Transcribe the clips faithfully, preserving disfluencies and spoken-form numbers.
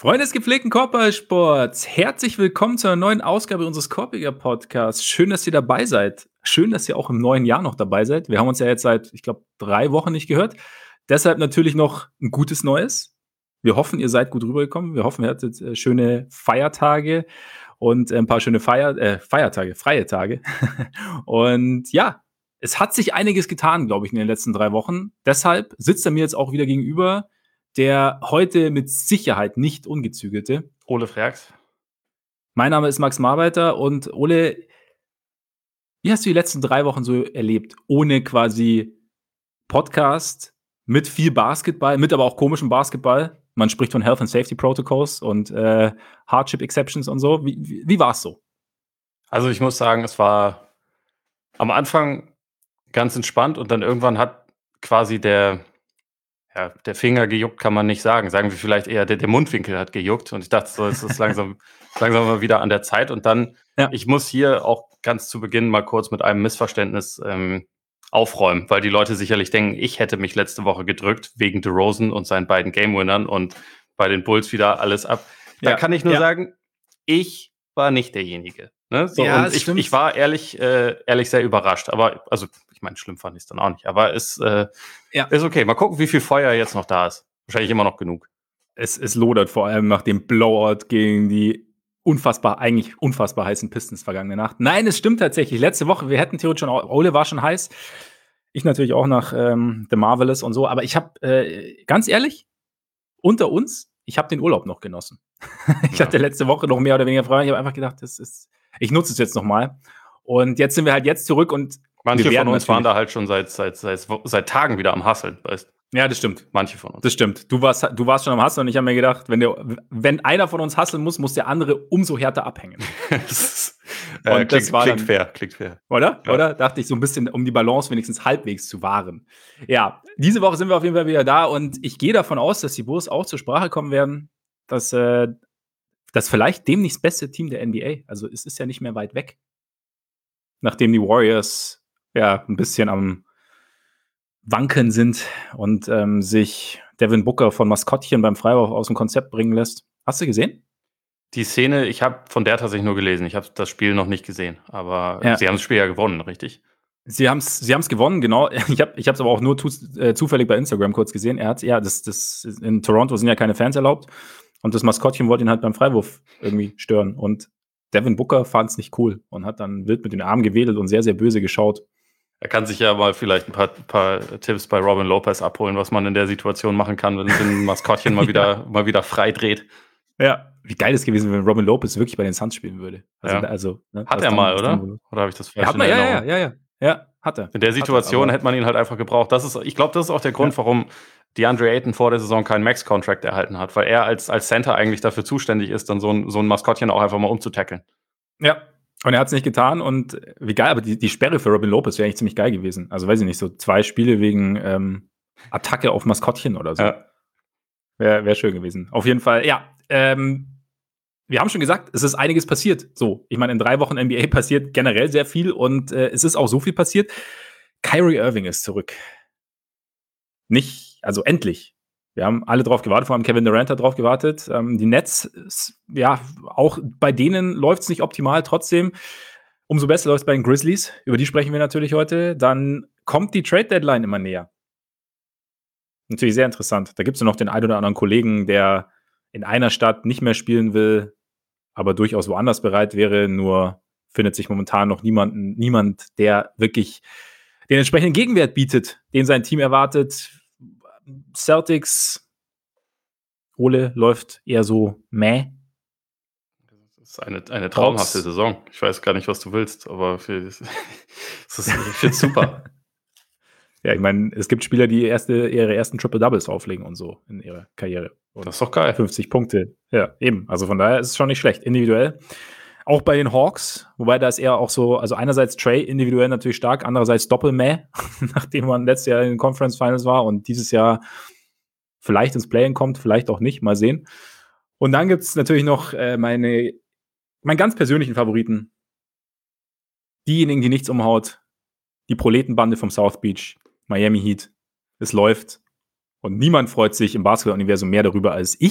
Freunde des gepflegten Korbballsports, herzlich willkommen zu einer neuen Ausgabe unseres Korbiger Podcasts. Schön, dass ihr dabei seid. Schön, dass ihr auch im neuen Jahr noch dabei seid. Wir haben uns ja jetzt seit, ich glaube, drei Wochen nicht gehört. Deshalb natürlich noch ein gutes Neues. Wir hoffen, ihr seid gut rübergekommen. Wir hoffen, ihr hattet äh, schöne Feiertage und äh, ein paar schöne Feier äh, Feiertage, freie Tage. Und ja, es hat sich einiges getan, glaube ich, in den letzten drei Wochen. Deshalb sitzt er mir jetzt auch wieder gegenüber, der heute mit Sicherheit nicht ungezügelte Ole Freaks. Mein Name ist Max Marbeiter und Ole, wie hast du die letzten drei Wochen so erlebt? Ohne quasi Podcast, mit viel Basketball, mit aber auch komischem Basketball. Man spricht von Health and Safety Protocols und äh, Hardship Exceptions und so. Wie, wie, wie war es so? Also ich muss sagen, es war am Anfang ganz entspannt und dann irgendwann hat quasi der, ja, der Finger gejuckt, kann man nicht sagen. Sagen wir vielleicht eher, der, der Mundwinkel hat gejuckt und ich dachte so, es ist langsam, langsam mal wieder an der Zeit. Und dann, ja. Ich muss hier auch ganz zu Beginn mal kurz mit einem Missverständnis ähm, aufräumen, weil die Leute sicherlich denken, ich hätte mich letzte Woche gedrückt wegen DeRozan und seinen beiden Game-Winnern und bei den Bulls wieder alles ab. Da ja. kann ich nur ja. sagen, ich war nicht derjenige. Ne? So, ja, und ich, ich war ehrlich, äh, ehrlich sehr überrascht. Aber, also, ich meine, schlimm fand ich es dann auch nicht. Aber es äh, ja. ist okay. Mal gucken, wie viel Feuer jetzt noch da ist. Wahrscheinlich immer noch genug. Es, es lodert vor allem nach dem Blowout gegen die unfassbar, eigentlich unfassbar heißen Pistons vergangene Nacht. Nein, es stimmt tatsächlich. Letzte Woche, wir hätten theoretisch schon, Ole war schon heiß. Ich natürlich auch nach ähm, The Marvelous und so. Aber ich habe, äh, ganz ehrlich, unter uns, ich habe den Urlaub noch genossen. ich ja. hatte letzte Woche noch mehr oder weniger frei. Ich habe einfach gedacht, das ist, ich nutze es jetzt noch mal. Und jetzt sind wir halt jetzt zurück und manche von uns waren da halt schon seit, seit, seit, seit Tagen wieder am Hustlen, weißt. Ja, das stimmt. Manche von uns. Das stimmt. Du warst, du warst schon am Hustlen und ich habe mir gedacht, wenn, der, wenn einer von uns hustlen muss, muss der andere umso härter abhängen. das, und äh, das klingt, war klingt dann, fair, klingt fair. Oder? Ja. Oder? Dachte ich so ein bisschen, um die Balance wenigstens halbwegs zu wahren. Ja, diese Woche sind wir auf jeden Fall wieder da und ich gehe davon aus, dass die Bulls auch zur Sprache kommen werden, dass äh, das vielleicht demnächst beste Team der N B A, also es ist ja nicht mehr weit weg, nachdem die Warriors ja ein bisschen am Wanken sind und ähm, sich Devin Booker von Maskottchen beim Freiwurf aus dem Konzept bringen lässt. Hast du gesehen? Die Szene, ich habe von der tatsächlich nur gelesen. Ich habe das Spiel noch nicht gesehen. Aber ja. Sie haben das Spiel ja gewonnen, richtig? Sie haben es sie haben's gewonnen, genau. Ich habe es aber auch nur tu, äh, zufällig bei Instagram kurz gesehen. Er hat, ja, das, das in Toronto sind ja keine Fans erlaubt. Und das Maskottchen wollte ihn halt beim Freiwurf irgendwie stören. Und Devin Booker fand es nicht cool und hat dann wild mit den Armen gewedelt und sehr, sehr böse geschaut. Er kann sich ja mal vielleicht ein paar, paar Tipps bei Robin Lopez abholen, was man in der Situation machen kann, wenn ein Maskottchen mal wieder, ja. mal wieder frei dreht. Ja, wie geil es gewesen wäre, wenn Robin Lopez wirklich bei den Suns spielen würde. Also, ja. also, ne, hat er mal, oder? Dann, oder habe ich das falsch ja, hat man, ja, ja, ja, ja, ja, hat er. In der Situation er, hätte man ihn halt einfach gebraucht. Das ist, ich glaube, das ist auch der Grund, ja. warum DeAndre Ayton vor der Saison keinen Max-Contract erhalten hat, weil er als, als Center eigentlich dafür zuständig ist, dann so ein, so ein Maskottchen auch einfach mal umzutackeln. Ja. Und er hat es nicht getan und wie geil, aber die, die Sperre für Robin Lopez wäre eigentlich ziemlich geil gewesen. Also weiß ich nicht, so zwei Spiele wegen ähm, Attacke auf Maskottchen oder so. Ja. Wäre wär schön gewesen. Auf jeden Fall, ja. Ähm, wir haben schon gesagt, es ist einiges passiert. So, ich meine, in drei Wochen N B A passiert generell sehr viel und äh, es ist auch so viel passiert. Kyrie Irving ist zurück. Nicht, also endlich. Wir haben alle drauf gewartet, vor allem Kevin Durant hat drauf gewartet. Ähm, die Nets, ja, auch bei denen läuft es nicht optimal. Trotzdem, umso besser läuft es bei den Grizzlies. Über die sprechen wir natürlich heute. Dann kommt die Trade-Deadline immer näher. Natürlich sehr interessant. Da gibt es noch den einen oder anderen Kollegen, der in einer Stadt nicht mehr spielen will, aber durchaus woanders bereit wäre. Nur findet sich momentan noch niemanden, niemand, der wirklich den entsprechenden Gegenwert bietet, den sein Team erwartet. Celtics, Ole läuft eher so meh. Das ist eine, eine traumhafte Saison. Ich weiß gar nicht, was du willst, aber für, das ist, ich finde es super. Ja, ich meine, es gibt Spieler, die erste, ihre ersten Triple-Doubles auflegen und so in ihrer Karriere. Und das ist doch geil. fünfzig Punkte. Ja, eben. Also von daher ist es schon nicht schlecht. Individuell. Auch bei den Hawks, wobei da ist eher auch so, also einerseits Trey individuell natürlich stark, andererseits Doppelmäh, nachdem man letztes Jahr in den Conference Finals war und dieses Jahr vielleicht ins Play-In kommt, vielleicht auch nicht, mal sehen. Und dann gibt es natürlich noch äh, meine, meinen ganz persönlichen Favoriten. Diejenigen, die nichts umhaut. Die Proletenbande vom South Beach, Miami Heat. Es läuft. Und niemand freut sich im Basketball-Universum mehr darüber als ich,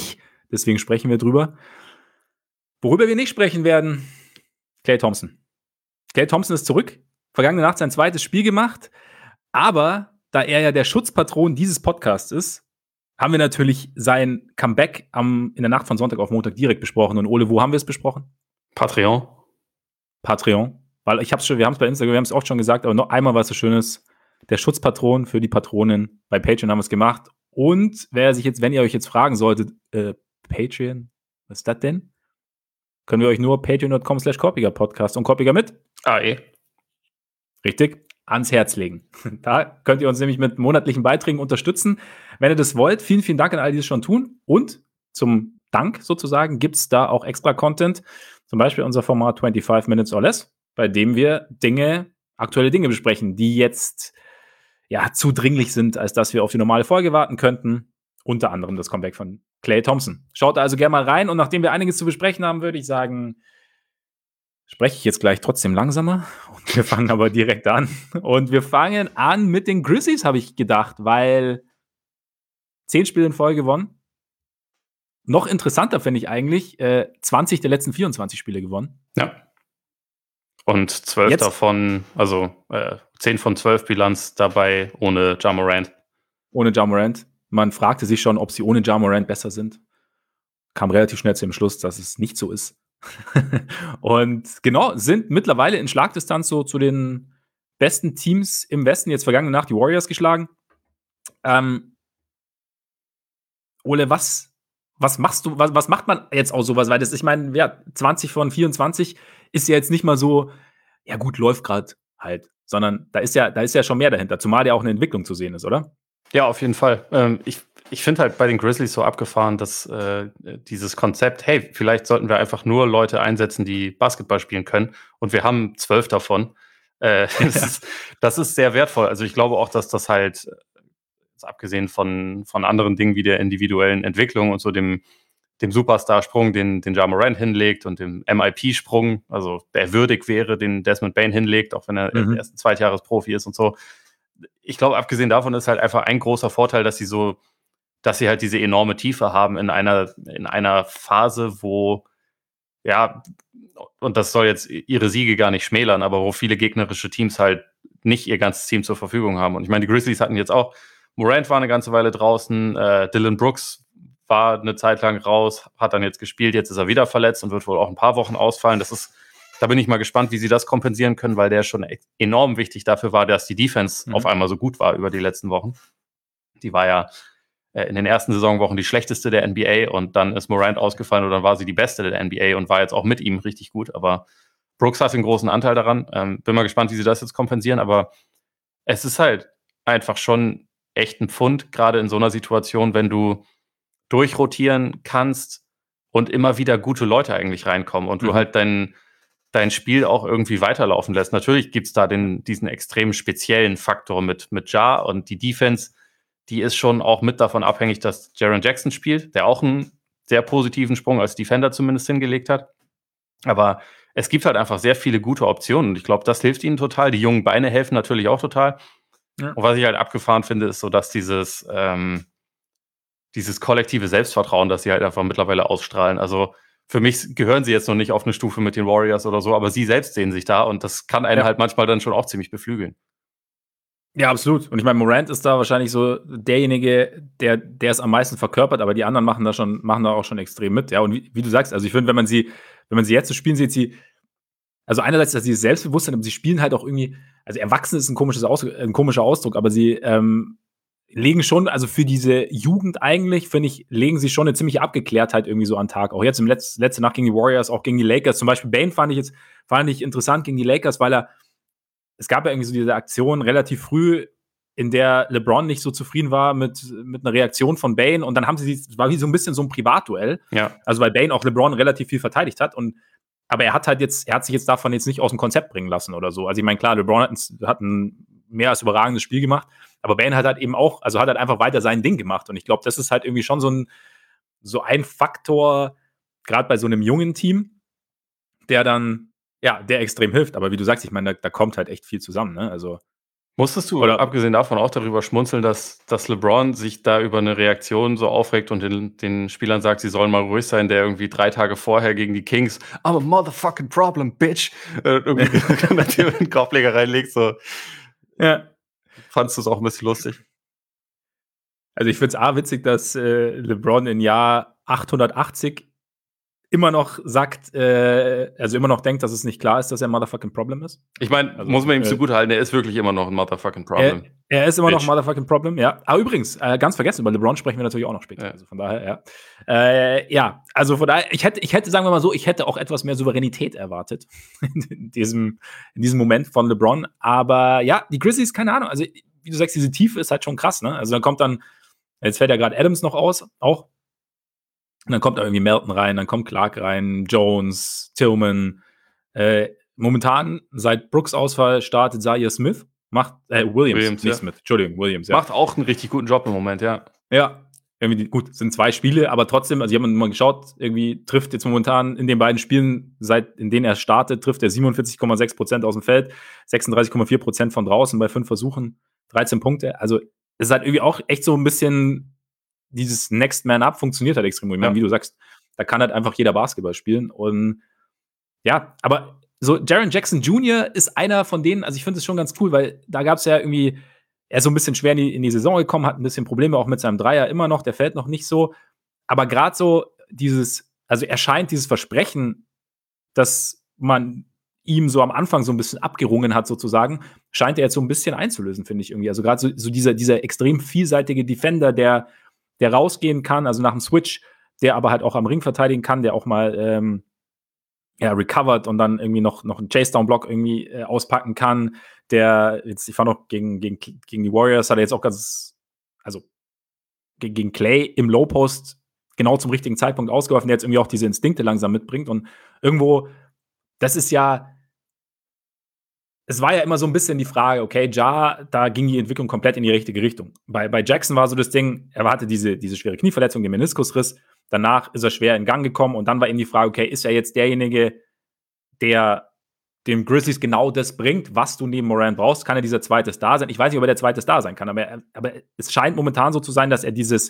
Deswegen sprechen wir drüber. Worüber wir nicht sprechen werden, Klay Thompson. Klay Thompson ist zurück. Vergangene Nacht sein zweites Spiel gemacht. Aber da er ja der Schutzpatron dieses Podcasts ist, haben wir natürlich sein Comeback am, in der Nacht von Sonntag auf Montag direkt besprochen. Und Ole, wo haben wir es besprochen? Patreon. Patreon. Weil ich hab's schon, wir haben es bei Instagram, wir haben es oft schon gesagt, aber noch einmal was so Schönes. Der Schutzpatron für die Patronen. Bei Patreon haben wir es gemacht. Und wer sich jetzt, wenn ihr euch jetzt fragen solltet, äh, Patreon, was ist das denn? Können wir euch nur patreon.com slash Korpiger Podcast und Korpiger mit? Ah, eh. Richtig, ans Herz legen. Da könnt ihr uns nämlich mit monatlichen Beiträgen unterstützen. Wenn ihr das wollt, vielen, vielen Dank an alle, die es schon tun. Und zum Dank sozusagen gibt es da auch extra Content. Zum Beispiel unser Format fünfundzwanzig Minutes or Less, bei dem wir Dinge, aktuelle Dinge besprechen, die jetzt ja zu dringlich sind, als dass wir auf die normale Folge warten könnten. Unter anderem das Comeback von Klay Thompson. Schaut da also gerne mal rein. Und nachdem wir einiges zu besprechen haben, würde ich sagen, spreche ich jetzt gleich trotzdem langsamer. Und wir fangen aber direkt an. Und wir fangen an mit den Grizzlies, habe ich gedacht, weil zehn Spiele in Folge gewonnen. Noch interessanter finde ich eigentlich, äh, zwanzig der letzten vierundzwanzig Spiele gewonnen. Ja. Und zwölf Jetzt- davon, also äh, zehn von zwölf Bilanz dabei ohne Ja Morant. Ohne Ja Morant. Man fragte sich schon, ob sie ohne Ja Morant besser sind. Kam relativ schnell zu dem Schluss, dass es nicht so ist. Und genau, sind mittlerweile in Schlagdistanz so zu den besten Teams im Westen. Jetzt vergangene Nacht die Warriors geschlagen. Ähm, Ole, was, was machst du, was, was macht man jetzt aus sowas? Weil das, ich meine, ja, zwanzig von vierundzwanzig ist ja jetzt nicht mal so, ja gut, läuft gerade halt, sondern da ist ja, da ist ja schon mehr dahinter, zumal ja auch eine Entwicklung zu sehen ist, oder? Ja, auf jeden Fall. Ähm, ich ich finde halt bei den Grizzlies so abgefahren, dass äh, dieses Konzept, hey, vielleicht sollten wir einfach nur Leute einsetzen, die Basketball spielen können. Und wir haben zwölf davon. Äh, das, ist, das ist sehr wertvoll. Also ich glaube auch, dass das halt, jetzt abgesehen von, von anderen Dingen wie der individuellen Entwicklung und so dem, dem Superstar-Sprung, den, den Ja Morant hinlegt und dem M I P-Sprung, also der würdig wäre, den Desmond Bane hinlegt, auch wenn er Mhm. erst ein Zweitjahres-Profi ist und so. Ich glaube, abgesehen davon ist halt einfach ein großer Vorteil, dass sie so, dass sie halt diese enorme Tiefe haben in einer, in einer Phase, wo, ja, und das soll jetzt ihre Siege gar nicht schmälern, aber wo viele gegnerische Teams halt nicht ihr ganzes Team zur Verfügung haben. Und ich meine, die Grizzlies hatten jetzt auch, Morant war eine ganze Weile draußen, äh, Dylan Brooks war eine Zeit lang raus, hat dann jetzt gespielt, jetzt ist er wieder verletzt und wird wohl auch ein paar Wochen ausfallen. Das ist, da bin ich mal gespannt, wie sie das kompensieren können, weil der schon enorm wichtig dafür war, dass die Defense Mhm. auf einmal so gut war über die letzten Wochen. Die war ja in den ersten Saisonwochen die schlechteste der N B A und dann ist Morant ausgefallen und dann war sie die beste der N B A und war jetzt auch mit ihm richtig gut. Aber Brooks hat einen großen Anteil daran. Ähm, bin mal gespannt, wie sie das jetzt kompensieren. Aber es ist halt einfach schon echt ein Pfund, gerade in so einer Situation, wenn du durchrotieren kannst und immer wieder gute Leute eigentlich reinkommen und Mhm. du halt dein, dein Spiel auch irgendwie weiterlaufen lässt. Natürlich gibt es da den, diesen extrem speziellen Faktor mit, mit Ja und die Defense, die ist schon auch mit davon abhängig, dass Jaren Jackson spielt, der auch einen sehr positiven Sprung als Defender zumindest hingelegt hat. Aber es gibt halt einfach sehr viele gute Optionen und ich glaube, das hilft ihnen total. Die jungen Beine helfen natürlich auch total. Ja. Und was ich halt abgefahren finde, ist so, dass dieses, ähm, dieses kollektive Selbstvertrauen, das sie halt einfach mittlerweile ausstrahlen. Also für mich gehören sie jetzt noch nicht auf eine Stufe mit den Warriors oder so, aber sie selbst sehen sich da und das kann einen Ja. halt manchmal dann schon auch ziemlich beflügeln. Ja, absolut. Und ich meine, Morant ist da wahrscheinlich so derjenige, der, der es am meisten verkörpert, aber die anderen machen da schon, machen da auch schon extrem mit. Ja, und wie, wie du sagst, also ich finde, wenn man sie, wenn man sie jetzt so spielen sieht, sie, also einerseits, dass sie Selbstbewusstsein, aber sie spielen halt auch irgendwie, also erwachsen ist ein komisches Aus, ein komischer Ausdruck, aber sie ähm, legen schon, also für diese Jugend eigentlich, finde ich, legen sie schon eine ziemliche Abgeklärtheit irgendwie so an den Tag. Auch jetzt im Letz, letzte Nacht gegen die Warriors, auch gegen die Lakers. Zum Beispiel Bane fand ich jetzt, fand ich interessant gegen die Lakers, weil er, es gab ja irgendwie so diese Aktion relativ früh, in der LeBron nicht so zufrieden war mit, mit einer Reaktion von Bane und dann haben sie, es war wie so ein bisschen so ein Privatduell. Ja. Also weil Bane auch LeBron relativ viel verteidigt hat und aber er hat halt jetzt, er hat sich jetzt davon jetzt nicht aus dem Konzept bringen lassen oder so. Also ich meine, klar, LeBron hat ein, hat ein mehr als überragendes Spiel gemacht, aber Bane hat halt eben auch, also hat halt einfach weiter sein Ding gemacht und ich glaube, das ist halt irgendwie schon so ein, so ein Faktor, gerade bei so einem jungen Team, der dann, ja, der extrem hilft. Aber wie du sagst, ich meine, da, da kommt halt echt viel zusammen, ne? Also Musstest du Oder abgesehen davon auch darüber schmunzeln, dass dass LeBron sich da über 'ne Reaktion so aufregt und den den Spielern sagt, sie sollen mal ruhig sein, der irgendwie drei Tage vorher gegen die Kings „I'm a motherfucking problem, bitch!“ äh, irgendwie den Korbleger reinlegt, so. Ja. Fandest du's auch 'n bisschen lustig? Also, ich finde es A witzig, dass, äh, LeBron in Jahr achthundertachtzig immer noch sagt, äh also, immer noch denkt, dass es nicht klar ist, dass er 'n motherfucking problem ist. Ich meine, Also, muss man ihm äh zugutehalten, er ist wirklich immer noch 'n motherfucking Er problem. er ist immer noch 'n Bitch. motherfucking problem, ja. Ah, übrigens, äh, ganz vergessen, über LeBron sprechen wir natürlich auch noch später. Ja. Also, von daher, ja. Äh, ja, also, von daher ich hätte ich hätte, sagen wir mal so, ich hätte auch etwas mehr Souveränität erwartet in diesem in diesem Moment von LeBron. Aber ja, die Grizzlies, keine Ahnung. Also, wie du sagst, diese Tiefe ist halt schon krass, ne? Also, dann kommt dann jetzt fällt ja grad Adams noch aus auch. Und dann kommt da irgendwie Melton rein, dann kommt Clark rein, Jones, Tillman. Äh, momentan, seit Brooks Ausfall startet Zhaire Smith, macht äh, Williams, Williams, nicht ja. Smith, Entschuldigung, Williams, ja. Macht auch 'n richtig guten Job im Moment, ja. Ja, irgendwie die gut, sind zwei Spiele, aber trotzdem, also, ich habe mal geschaut, irgendwie trifft jetzt momentan in den beiden Spielen, seit in denen er startet, trifft er siebenundvierzig Komma sechs Prozent aus'm Feld, sechsunddreißig Komma vier Prozent von draußen bei fünf Versuchen, dreizehn Punkte. Also, es ist halt irgendwie auch echt so 'n bisschen dieses Next Man Up funktioniert halt extrem gut. Ich meine, Ja. wie du sagst, da kann halt einfach jeder Basketball spielen und ja, aber so Jaren Jackson Junior ist einer von denen, also, ich finde es schon ganz cool, weil da gab's ja irgendwie er ist so 'n bisschen schwer in die in die Saison gekommen, hat 'n bisschen Probleme auch mit seinem Dreier immer noch, der fällt noch nicht so. Aber grad so dieses also, er scheint dieses Versprechen, das man ihm so am Anfang so 'n bisschen abgerungen hat sozusagen, scheint er jetzt so 'n bisschen einzulösen, finde ich irgendwie. Also, grad so so dieser dieser extrem vielseitige Defender, der der rausgehen kann, also, nach'm Switch, der aber halt auch am Ring verteidigen kann, der auch mal, ähm, ja, recovert und dann irgendwie noch noch 'n Chase-Down-Block irgendwie, äh, auspacken kann. Der jetzt ich fand auch gegen gegen K gegen die Warriors hat er jetzt auch ganz also, ge gegen Klay im Low Post genau zum richtigen Zeitpunkt ausgeholfen, der jetzt irgendwie auch diese Instinkte langsam mitbringt und irgendwo das ist ja es war ja immer so 'n bisschen die Frage, okay, Ja, da ging die Entwicklung komplett in die richtige Richtung. Bei bei Jackson war so das Ding, er hatte diese diese schwere Knieverletzung, den Meniskusriss. Danach ist er schwer in Gang gekommen und dann war eben die Frage: „Okay, ist er jetzt derjenige, der den Grizzlies genau das bringt, was du neben Morant brauchst? Kann er dieser zweite Star sein?“ Ich weiß nicht, ob er der zweite Star sein kann, aber er aber es scheint momentan so zu sein, dass er dieses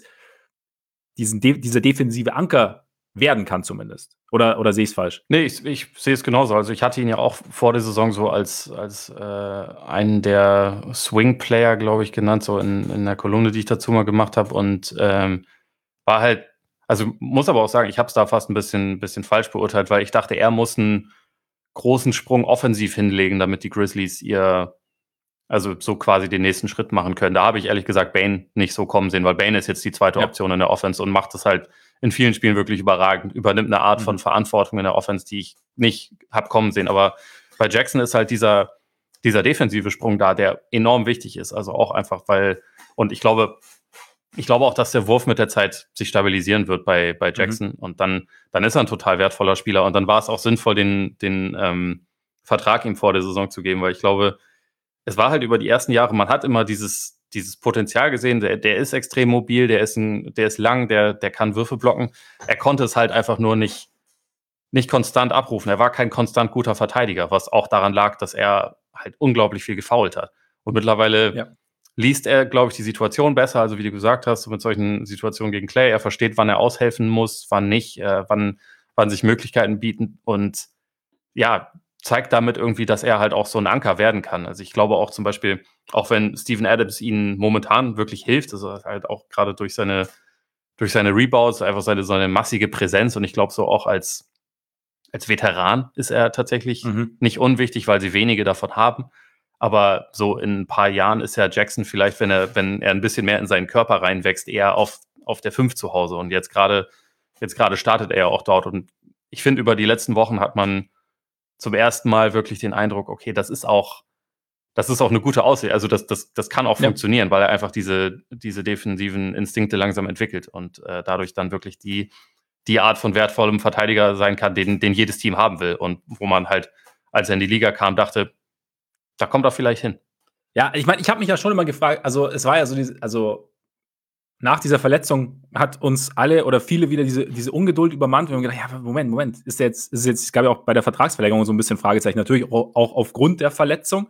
diesen de dieser defensive Anker werden kann zumindest. Oder oder sehe ich's falsch? Ne, ich ich sehe es genauso. Also, ich hatte ihn ja auch vor der Saison so als als, äh, einen der Swing Player, glaube ich, genannt, so in in 'ner Kolumne, die ich dazu mal gemacht habe und, ähm, war halt also, muss aber auch sagen, ich habe es da fast 'n bisschen bisschen falsch beurteilt, weil ich dachte, er muss 'n großen Sprung offensiv hinlegen, damit die Grizzlies ihr also, so quasi den nächsten Schritt machen können. Da habe ich ehrlich gesagt Bane nicht so kommen sehen, weil Bane ist jetzt die zweite Ja. Option in der Offense und macht das halt in vielen Spielen wirklich überragend. Übernimmt 'ne Art von Mhm. Verantwortung in der Offense, die ich nicht habe kommen sehen. Aber bei Jackson ist halt dieser dieser defensive Sprung da, der enorm wichtig ist. Also, auch einfach, weil und ich glaube ich glaube auch, dass der Wurf mit der Zeit sich stabilisieren wird bei bei Mhm. Jackson und dann dann ist er 'n total wertvoller Spieler und dann war es auch sinnvoll, den den, ähm, Vertrag ihm vor der Saison zu geben, weil ich glaube, es war halt über die ersten Jahre man hat immer dieses dieses Potenzial gesehen, der der ist extrem mobil, der ist 'n der ist lang, der der kann Würfe blocken. Er konnte es halt einfach nur nicht nicht konstant abrufen. Er war kein konstant guter Verteidiger, was auch daran lag, dass er halt unglaublich viel gefoult hat. Und mittlerweile Ja. liest er, glaube ich, die Situation besser. Also, wie du gesagt hast, mit solchen Situationen gegen Klay. Er versteht, wann er aushelfen muss, wann nicht, äh, wann wann sich Möglichkeiten bieten und ja, zeigt damit irgendwie, dass er halt auch so 'n Anker werden kann. Also, ich glaube auch zum Beispiel, auch wenn Steven Adams ihnen momentan wirklich hilft, also, halt auch grade durch seine durch seine Rebounds, einfach seine seine massige Präsenz und ich glaube so auch als als Veteran ist er tatsächlich Mhm. nicht unwichtig, weil sie wenige davon haben. Aber so in 'n paar Jahren ist ja Jackson vielleicht, wenn er wenn er 'n bisschen mehr in seinen Körper reinwächst, eher auf auf der fünf zu Hause. Und jetzt grade jetzt grade startet er ja auch dort. Und ich finde, über die letzten Wochen hat man zum ersten Mal wirklich den Eindruck, okay, das ist auch das ist auch 'ne gute Aussicht. Also, das das das kann auch Ja. funktionieren, weil er einfach diese diese defensiven Instinkte langsam entwickelt und, äh, dadurch dann wirklich die die Art von wertvollem Verteidiger sein kann, den den jedes Team haben will und wo man halt, als er in die Liga kam, dachte: „Da kommt er vielleicht hin.“ Ja, ich meine, ich habe mich ja schon immer gefragt also, es war ja so diese also, nach dieser Verletzung hat uns alle oder viele wieder diese diese Ungeduld übermannt. Wir haben gedacht: „Ja, Moment, Moment, ist der jetzt ist jetzt“ es gab ja auch bei der Vertragsverlängerung so 'n bisschen Fragezeichen, natürlich au auch aufgrund der Verletzung.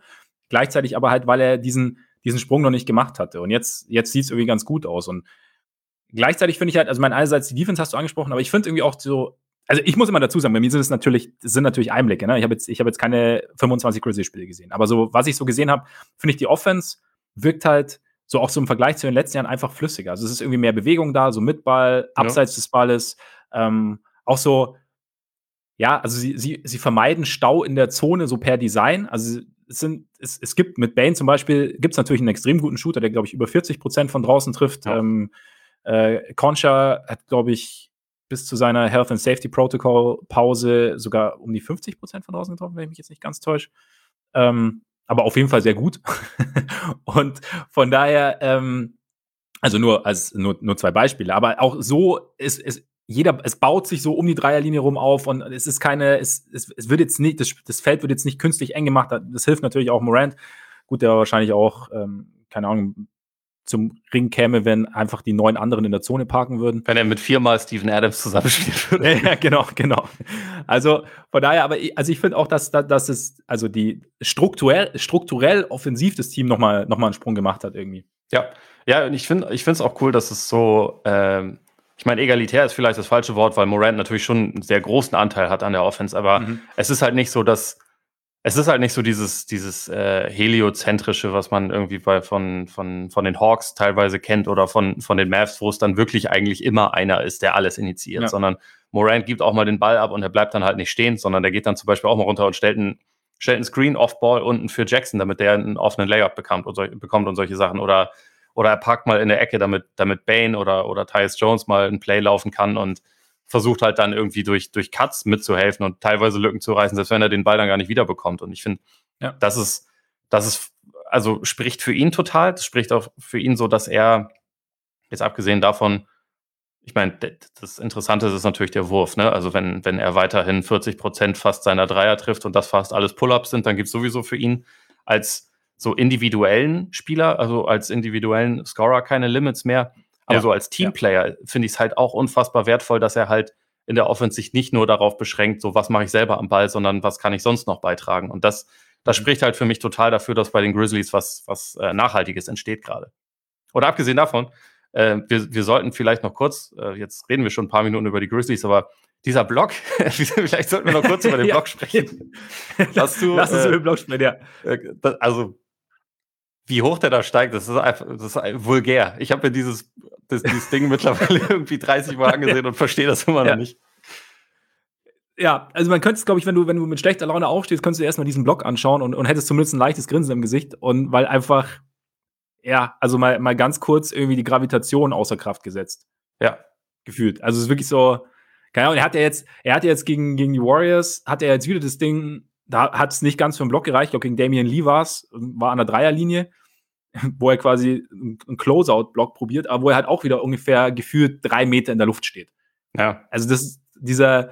Gleichzeitig aber halt, weil er diesen, diesen Sprung noch nicht gemacht hatte. Und jetzt, jetzt sieht es irgendwie ganz gut aus. Und gleichzeitig finde ich halt, also mein einerseits die Defense hast du angesprochen, aber ich finde irgendwie auch so, also ich muss immer dazu sagen, bei mir sind es natürlich, das sind natürlich Einblicke, ne? Ich habe jetzt, ich habe jetzt keine fünfundzwanzig Grizzlies-Spiele gesehen. Aber so, was ich so gesehen habe, finde ich, die Offense wirkt halt so auch so im Vergleich zu den letzten Jahren einfach flüssiger. Also es ist irgendwie mehr Bewegung da, so mit Ball, abseits ja. des Balles, ähm, auch so, ja, also sie, sie, sie vermeiden Stau in der Zone so per Design. Also es, sind, es, es gibt mit Bane zum Beispiel, gibt es natürlich einen extrem guten Shooter, der, glaube ich, über vierzig Prozent von draußen trifft. Ja. Ähm, äh, Concha hat, glaube ich, bis zu seiner Health and Safety Protocol Pause sogar um die fünfzig Prozent von draußen getroffen, wenn ich mich jetzt nicht ganz täusche. Ähm, aber auf jeden Fall sehr gut. Und von daher, ähm, also nur als nur, nur zwei Beispiele, aber auch so ist, ist jeder, es baut sich so um die Dreierlinie rum auf und es ist keine, es, es, es wird jetzt nicht, das, das Feld wird jetzt nicht künstlich eng gemacht. Das hilft natürlich auch Morant. Gut, der wahrscheinlich auch, ähm, keine Ahnung, zum Ring käme, wenn einfach die neun anderen in der Zone parken würden. Wenn er mit viermal Steven Adams zusammenspielt würde. Ja, genau, genau. Also von daher, aber ich, also ich finde auch, dass, dass es, also die strukturell, strukturell offensiv das Team nochmal noch mal einen Sprung gemacht hat irgendwie. Ja, ja, und ich finde ich finde es auch cool, dass es so, ähm, ich meine, egalitär ist vielleicht das falsche Wort, weil Morant natürlich schon einen sehr großen Anteil hat an der Offense, aber mhm. es ist halt nicht so, dass Es ist halt nicht so dieses, dieses äh, heliozentrische, was man irgendwie bei, von, von, von den Hawks teilweise kennt oder von, von den Mavs, wo es dann wirklich eigentlich immer einer ist, der alles initiiert, ja. sondern Morant gibt auch mal den Ball ab und er bleibt dann halt nicht stehen, sondern der geht dann zum Beispiel auch mal runter und stellt einen, stellt einen Screen Off-Ball unten für Jackson, damit der einen offenen Layup bekommt und, so, bekommt und solche Sachen. Oder, oder er parkt mal in der Ecke, damit, damit Bane oder, oder Tyus Jones mal ein Play laufen kann und versucht halt dann irgendwie durch, durch Cuts mitzuhelfen und teilweise Lücken zu reißen, selbst wenn er den Ball dann gar nicht wiederbekommt. Und ich finde, ja. das ist, das ist, also spricht für ihn total. Das spricht auch für ihn so, dass er, jetzt abgesehen davon, ich meine, das Interessante ist natürlich der Wurf, ne? Also wenn, wenn er weiterhin vierzig Prozent fast seiner Dreier trifft und das fast alles Pull-ups sind, dann gibt es sowieso für ihn als so individuellen Spieler, also als individuellen Scorer keine Limits mehr. Aber ja, so als Teamplayer ja. finde ich es halt auch unfassbar wertvoll, dass er halt in der Offense sich nicht nur darauf beschränkt, so was mache ich selber am Ball, sondern was kann ich sonst noch beitragen. Und das, das mhm. spricht halt für mich total dafür, dass bei den Grizzlies was, was äh, Nachhaltiges entsteht gerade. Oder abgesehen davon, äh, wir, wir sollten vielleicht noch kurz, äh, jetzt reden wir schon ein paar Minuten über die Grizzlies, aber dieser Block, vielleicht sollten wir noch kurz über den Block sprechen. Lass, du, Lass uns äh, über den Block sprechen, ja. Äh, das, also wie hoch der da steigt, das ist einfach, das ist vulgär. Ich habe mir dieses, das, dieses Ding mittlerweile irgendwie dreißig Mal angesehen und verstehe das immer noch ja. nicht. Ja, also man könnte es, glaube ich, wenn du, wenn du mit schlechter Laune aufstehst, könntest du erstmal diesen Block anschauen und, und hättest zumindest ein leichtes Grinsen im Gesicht. Und weil einfach, ja, also mal, mal ganz kurz irgendwie die Gravitation außer Kraft gesetzt. Ja. Gefühlt. Also es ist wirklich so, keine Ahnung, er hat ja jetzt, er hat ja jetzt gegen, gegen die Warriors, hat er jetzt wieder das Ding, da hat es nicht ganz für den Block gereicht, ich glaube, gegen Damian Lee war es, war an der Dreierlinie, wo er quasi einen Closeout-Block probiert, aber wo er halt auch wieder ungefähr gefühlt drei Meter in der Luft steht. Ja. Also das, dieser,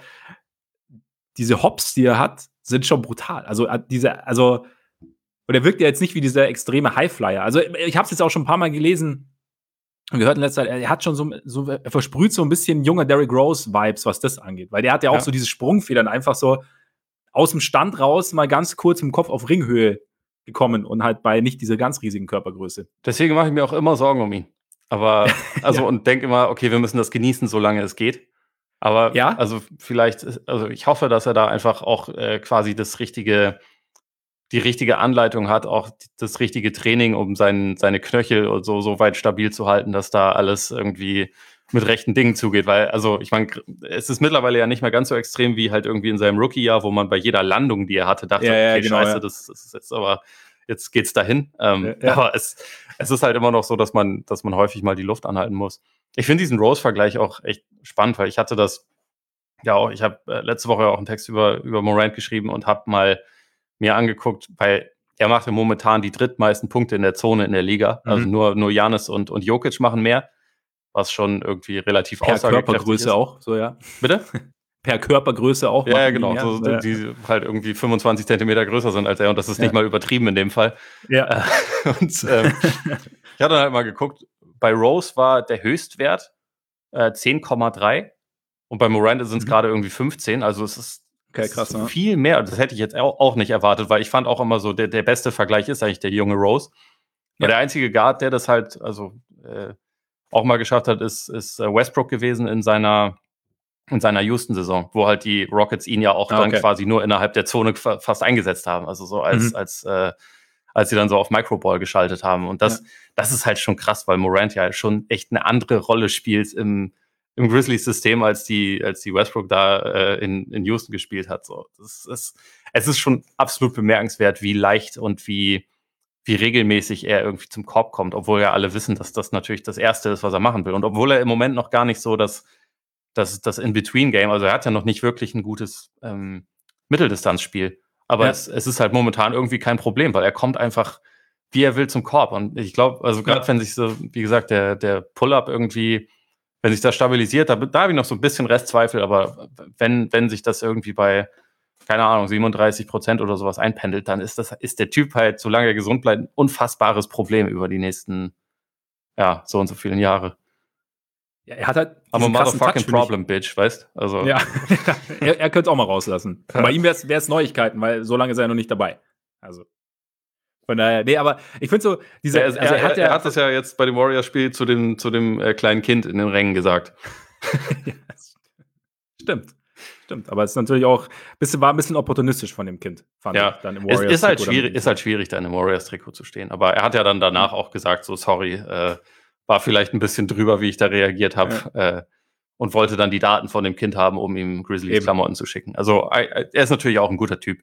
diese Hops, die er hat, sind schon brutal. Also diese, also, und er wirkt ja jetzt nicht wie dieser extreme Highflyer. Also ich habe es jetzt auch schon ein paar Mal gelesen und gehört in letzter Zeit, er hat schon so, so er versprüht so ein bisschen junger Derrick Rose-Vibes, was das angeht. Weil der hat ja auch ja. so diese Sprungfedern einfach so aus dem Stand raus mal ganz kurz im Kopf auf Ringhöhe gekommen und halt bei nicht dieser ganz riesigen Körpergröße. Deswegen mache ich mir auch immer Sorgen um ihn. Aber, also, ja. und denke immer, okay, wir müssen das genießen, solange es geht. Aber, ja? also, vielleicht, also, ich hoffe, dass er da einfach auch äh, quasi das richtige, die richtige Anleitung hat, auch das richtige Training, um sein, seine Knöchel und so, so weit stabil zu halten, dass da alles irgendwie mit rechten Dingen zugeht, weil, also, ich meine, es ist mittlerweile ja nicht mehr ganz so extrem wie halt irgendwie in seinem Rookie-Jahr, wo man bei jeder Landung, die er hatte, dachte, ja, ja, okay, genau, scheiße, ja. das, das ist jetzt aber, jetzt geht's dahin. Ähm, ja, ja. Aber es, es ist halt immer noch so, dass man, dass man häufig mal die Luft anhalten muss. Ich finde diesen Rose-Vergleich auch echt spannend, weil ich hatte das, ja auch, ich habe äh, letzte Woche auch einen Text über, über Morant geschrieben und habe mal mir angeguckt, weil er macht ja momentan die drittmeisten Punkte in der Zone in der Liga. Mhm. Also nur, nur Giannis und, und Jokic machen mehr. Was schon irgendwie relativ per Körpergröße ist. Auch, so ja. Bitte? Per Körpergröße auch. Ja, ja genau. So, ja. Die halt irgendwie fünfundzwanzig Zentimeter größer sind als er und das ist ja. nicht mal übertrieben in dem Fall. Ja. Und ähm, ich hatte dann halt mal geguckt, bei Rose war der Höchstwert äh, zehn Komma drei und bei Morant sind es mhm. gerade irgendwie fünfzehn. Also es ist Okay, krass, so ja. viel mehr. Das hätte ich jetzt auch, auch nicht erwartet, weil ich fand auch immer so, der, der beste Vergleich ist eigentlich der junge Rose. Ja. Der einzige Guard, der das halt also äh, auch mal geschafft hat, ist, ist Westbrook gewesen in seiner in seiner Houston-Saison, wo halt die Rockets ihn ja auch Ah, dann okay. quasi nur innerhalb der Zone fa- fast eingesetzt haben. Also so als, Mhm. als, äh, als sie dann so auf Microball geschaltet haben. Und das, Ja. das ist halt schon krass, weil Morant ja schon echt eine andere Rolle spielt im, im Grizzlies-System, als die, als die Westbrook da äh, in, in Houston gespielt hat. So, das ist, es ist schon absolut bemerkenswert, wie leicht und wie, wie regelmäßig er irgendwie zum Korb kommt, obwohl ja alle wissen, dass das natürlich das Erste ist, was er machen will. Und obwohl er im Moment noch gar nicht so das, das, das In-Between-Game, also er hat ja noch nicht wirklich ein gutes ähm, Mitteldistanzspiel. Aber Ja. es, es ist halt momentan irgendwie kein Problem, weil er kommt einfach, wie er will, zum Korb. Und ich glaube, also gerade Ja. wenn sich so, wie gesagt, der, der Pull-Up irgendwie, wenn sich das stabilisiert, da, da habe ich noch so ein bisschen Restzweifel, aber wenn, wenn sich das irgendwie bei, keine Ahnung, siebenunddreißig Prozent oder sowas einpendelt, dann ist das, ist der Typ halt, solange er gesund bleibt, ein unfassbares Problem über die nächsten, ja, so und so vielen Jahre. Ja, er hat halt Aber diesen krassen motherfucking Touch, finde ich. problem, bitch, weißt? Also, Ja, er, er könnte es auch mal rauslassen. Ja. Bei ihm wäre es Neuigkeiten, weil so lange ist er noch nicht dabei. Also, von daher, nee, aber ich finde so, dieser, er, also er, er hat ja, er hat das ja jetzt bei dem Warriors-Spiel zu dem, zu dem äh, kleinen Kind in den Rängen gesagt. Ja, stimmt. Stimmt, aber es ist natürlich auch, bisschen, war ein bisschen opportunistisch von dem Kind, fand Ja, ich. Dann im es ist halt, Warriors-Trikot schwierig, damit- ist halt schwierig, da in einem Warriors-Trikot zu stehen. Aber er hat ja dann danach auch gesagt, so sorry, äh, war vielleicht ein bisschen drüber, wie ich da reagiert habe. Äh, und wollte dann die Daten von dem Kind haben, um ihm Grizzlies Eben. Klamotten zu schicken. Also er ist natürlich auch ein guter Typ.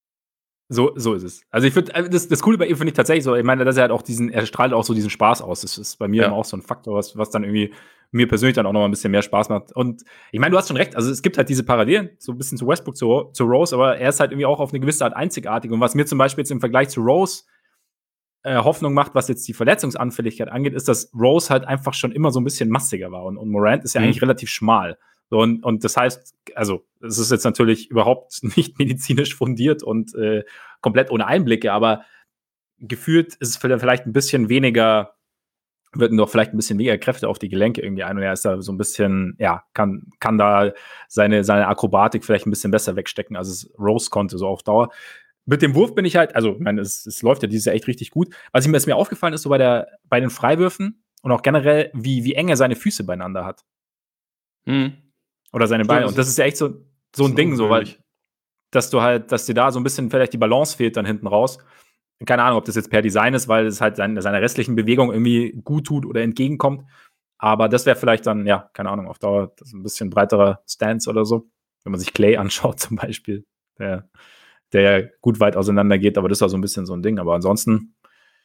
So, so ist es. Also ich finde, das, das Coole bei ihm finde ich tatsächlich so, ich meine, dass er halt auch diesen, er strahlt auch so diesen Spaß aus. Das ist bei mir Ja. immer auch so ein Faktor, was, was dann irgendwie mir persönlich dann auch noch mal ein bisschen mehr Spaß macht. Und ich meine, du hast schon recht, also es gibt halt diese Parallelen, so ein bisschen zu Westbrook, zu, zu Rose, aber er ist halt irgendwie auch auf eine gewisse Art einzigartig. Und was mir zum Beispiel jetzt im Vergleich zu Rose äh, Hoffnung macht, was jetzt die Verletzungsanfälligkeit angeht, ist, dass Rose halt einfach schon immer so ein bisschen massiger war. Und, und Morant ist ja Mhm. eigentlich relativ schmal. So, und, und das heißt, also, es ist jetzt natürlich überhaupt nicht medizinisch fundiert und äh, komplett ohne Einblicke, aber gefühlt ist es vielleicht ein bisschen weniger, wirken doch vielleicht ein bisschen weniger Kräfte auf die Gelenke irgendwie ein und er ist da so ein bisschen, ja, kann, kann da seine, seine Akrobatik vielleicht ein bisschen besser wegstecken, als es Rose konnte, so auf Dauer. Mit dem Wurf bin ich halt, also, ich meine, es, es läuft ja dieses Jahr echt richtig gut. Was mir, was mir aufgefallen ist, so bei, der, bei den Freiwürfen und auch generell, wie, wie eng er seine Füße beieinander hat. Mhm. Oder seine Stimmt, Beine. das Und das ist ja echt so, so ist ein Ding, so, weil, ungewöhnlich. dass du halt, dass dir da so ein bisschen vielleicht die Balance fehlt dann hinten raus. Keine Ahnung, ob das jetzt per Design ist, weil es halt seine, seiner restlichen Bewegung irgendwie gut tut oder entgegenkommt. Aber das wäre vielleicht dann, ja, keine Ahnung, auf Dauer das ist ein bisschen breiterer Stance oder so. Wenn man sich Clay anschaut zum Beispiel, der, der ja gut weit auseinander geht, aber das war so ein bisschen so ein Ding. Aber ansonsten,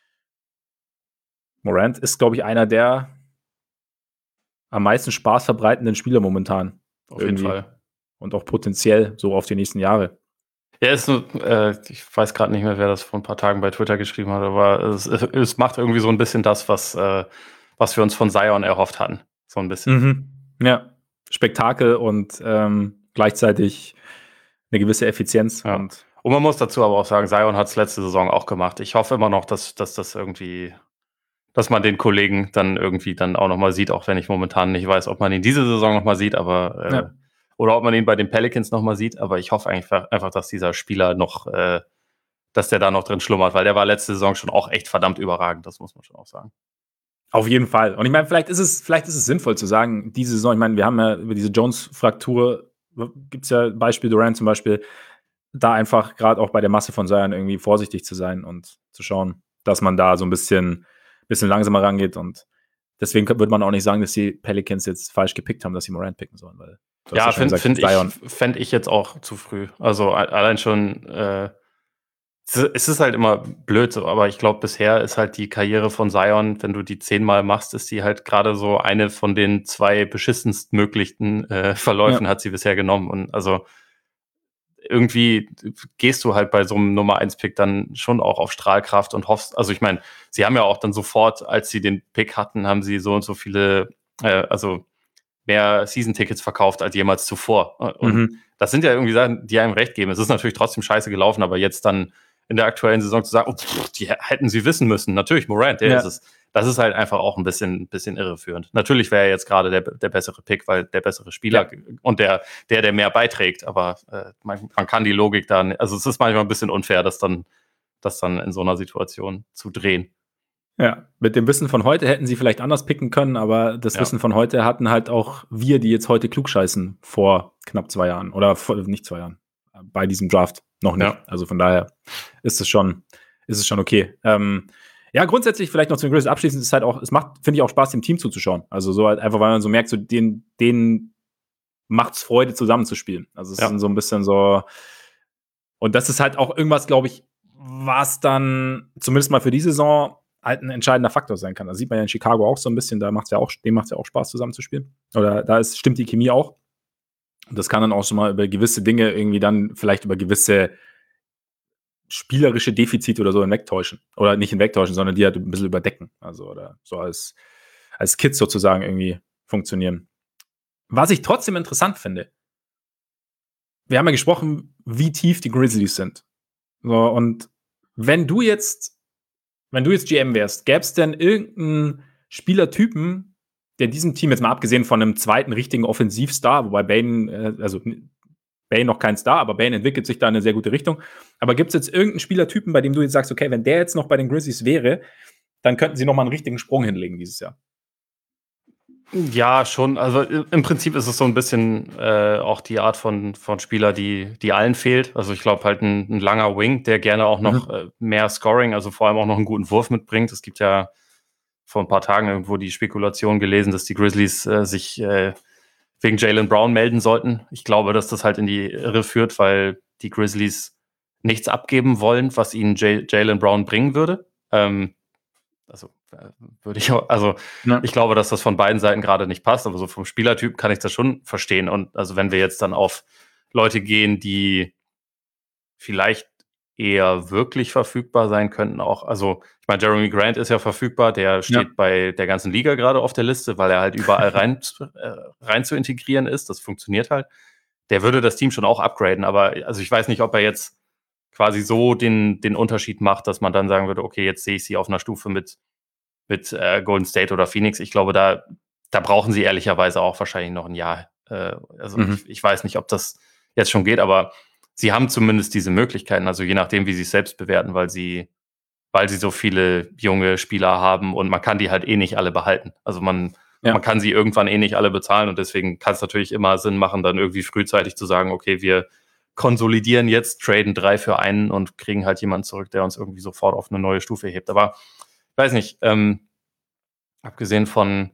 Morant ist, glaube ich, einer der am meisten Spaß verbreitenden Spieler momentan. Auf jeden Irgendwie. Fall. Und auch potenziell so auf die nächsten Jahre. Ja, ist so, äh, ich weiß gerade nicht mehr, wer das vor ein paar Tagen bei Twitter geschrieben hat, aber es, es macht irgendwie so ein bisschen das, was, äh, was wir uns von Zion erhofft hatten. So ein bisschen. Mhm. Ja, Spektakel und ähm, gleichzeitig eine gewisse Effizienz. Ja. Und Und man muss dazu aber auch sagen, Zion hat es letzte Saison auch gemacht. Ich hoffe immer noch, dass, dass das irgendwie, dass man den Kollegen dann irgendwie dann auch nochmal sieht, auch wenn ich momentan nicht weiß, ob man ihn diese Saison nochmal sieht, aber äh, Ja. oder ob man ihn bei den Pelicans nochmal sieht, aber ich hoffe einfach, einfach, dass dieser Spieler noch, äh, dass der da noch drin schlummert, weil der war letzte Saison schon auch echt verdammt überragend, das muss man schon auch sagen. Auf jeden Fall. Und ich meine, vielleicht ist es, vielleicht ist es sinnvoll zu sagen, diese Saison, ich meine, wir haben ja über diese Jones-Fraktur, gibt es ja Beispiel Durant zum Beispiel, da einfach gerade auch bei der Masse von Zion irgendwie vorsichtig zu sein und zu schauen, dass man da so ein bisschen, bisschen langsamer rangeht. Und deswegen würde man auch nicht sagen, dass die Pelicans jetzt falsch gepickt haben, dass sie Morant picken sollen. Weil ja, finde find ich, fänd ich jetzt auch zu früh. Also allein schon, äh, es ist halt immer blöd so, aber ich glaube, bisher ist halt die Karriere von Zion, wenn du die zehnmal machst, ist die halt gerade so eine von den zwei beschissenst möglichen äh, Verläufen ja. hat sie bisher genommen. Und also irgendwie gehst du halt bei so einem Nummer eins Pick dann schon auch auf Strahlkraft und hoffst, also ich meine, sie haben ja auch dann sofort, als sie den Pick hatten, haben sie so und so viele, äh, also mehr Season-Tickets verkauft als jemals zuvor. Und mhm. das sind ja irgendwie Sachen, die einem recht geben. Es ist natürlich trotzdem scheiße gelaufen, aber jetzt dann in der aktuellen Saison zu sagen, oh, pff, die hätten sie wissen müssen. Natürlich, Morant, der ja. ist es. das ist halt einfach auch ein bisschen, bisschen irreführend. Natürlich wäre er jetzt gerade der, der bessere Pick, weil der bessere Spieler ja. und der, der, der mehr beiträgt, aber äh, man, man kann die Logik dann, also es ist manchmal ein bisschen unfair, das dann, das dann in so einer Situation zu drehen. Ja, mit dem Wissen von heute hätten sie vielleicht anders picken können, aber das ja. Wissen von heute hatten halt auch wir, die jetzt heute klugscheißen, vor knapp zwei Jahren oder vor, nicht zwei Jahren, bei diesem Draft noch nicht. Ja. Also von daher ist es schon, ist es schon okay. Ähm, ja, grundsätzlich vielleicht noch zum Grizzlies abschließend ist halt auch, es macht, finde ich, auch Spaß, dem Team zuzuschauen. Also so halt einfach, weil man so merkt, so den, denen macht's Freude, zusammenzuspielen. Also es ja. ist so ein bisschen so, und das ist halt auch irgendwas, glaube ich, was dann zumindest mal für die Saison halt ein entscheidender Faktor sein kann. Das sieht man ja in Chicago auch so ein bisschen, da macht's ja auch, dem macht es ja auch Spaß, zusammenzuspielen. Oder da ist, stimmt die Chemie auch. Und das kann dann auch schon mal über gewisse Dinge irgendwie dann vielleicht über gewisse spielerische Defizite oder so hinwegtäuschen. Oder nicht hinwegtäuschen, sondern die halt ein bisschen überdecken. Also oder so als, als Kids sozusagen irgendwie funktionieren. Was ich trotzdem interessant finde, wir haben ja gesprochen, wie tief die Grizzlies sind. So, und wenn du jetzt Wenn du jetzt G M wärst, gäbe es denn irgendeinen Spielertypen, der diesem Team, jetzt mal abgesehen von einem zweiten richtigen Offensivstar, wobei Bane, äh, also Bane noch kein Star, aber Bane entwickelt sich da in eine sehr gute Richtung. Aber gibt es jetzt irgendeinen Spielertypen, bei dem du jetzt sagst, okay, wenn der jetzt noch bei den Grizzlies wäre, dann könnten sie noch mal einen richtigen Sprung hinlegen dieses Jahr? Ja, schon. Also im Prinzip ist es so ein bisschen äh, auch die Art von, von Spieler, die, die allen fehlt. Also ich glaube halt ein, ein langer Wing, der gerne auch noch mhm. äh, mehr Scoring, also vor allem auch noch einen guten Wurf mitbringt. Es gibt ja vor ein paar Tagen irgendwo die Spekulation gelesen, dass die Grizzlies äh, sich äh, wegen Jaylen Brown melden sollten. Ich glaube, dass das halt in die Irre führt, weil die Grizzlies nichts abgeben wollen, was ihnen Jaylen Brown bringen würde. Ähm, also würde ich auch, also ja. ich glaube, dass das von beiden Seiten gerade nicht passt, aber so vom Spielertyp kann ich das schon verstehen. Und also wenn wir jetzt dann auf Leute gehen, die vielleicht eher wirklich verfügbar sein könnten, auch, also ich meine, Jeremy Grant ist ja verfügbar, der steht ja. bei der ganzen Liga gerade auf der Liste, weil er halt überall rein, äh, rein zu integrieren ist. Das funktioniert halt. Der würde das Team schon auch upgraden, aber also ich weiß nicht, ob er jetzt quasi so den, den Unterschied macht, dass man dann sagen würde, okay, jetzt sehe ich sie auf einer Stufe mit, mit äh, Golden State oder Phoenix. Ich glaube, da, da brauchen sie ehrlicherweise auch wahrscheinlich noch ein Jahr. Äh, also mhm. ich, ich weiß nicht, ob das jetzt schon geht, aber sie haben zumindest diese Möglichkeiten, also je nachdem, wie sie es selbst bewerten, weil sie, weil sie so viele junge Spieler haben und man kann die halt eh nicht alle behalten. Also man, ja. man kann sie irgendwann eh nicht alle bezahlen und deswegen kann es natürlich immer Sinn machen, dann irgendwie frühzeitig zu sagen, okay, wir konsolidieren jetzt, traden drei für einen und kriegen halt jemanden zurück, der uns irgendwie sofort auf eine neue Stufe hebt. Aber ich weiß nicht, ähm, abgesehen von,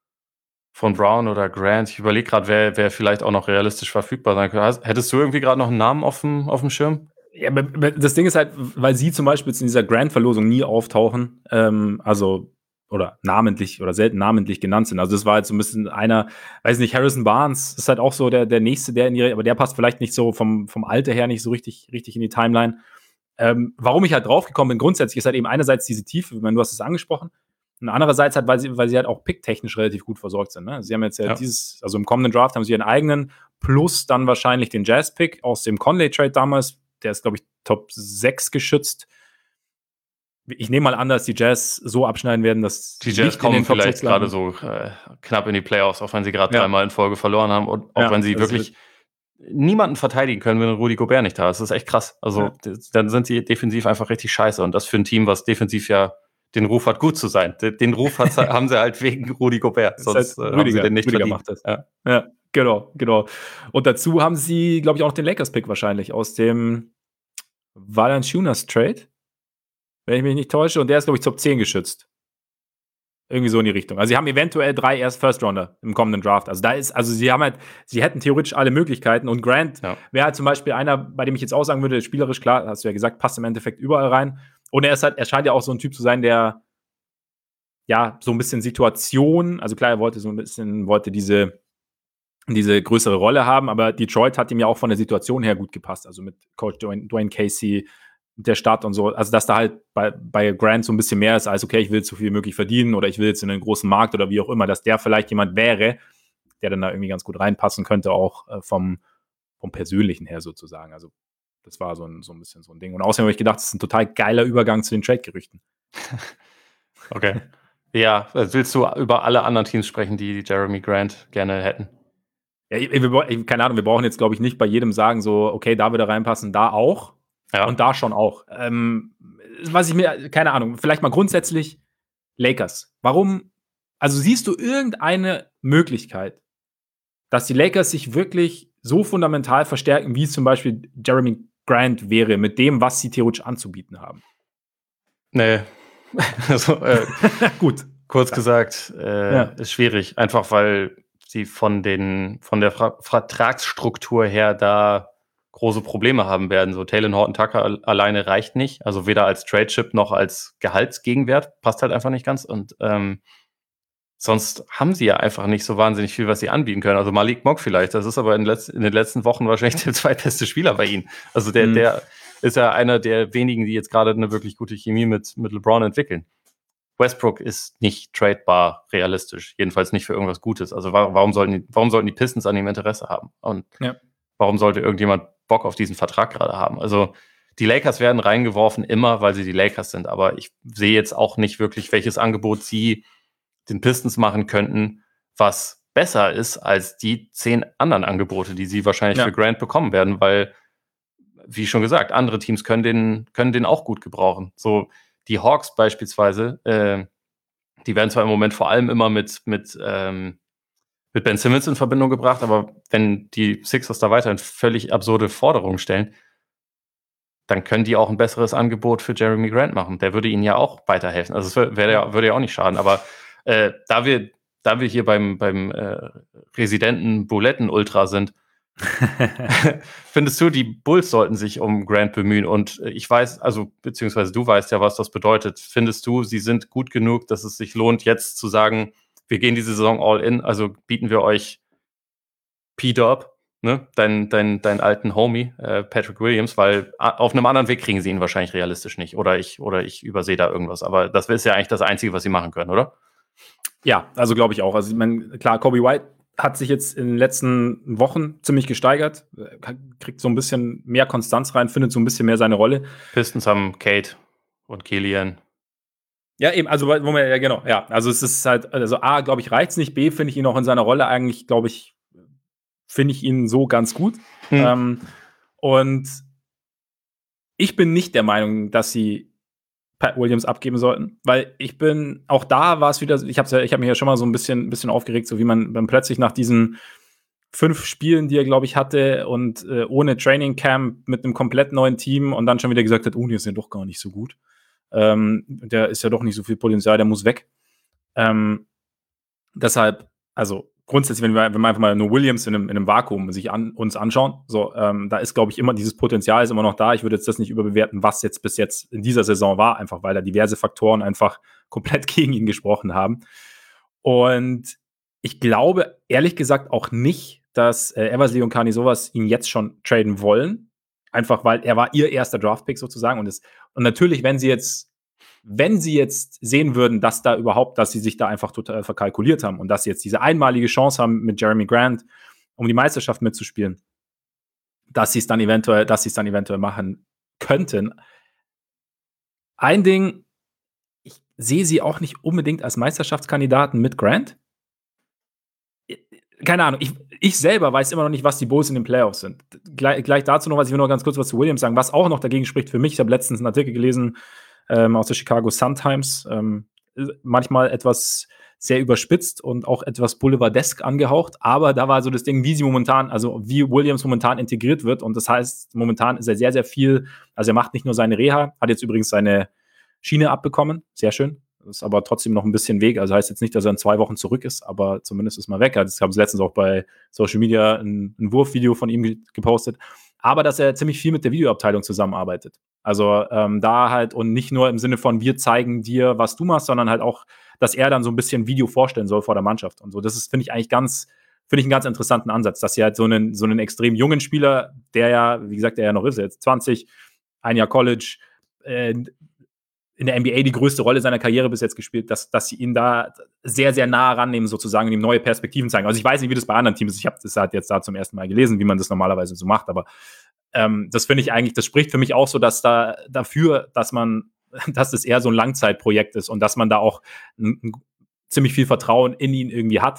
von Brown oder Grant, ich überlege gerade, wer, wer vielleicht auch noch realistisch verfügbar sein könnte. Hättest du irgendwie gerade noch einen Namen auf dem, auf dem Schirm? Ja, das Ding ist halt, weil sie zum Beispiel in dieser Grant-Verlosung nie auftauchen, ähm, also oder namentlich oder selten namentlich genannt sind. Also das war halt so ein bisschen einer, weiß nicht, Harrison Barnes ist halt auch so der, der Nächste, der in ihre, aber der passt vielleicht nicht so vom, vom Alter her nicht so richtig, richtig in die Timeline. Ähm, warum ich halt draufgekommen bin, grundsätzlich ist halt eben einerseits diese Tiefe, ich meine, du hast es angesprochen, und andererseits halt, weil sie, weil sie halt auch picktechnisch relativ gut versorgt sind. Ne? Sie haben jetzt ja, ja dieses, also im kommenden Draft haben sie ihren eigenen, plus dann wahrscheinlich den Jazz-Pick aus dem Conley-Trade damals, der ist, glaube ich, Top sechs geschützt. Ich nehme mal an, dass die Jazz so abschneiden werden, dass die Jazz kommen vielleicht gerade so äh, knapp in die Playoffs, auch wenn sie gerade ja. dreimal in Folge verloren haben und auch ja, wenn sie wirklich niemanden verteidigen können, wenn Rudi Gobert nicht da ist. Das ist echt krass. Also ja. das, dann sind sie defensiv einfach richtig scheiße und das für ein Team, was defensiv ja den Ruf hat, gut zu sein. Den, den Ruf hat, haben sie halt wegen Rudi Gobert, sonst halt äh, haben sie den nicht Rüdiger verdient. Macht das. Ja. ja, genau, genau. Und dazu haben sie, glaube ich, auch noch den Lakers-Pick wahrscheinlich aus dem Valanciunas-Trade, wenn ich mich nicht täusche. Und der ist, glaube ich, Top zehn geschützt. Irgendwie so in die Richtung. Also sie haben eventuell drei erst First-Rounder im kommenden Draft. Also da ist, also sie haben halt, sie hätten theoretisch alle Möglichkeiten. Und Grant ja. wäre halt zum Beispiel einer, bei dem ich jetzt auch sagen würde, spielerisch, klar, hast du ja gesagt, passt im Endeffekt überall rein. Und er ist halt, er scheint ja auch so ein Typ zu sein, der ja so ein bisschen Situation, also klar, er wollte so ein bisschen, wollte diese, diese größere Rolle haben, aber Detroit hat ihm ja auch von der Situation her gut gepasst. Also mit Coach Dwayne, Dwayne Casey, der Stadt und so, also dass da halt bei, bei Grant so ein bisschen mehr ist als, okay, ich will so viel wie möglich verdienen oder ich will jetzt in einen großen Markt oder wie auch immer, dass der vielleicht jemand wäre, der dann da irgendwie ganz gut reinpassen könnte, auch äh, vom, vom Persönlichen her sozusagen. Also das war so ein, so ein bisschen so ein Ding. Und außerdem habe ich gedacht, das ist ein total geiler Übergang zu den Trade-Gerüchten. Okay. Ja, willst du über alle anderen Teams sprechen, die Jeremy Grant gerne hätten? Ja, wir, keine Ahnung, wir brauchen jetzt, glaube ich, nicht bei jedem sagen, so, okay, da würde reinpassen, da auch. Ja. Und da schon auch. Ähm, was ich mir, keine Ahnung, vielleicht mal grundsätzlich Lakers. Warum? Also siehst du irgendeine Möglichkeit, dass die Lakers sich wirklich so fundamental verstärken, wie es zum Beispiel Jeremy Grant wäre, mit dem, was sie theoretisch anzubieten haben? Nee. also, äh, Gut. Kurz ja. gesagt, äh, ja. ist schwierig. Einfach weil sie von den von der Fra- Vertragsstruktur her da große Probleme haben werden. So Taylor Horton-Tucker alleine reicht nicht. Also weder als Trade-Chip noch als Gehaltsgegenwert. Passt halt einfach nicht ganz. Und ähm, sonst haben sie ja einfach nicht so wahnsinnig viel, was sie anbieten können. Also Malik Monk vielleicht. Das ist aber in, letz- in den letzten Wochen wahrscheinlich der zweitbeste Spieler bei ihnen. Also der, mhm. der ist ja einer der wenigen, die jetzt gerade eine wirklich gute Chemie mit, mit LeBron entwickeln. Westbrook ist nicht tradebar realistisch. Jedenfalls nicht für irgendwas Gutes. Also warum sollten die, warum sollten die Pistons an ihm Interesse haben? Und ja. warum sollte irgendjemand Bock auf diesen Vertrag gerade haben? Also die Lakers werden reingeworfen immer, weil sie die Lakers sind. Aber ich sehe jetzt auch nicht wirklich, welches Angebot sie den Pistons machen könnten, was besser ist als die zehn anderen Angebote, die sie wahrscheinlich ja. für Grant bekommen werden. Weil, wie schon gesagt, andere Teams können den, können den auch gut gebrauchen. So die Hawks beispielsweise, äh, die werden zwar im Moment vor allem immer mit, mit, ähm, mit Ben Simmons in Verbindung gebracht, aber wenn die Sixers da weiterhin völlig absurde Forderungen stellen, dann können die auch ein besseres Angebot für Jeremy Grant machen. Der würde ihnen ja auch weiterhelfen. Also es wär, wär, würde ja auch nicht schaden. Aber äh, da wir, da wir hier beim, beim äh, Residenten Buletten Ultra sind, findest du, die Bulls sollten sich um Grant bemühen? Und ich weiß, also beziehungsweise du weißt ja, was das bedeutet. Findest du, sie sind gut genug, dass es sich lohnt, jetzt zu sagen, wir gehen diese Saison all in, also bieten wir euch P-Dub, ne, deinen dein, dein alten Homie, äh, Patrick Williams, weil auf einem anderen Weg kriegen sie ihn wahrscheinlich realistisch nicht. Oder ich, oder ich übersehe da irgendwas. Aber das ist ja eigentlich das Einzige, was sie machen können, oder? Ja, also glaube ich auch. Also ich meine, klar, Kobe White hat sich jetzt in den letzten Wochen ziemlich gesteigert, kriegt so ein bisschen mehr Konstanz rein, findet so ein bisschen mehr seine Rolle. Pistons haben Kate und Killian. Ja, eben, also wo man, ja genau, ja, also es ist halt, also A, glaube ich, reicht's nicht, B, finde ich ihn auch in seiner Rolle eigentlich, glaube ich, finde ich ihn so ganz gut. Hm. Ähm, und ich bin nicht der Meinung, dass sie Pat Williams abgeben sollten, weil ich bin, auch da war es wieder, ich habe ja, ich hab mich ja schon mal so ein bisschen, bisschen aufgeregt, so wie man dann plötzlich nach diesen fünf Spielen, die er, glaube ich, hatte und äh, ohne Training Camp mit einem komplett neuen Team und dann schon wieder gesagt hat, oh, die ist ja doch gar nicht so gut. Ähm, der ist ja doch nicht so viel Potenzial, der muss weg. Ähm, deshalb, also grundsätzlich, wenn wir, wenn wir einfach mal nur Williams in einem, in einem Vakuum sich an, uns anschauen, so, ähm, da ist, glaube ich, immer dieses Potenzial ist immer noch da. Ich würde jetzt das nicht überbewerten, was jetzt bis jetzt in dieser Saison war, einfach weil da diverse Faktoren einfach komplett gegen ihn gesprochen haben. Und ich glaube, ehrlich gesagt, auch nicht, dass äh, Eversley und Kani sowas ihn jetzt schon traden wollen. Einfach weil er war ihr erster Draftpick sozusagen. Und, es, und natürlich, wenn sie jetzt Wenn sie jetzt sehen würden, dass da überhaupt, dass sie sich da einfach total verkalkuliert haben und dass sie jetzt diese einmalige Chance haben mit Jeremy Grant, um die Meisterschaft mitzuspielen, dass sie es dann eventuell, dass sie es dann eventuell machen könnten. Ein Ding, ich sehe sie auch nicht unbedingt als Meisterschaftskandidaten mit Grant. Keine Ahnung, ich, ich selber weiß immer noch nicht, was die Bulls in den Playoffs sind. Gleich, gleich dazu noch, was ich will noch ganz kurz was zu Williams sagen, was auch noch dagegen spricht für mich. Ich habe letztens einen Artikel gelesen, Ähm, aus der Chicago Sun-Times, ähm, manchmal etwas sehr überspitzt und auch etwas boulevardesk angehaucht, aber da war so das Ding, wie sie momentan, also wie Williams momentan integriert wird und das heißt, momentan ist er sehr, sehr viel, also er macht nicht nur seine Reha, hat jetzt übrigens seine Schiene abbekommen, sehr schön, ist aber trotzdem noch ein bisschen Weg, also heißt jetzt nicht, dass er in zwei Wochen zurück ist, aber zumindest ist mal weg, also ich habe es letztens auch bei Social Media ein, ein Wurfvideo von ihm ge- gepostet, aber dass er ziemlich viel mit der Videoabteilung zusammenarbeitet. Also ähm, da halt und nicht nur im Sinne von wir zeigen dir, was du machst, sondern halt auch, dass er dann so ein bisschen Video vorstellen soll vor der Mannschaft und so. Das ist, finde ich, eigentlich ganz, finde ich einen ganz interessanten Ansatz, dass sie halt so einen, so einen extrem jungen Spieler, der ja, wie gesagt, der ja noch ist, jetzt zwanzig, ein Jahr College, äh, in der N B A die größte Rolle seiner Karriere bis jetzt gespielt, dass, dass sie ihn da sehr, sehr nah rannehmen, sozusagen, und ihm neue Perspektiven zeigen. Also ich weiß nicht, wie das bei anderen Teams ist. Ich habe das halt jetzt da zum ersten Mal gelesen, wie man das normalerweise so macht, aber ähm, das finde ich eigentlich, das spricht für mich auch so, dass da dafür, dass man dass das eher so ein Langzeitprojekt ist und dass man da auch n, n, ziemlich viel Vertrauen in ihn irgendwie hat.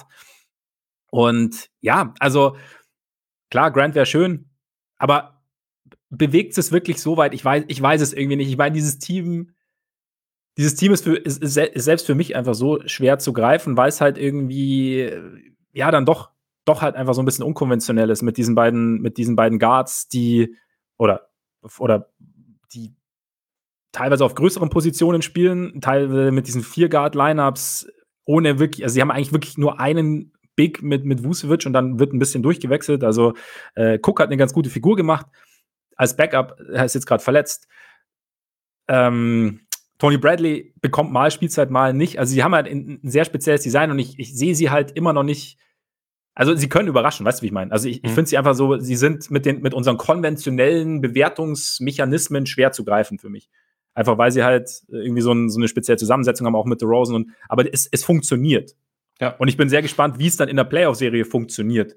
Und ja, also klar, Grant wäre schön, aber bewegt es wirklich so weit? Ich weiß, ich weiß es irgendwie nicht. Ich meine, dieses Team, dieses Team ist, für, ist, ist selbst für mich einfach so schwer zu greifen, weil es halt irgendwie, ja, dann doch, doch halt einfach so ein bisschen unkonventionell ist mit diesen beiden, mit diesen beiden Guards, die, oder, oder die teilweise auf größeren Positionen spielen, teilweise mit diesen Vier-Guard-Lineups, ohne wirklich, also sie haben eigentlich wirklich nur einen Big mit, mit Vucevic und dann wird ein bisschen durchgewechselt. Also äh, Cook hat eine ganz gute Figur gemacht. Als Backup, er ist jetzt gerade verletzt. Ähm, Tony Bradley bekommt mal Spielzeit, mal nicht. Also sie haben halt ein, ein sehr spezielles Design und ich, ich sehe sie halt immer noch nicht. Also sie können überraschen, weißt du, wie ich meine? Also ich, ich Mhm. finde sie einfach so, sie sind mit, den, mit unseren konventionellen Bewertungsmechanismen schwer zu greifen für mich. Einfach weil sie halt irgendwie so, ein, so eine spezielle Zusammensetzung haben, auch mit DeRozan. Und, aber es, es funktioniert. Ja. Und ich bin sehr gespannt, wie es dann in der Playoff-Serie funktioniert.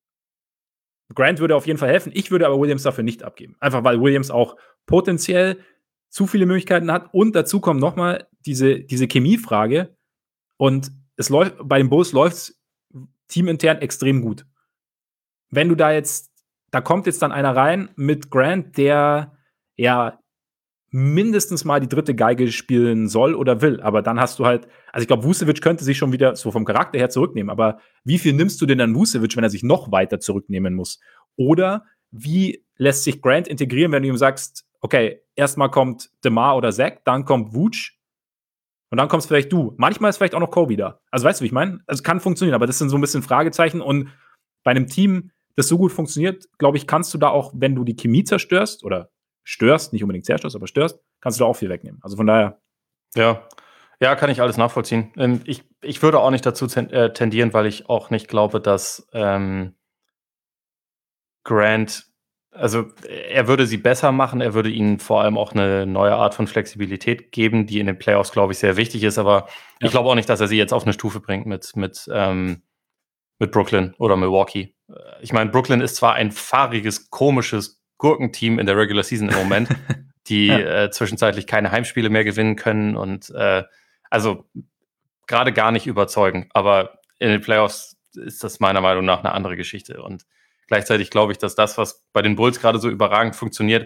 Grant würde auf jeden Fall helfen. Ich würde aber Williams dafür nicht abgeben. Einfach weil Williams auch potenziell zu viele Möglichkeiten hat. Und dazu kommt nochmal diese, diese Chemiefrage. Und es läuft, bei den Bulls läuft es teamintern extrem gut. Wenn du da jetzt, da kommt jetzt dann einer rein mit Grant, der ja mindestens mal die dritte Geige spielen soll oder will. Aber dann hast du halt, also ich glaube, Vucevic könnte sich schon wieder so vom Charakter her zurücknehmen. Aber wie viel nimmst du denn an Vucevic, wenn er sich noch weiter zurücknehmen muss? Oder wie lässt sich Grant integrieren, wenn du ihm sagst, okay, erstmal kommt DeMar oder Zach, dann kommt Vooch und dann kommst vielleicht du. Manchmal ist vielleicht auch noch Kobe da. Also weißt du, wie ich meine? Also es kann funktionieren, aber das sind so ein bisschen Fragezeichen. Und bei einem Team, das so gut funktioniert, glaube ich, kannst du da auch, wenn du die Chemie zerstörst oder störst, nicht unbedingt zerstörst, aber störst, kannst du da auch viel wegnehmen. Also von daher. Ja, ja, kann ich alles nachvollziehen. Ähm, Ich, ich würde auch nicht dazu ten- äh, tendieren, weil ich auch nicht glaube, dass ähm, Grant, also er würde sie besser machen, er würde ihnen vor allem auch eine neue Art von Flexibilität geben, die in den Playoffs, glaube ich, sehr wichtig ist, aber Ja. ich glaube auch nicht, dass er sie jetzt auf eine Stufe bringt mit, mit, ähm, mit Brooklyn oder Milwaukee. Äh, Ich meine, Brooklyn ist zwar ein fahriges, komisches Gurkenteam in der Regular Season im Moment, die Ja. äh, zwischenzeitlich keine Heimspiele mehr gewinnen können und äh, also gerade gar nicht überzeugen. Aber in den Playoffs ist das meiner Meinung nach eine andere Geschichte. Und gleichzeitig glaube ich, dass das, was bei den Bulls gerade so überragend funktioniert,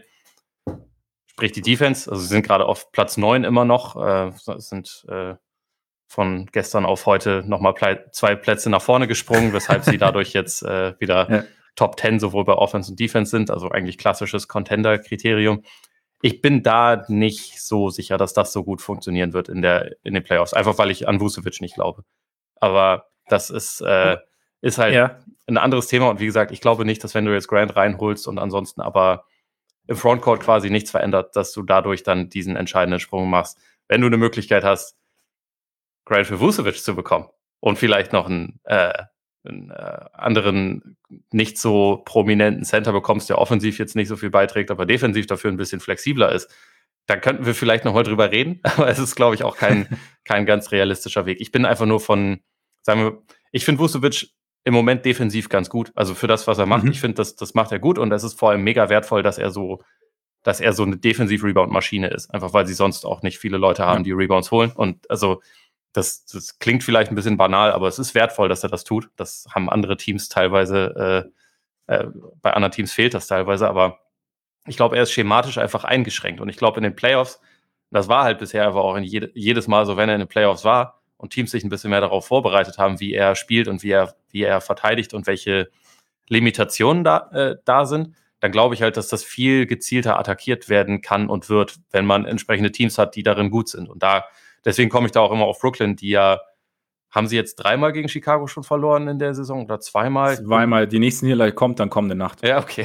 sprich die Defense, also sie sind gerade auf Platz neun immer noch, äh, sind äh, von gestern auf heute nochmal ple- zwei Plätze nach vorne gesprungen, weshalb sie dadurch jetzt äh, wieder Ja. Top zehn sowohl bei Offense und Defense sind, also eigentlich klassisches Contender-Kriterium. Ich bin da nicht so sicher, dass das so gut funktionieren wird in, der, in den Playoffs, einfach weil ich an Vucevic nicht glaube. Aber das ist, äh, ist halt Ja. ein anderes Thema und wie gesagt, ich glaube nicht, dass wenn du jetzt Grant reinholst und ansonsten aber im Frontcourt quasi nichts verändert, dass du dadurch dann diesen entscheidenden Sprung machst. Wenn du eine Möglichkeit hast, Grant für Vucevic zu bekommen und vielleicht noch einen, äh, einen äh, anderen, nicht so prominenten Center bekommst, der offensiv jetzt nicht so viel beiträgt, aber defensiv dafür ein bisschen flexibler ist, dann könnten wir vielleicht noch mal drüber reden, aber es ist, glaube ich, auch kein, kein ganz realistischer Weg. Ich bin einfach nur von, sagen wir, ich finde Vucevic im Moment defensiv ganz gut, also für das, was er macht. Mhm. Ich finde, das, das macht er gut und es ist vor allem mega wertvoll, dass er so dass er so eine Defensiv-Rebound-Maschine ist, einfach weil sie sonst auch nicht viele Leute haben, Ja. die Rebounds holen und also das, das klingt vielleicht ein bisschen banal, aber es ist wertvoll, dass er das tut. Das haben andere Teams teilweise, äh, äh, bei anderen Teams fehlt das teilweise, aber ich glaube, er ist schematisch einfach eingeschränkt. Und ich glaube, in den Playoffs, das war halt bisher aber auch in jede, jedes Mal so, wenn er in den Playoffs war und Teams sich ein bisschen mehr darauf vorbereitet haben, wie er spielt und wie er, wie er verteidigt und welche Limitationen da, äh, da sind, dann glaube ich halt, dass das viel gezielter attackiert werden kann und wird, wenn man entsprechende Teams hat, die darin gut sind. Und da deswegen komme ich da auch immer auf Brooklyn, die ja, haben sie jetzt dreimal gegen Chicago schon verloren in der Saison oder zweimal? Zweimal. Die nächste Niederlage kommt dann kommende Nacht. Ja, okay.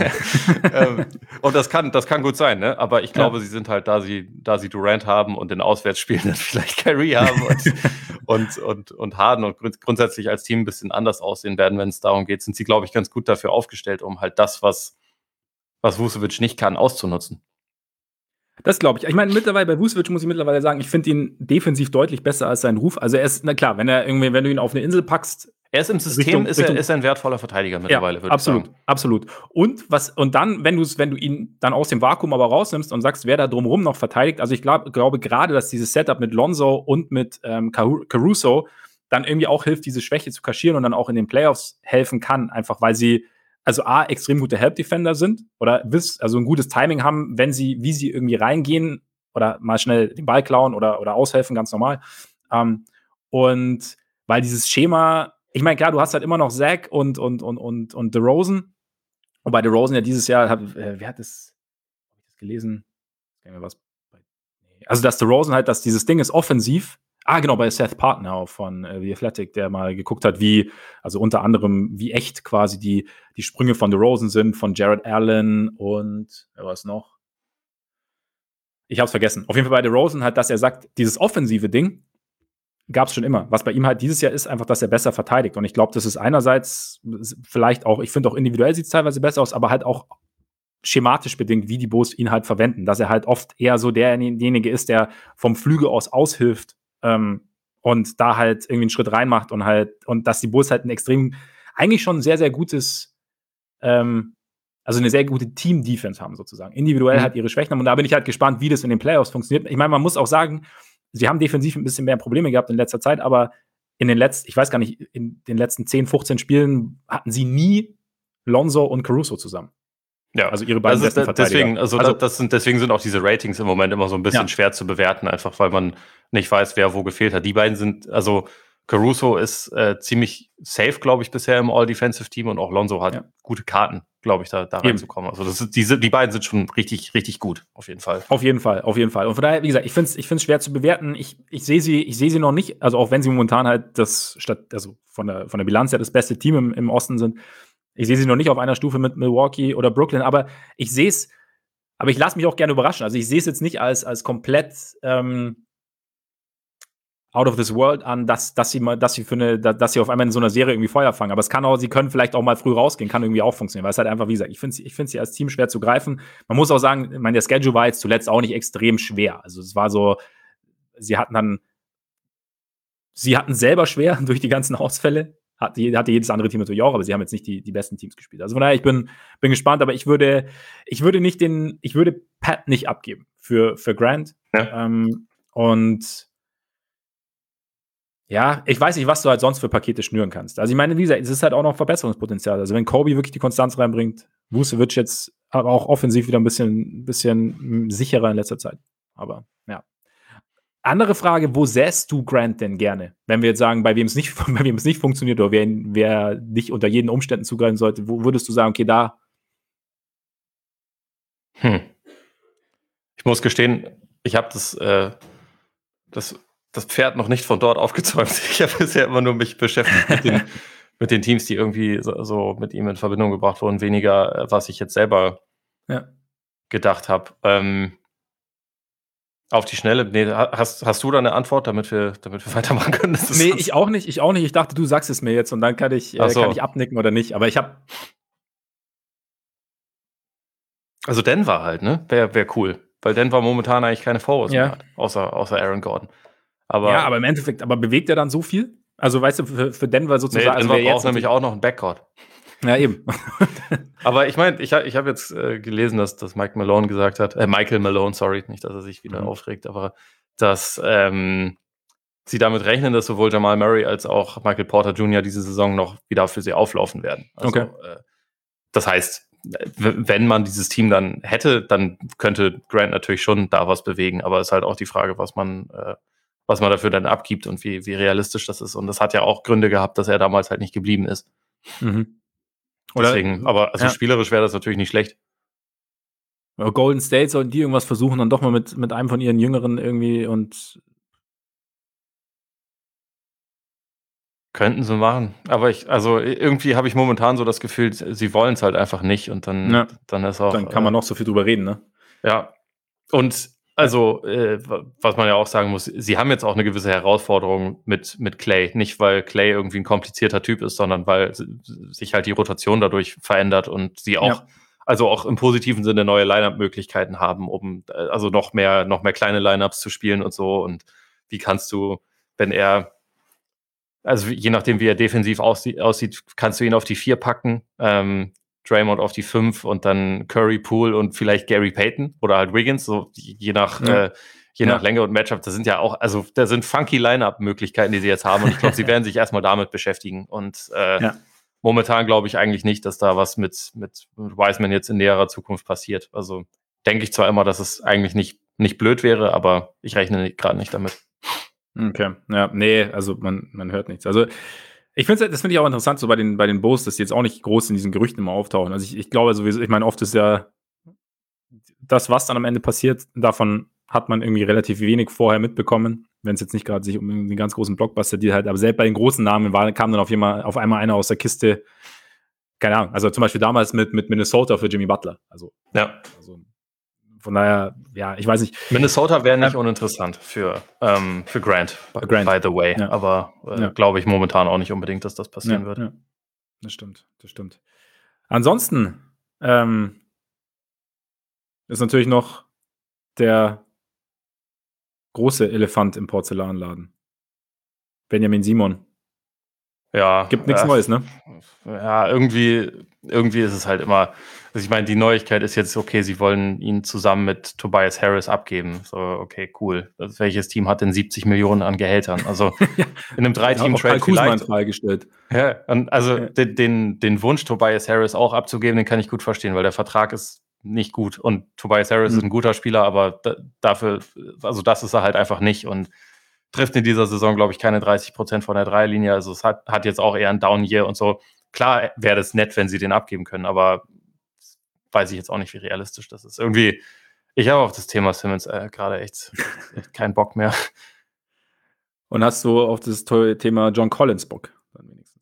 ähm, und das kann, das kann gut sein, ne? Aber ich glaube, Ja. sie sind halt, da sie, da sie Durant haben und in Auswärtsspielen dann vielleicht Kyrie haben und, und, und, und Harden und grund- grundsätzlich als Team ein bisschen anders aussehen werden, wenn es darum geht, sind sie, glaube ich, ganz gut dafür aufgestellt, um halt das, was, was Vucevic nicht kann, auszunutzen. Das glaube ich. Ich meine, mittlerweile bei Vucevic muss ich mittlerweile sagen, ich finde ihn defensiv deutlich besser als seinen Ruf. Also er ist, na klar, wenn er irgendwie, wenn du ihn auf eine Insel packst, Er ist im System, Richtung, ist, Richtung, er, ist er ein wertvoller Verteidiger mittlerweile, ja, würde ich absolut, sagen. absolut. Und was, und dann, wenn du wenn du ihn dann aus dem Vakuum aber rausnimmst und sagst, wer da drumherum noch verteidigt, also ich glaub, glaube gerade, dass dieses Setup mit Lonzo und mit ähm, Caruso dann irgendwie auch hilft, diese Schwäche zu kaschieren und dann auch in den Playoffs helfen kann, einfach weil sie also A, extrem gute Help-Defender sind oder wiss, also ein gutes Timing haben, wenn sie, wie sie irgendwie reingehen oder mal schnell den Ball klauen oder, oder aushelfen, ganz normal. Ähm, und weil dieses Schema, ich meine, klar, du hast halt immer noch Zach und, und, und, und, und DeRozan. Wobei DeRozan ja dieses Jahr, hat, äh, wer hat das, hab ich das gelesen? Was, also, dass DeRozan halt, dass dieses Ding ist offensiv. Ah, genau, bei Seth Partnow von äh, The Athletic, der mal geguckt hat, wie, also unter anderem, wie echt quasi die, die Sprünge von DeRozan sind, von Jared Allen und, wer war es noch? Ich hab's vergessen. Auf jeden Fall bei DeRozan halt, dass er sagt, dieses offensive Ding gab's schon immer. Was bei ihm halt dieses Jahr ist, einfach, dass er besser verteidigt. Und ich glaube, das ist einerseits vielleicht auch, ich finde auch individuell sieht es teilweise besser aus, aber halt auch schematisch bedingt, wie die Bulls ihn halt verwenden. Dass er halt oft eher so derjenige ist, der vom Flügel aus aushilft ähm, und da halt irgendwie einen Schritt reinmacht und halt, und dass die Bulls halt ein extrem, eigentlich schon ein sehr, sehr gutes, ähm, also eine sehr gute Team-Defense haben sozusagen. Individuell Mhm. halt ihre Schwächen haben. Und da bin ich halt gespannt, wie das in den Playoffs funktioniert. Ich meine, man muss auch sagen, sie haben defensiv ein bisschen mehr Probleme gehabt in letzter Zeit, aber in den letzten, ich weiß gar nicht, in den letzten zehn, fünfzehn Spielen hatten sie nie Lonzo und Caruso zusammen. Ja, also ihre beiden das ist besten da, Verteidiger. deswegen, also, Also- das, das sind, deswegen sind auch diese Ratings im Moment immer so ein bisschen Ja. schwer zu bewerten, einfach weil man nicht weiß, wer wo gefehlt hat. Die beiden sind, also Caruso ist äh, ziemlich safe, glaube ich, bisher im All-Defensive-Team und auch Lonzo hat Ja. gute Karten, glaube ich, da, da Eben. reinzukommen. Also das ist, diese, die beiden sind schon richtig, richtig gut, auf jeden Fall. Auf jeden Fall, auf jeden Fall. Und von daher, wie gesagt, ich finde es ich find's schwer zu bewerten. Ich, ich sehe sie, ich sehe sie noch nicht, also auch wenn sie momentan halt das statt, also von der, von der Bilanz her das beste Team im, im Osten sind, ich sehe sie noch nicht auf einer Stufe mit Milwaukee oder Brooklyn, aber ich sehe es, aber ich lasse mich auch gerne überraschen. Also ich sehe es jetzt nicht als, als komplett ähm, out of this world an, dass, dass sie mal, dass sie für eine, dass sie auf einmal in so einer Serie irgendwie Feuer fangen. Aber es kann auch, sie können vielleicht auch mal früh rausgehen, kann irgendwie auch funktionieren, weil es halt einfach, wie gesagt, ich finde ich finde sie als Team schwer zu greifen. Man muss auch sagen, ich meine, der Schedule war jetzt zuletzt auch nicht extrem schwer. Also es war so, sie hatten dann, sie hatten selber schwer durch die ganzen Ausfälle. Hatte, hatte jedes andere Team natürlich auch, aber sie haben jetzt nicht die, die besten Teams gespielt. Also von daher, ich bin, bin gespannt, aber ich würde, ich würde nicht den, ich würde Pat nicht abgeben für, für Grant. Ja. Ähm, und ja, ich weiß nicht, was du halt sonst für Pakete schnüren kannst. Also ich meine, wie gesagt, es ist halt auch noch Verbesserungspotenzial. Also wenn Kobe wirklich die Konstanz reinbringt, Vucevic jetzt aber auch offensiv wieder ein bisschen, bisschen sicherer in letzter Zeit. Aber ja. Andere Frage, wo säst du Grant denn gerne? Wenn wir jetzt sagen, bei wem es nicht, bei wem es nicht funktioniert oder wer, wer nicht unter jeden Umständen zugreifen sollte, wo würdest du sagen, okay, da? Hm. Ich muss gestehen, ich habe das, äh, das, das Pferd noch nicht von dort aufgezäumt. Ich habe bisher immer nur mich beschäftigt mit den, mit den Teams, die irgendwie so, so mit ihm in Verbindung gebracht wurden, weniger, äh, was ich jetzt selber Ja. gedacht habe. Ähm, Auf die Schnelle, nee, hast, hast du da eine Antwort, damit wir, damit wir weitermachen können? Das ist Nee, das- ich auch nicht, ich auch nicht. Ich dachte, du sagst es mir jetzt und dann kann ich, Ach äh, so. kann ich abnicken oder nicht. Aber ich habe Also Denver halt, ne? Wäre wär cool. Weil Denver momentan eigentlich keine Forwards Ja. mehr hat, außer, außer Aaron Gordon. Aber, ja, aber im Endeffekt, aber bewegt er dann so viel? Also weißt du, für, für Denver nee, sozusagen, also Denver wer braucht jetzt nämlich auch noch einen Backcourt. Ja, eben. Aber ich meine, ich, ha- ich habe jetzt äh, gelesen, dass, dass Mike Malone gesagt hat, äh, Michael Malone, sorry, nicht, dass er sich wieder Mhm. aufregt, aber dass ähm, sie damit rechnen, dass sowohl Jamal Murray als auch Michael Porter Junior diese Saison noch wieder für sie auflaufen werden. Also, Okay. äh, das heißt, w- wenn man dieses Team dann hätte, dann könnte Grant natürlich schon da was bewegen, aber es ist halt auch die Frage, was man, äh, was man dafür dann abgibt und wie, wie realistisch das ist. Und das hat ja auch Gründe gehabt, dass er damals halt nicht geblieben ist. Mhm. Oder, Deswegen, aber also ja. spielerisch wäre das natürlich nicht schlecht. Oder Golden State sollten die irgendwas versuchen, dann doch mal mit, mit einem von ihren Jüngeren irgendwie und Könnten sie machen. Aber ich, also irgendwie habe ich momentan so das Gefühl, sie wollen es halt einfach nicht und dann, Ja. dann ist auch. dann kann man äh, noch so viel drüber reden, ne? Ja. Und also, äh, was man ja auch sagen muss, sie haben jetzt auch eine gewisse Herausforderung mit, mit Clay. Nicht, weil Clay irgendwie ein komplizierter Typ ist, sondern weil s- sich halt die Rotation dadurch verändert und sie auch, Ja. also auch im positiven Sinne neue Line-Up-Möglichkeiten haben, um äh, also noch mehr, noch mehr kleine Line-Ups zu spielen und so. Und wie kannst du, wenn er also je nachdem, wie er defensiv aussie- aussieht, kannst du ihn auf die vier packen, ähm, Draymond auf die fünf und dann Curry, Poole und vielleicht Gary Payton oder halt Wiggins, so je nach, Ja. äh, je Ja. nach Länge und Matchup. Das sind ja auch, also da sind funky Line-Up-Möglichkeiten, die sie jetzt haben und ich glaube, sie werden sich erstmal damit beschäftigen und äh, Ja. momentan glaube ich eigentlich nicht, dass da was mit, mit Wiseman jetzt in näherer Zukunft passiert. Also denke ich zwar immer, dass es eigentlich nicht, nicht blöd wäre, aber ich rechne gerade nicht damit. Okay, ja, nee, also man, man hört nichts. Also ich finde das finde ich auch interessant, so bei den, bei den Bulls, dass die jetzt auch nicht groß in diesen Gerüchten immer auftauchen. Also ich, ich glaube sowieso, ich meine, oft ist ja das, was dann am Ende passiert, davon hat man irgendwie relativ wenig vorher mitbekommen, wenn es jetzt nicht gerade sich um einen ganz großen Blockbuster die halt, aber selbst bei den großen Namen war, kam dann auf, jemand, auf einmal einer aus der Kiste, keine Ahnung, also zum Beispiel damals mit, mit Minnesota für Jimmy Butler. Also, Ja. also von daher, ja, ich weiß nicht. Minnesota wäre nicht ähm, uninteressant für, ähm, für Grant, für Grant, by the way. Ja. Aber äh, Ja. glaube ich momentan auch nicht unbedingt, dass das passieren Ja, wird. Ja. Das stimmt, das stimmt. Ansonsten ähm, ist natürlich noch der große Elefant im Porzellanladen. Benjamin Simon. Ja. Gibt nichts äh, Neues, ne? Ja, irgendwie, irgendwie ist es halt immer. Also ich meine, die Neuigkeit ist jetzt, okay, sie wollen ihn zusammen mit Tobias Harris abgeben. So, okay, cool. Also welches Team hat denn siebzig Millionen an Gehältern? Also ja. in einem Drei-Team-Trade vielleicht. in Frage gestellt. Ja, und also Ja. den, den, den Wunsch, Tobias Harris auch abzugeben, den kann ich gut verstehen, weil der Vertrag ist nicht gut. Und Tobias Harris Mhm. ist ein guter Spieler, aber da, dafür, also das ist er halt einfach nicht. Und trifft in dieser Saison, glaube ich, keine dreißig Prozent von der Dreierlinie. Also es hat, hat jetzt auch eher ein Down-Year und so. Klar wäre das nett, wenn sie den abgeben können, aber weiß ich jetzt auch nicht, wie realistisch das ist. Irgendwie, ich habe auf das Thema Simmons äh, gerade echt, echt keinen Bock mehr. Und hast du auf das tolle Thema John Collins Bock? Dann wenigstens.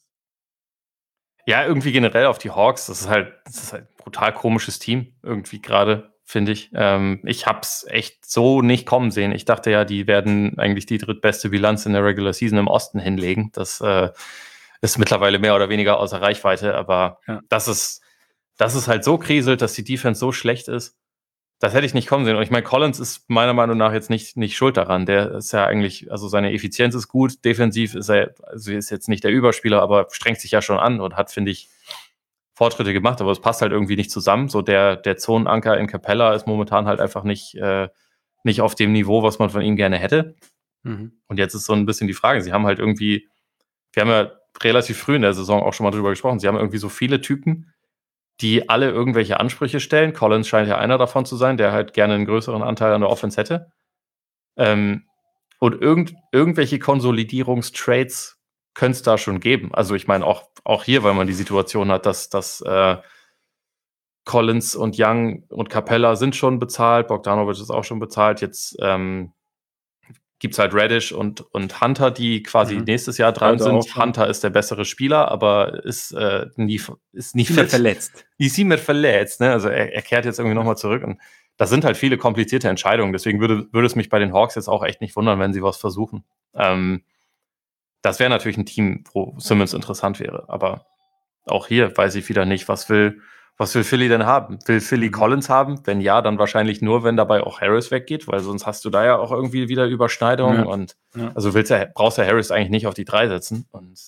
Ja, irgendwie generell auf die Hawks. Das ist halt, das ist halt ein brutal komisches Team, irgendwie gerade, finde ich. Ähm, ich habe es echt so nicht kommen sehen. Ich dachte ja, die werden eigentlich die drittbeste Bilanz in der Regular Season im Osten hinlegen. Das äh, ist mittlerweile mehr oder weniger außer Reichweite, aber Ja. das ist, das ist halt so kriselt, dass die Defense so schlecht ist. Das hätte ich nicht kommen sehen. Und ich meine, Collins ist meiner Meinung nach jetzt nicht, nicht schuld daran. Der ist ja eigentlich, also seine Effizienz ist gut. Defensiv ist er, also ist jetzt nicht der Überspieler, aber strengt sich ja schon an und hat, finde ich, Fortschritte gemacht. Aber es passt halt irgendwie nicht zusammen. So der, der Zonenanker in Capella ist momentan halt einfach nicht, äh, nicht auf dem Niveau, was man von ihm gerne hätte. Mhm. Und jetzt ist so ein bisschen die Frage. Sie haben halt irgendwie, wir haben ja relativ früh in der Saison auch schon mal drüber gesprochen. Sie haben irgendwie so viele Typen, die alle irgendwelche Ansprüche stellen. Collins scheint ja einer davon zu sein, der halt gerne einen größeren Anteil an der Offense hätte. Ähm, und irgend, irgendwelche Konsolidierungstrades könnte es da schon geben. Also ich meine auch, auch hier, weil man die Situation hat, dass, dass äh, Collins und Young und Capella sind schon bezahlt, Bogdanovic ist auch schon bezahlt. Jetzt ähm, gibt es halt Reddish und, und Hunter, die quasi mhm. nächstes Jahr dran Hunter sind. Hunter ist der bessere Spieler, aber ist äh, nie, ist nie fit. verletzt. Ist immer verletzt. Ne? Also er, er kehrt jetzt irgendwie nochmal zurück. Und das sind halt viele komplizierte Entscheidungen. Deswegen würde, würde es mich bei den Hawks jetzt auch echt nicht wundern, wenn sie was versuchen. Ähm, das wäre natürlich ein Team, wo Simmons interessant wäre. Aber auch hier weiß ich wieder nicht, was will, was will Philly denn haben? Will Philly mhm. Collins haben? Wenn ja, dann wahrscheinlich nur, wenn dabei auch Harris weggeht, weil sonst hast du da ja auch irgendwie wieder Überschneidungen. Ja. Und ja. also willst du, brauchst du Harris eigentlich nicht auf die drei setzen. Und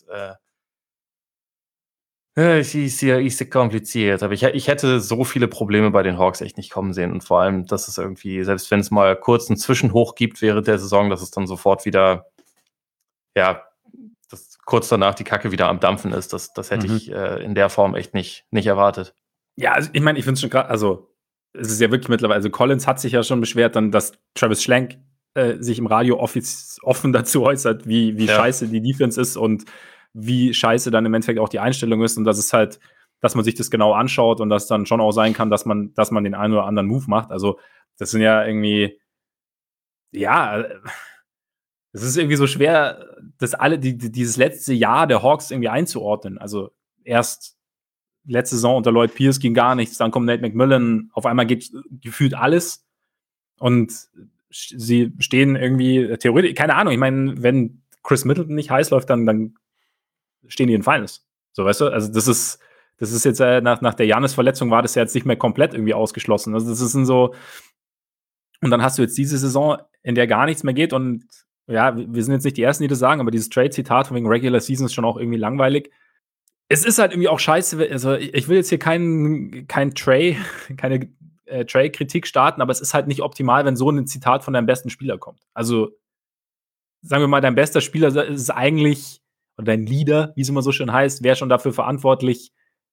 äh, es ist ja ist kompliziert. Aber ich, ich hätte so viele Probleme bei den Hawks echt nicht kommen sehen. Und vor allem, dass es irgendwie, selbst wenn es mal kurz einen Zwischenhoch gibt während der Saison, dass es dann sofort wieder, ja, dass kurz danach die Kacke wieder am Dampfen ist. Das, das hätte mhm. ich äh, in der Form echt nicht, nicht erwartet. Ja, also ich meine, ich finde es schon gerade, also es ist ja wirklich mittlerweile, also Collins hat sich ja schon beschwert, dann, dass Travis Schlenk äh, sich im Radio offiz- offen dazu äußert, wie, wie ja. scheiße die Defense ist und wie scheiße dann im Endeffekt auch die Einstellung ist und dass es halt, dass man sich das genau anschaut und dass dann schon auch sein kann, dass man, dass man den einen oder anderen Move macht. Also das sind ja irgendwie, ja, es ist irgendwie so schwer, das alle, die, die, dieses letzte Jahr der Hawks irgendwie einzuordnen. Also erst letzte Saison unter Lloyd Pierce ging gar nichts, dann kommt Nate McMillan, auf einmal geht gefühlt alles und sie stehen irgendwie theoretisch, keine Ahnung, ich meine, wenn Chris Middleton nicht heiß läuft, dann, dann stehen die in Finals. So, weißt du, also das ist, das ist jetzt äh, nach, nach der Giannis-Verletzung war das ja jetzt nicht mehr komplett irgendwie ausgeschlossen. Also das ist so, und dann hast du jetzt diese Saison, in der gar nichts mehr geht und ja, wir sind jetzt nicht die Ersten, die das sagen, aber dieses Trade-Zitat von wegen Regular Season ist schon auch irgendwie langweilig. Es ist halt irgendwie auch scheiße, also ich will jetzt hier keinen kein Trey, keine äh, Trey-Kritik starten, aber es ist halt nicht optimal, wenn so ein Zitat von deinem besten Spieler kommt. Also, sagen wir mal, dein bester Spieler ist eigentlich, oder dein Leader, wie es immer so schön heißt, wäre schon dafür verantwortlich,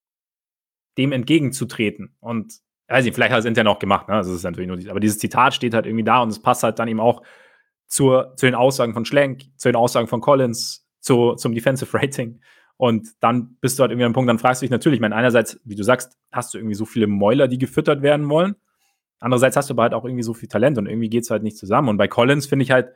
dem entgegenzutreten. Und, weiß ich, vielleicht hat er es intern auch gemacht, ne? Also, das ist natürlich nur, aber dieses Zitat steht halt irgendwie da und es passt halt dann eben auch zur, zu den Aussagen von Schlenk, zu den Aussagen von Collins, zu, zum Defensive Rating. Und dann bist du halt irgendwie an einem Punkt, dann fragst du dich natürlich, ich meine, einerseits, wie du sagst, hast du irgendwie so viele Mäuler, die gefüttert werden wollen. Andererseits hast du aber halt auch irgendwie so viel Talent und irgendwie geht es halt nicht zusammen. Und bei Collins finde ich halt,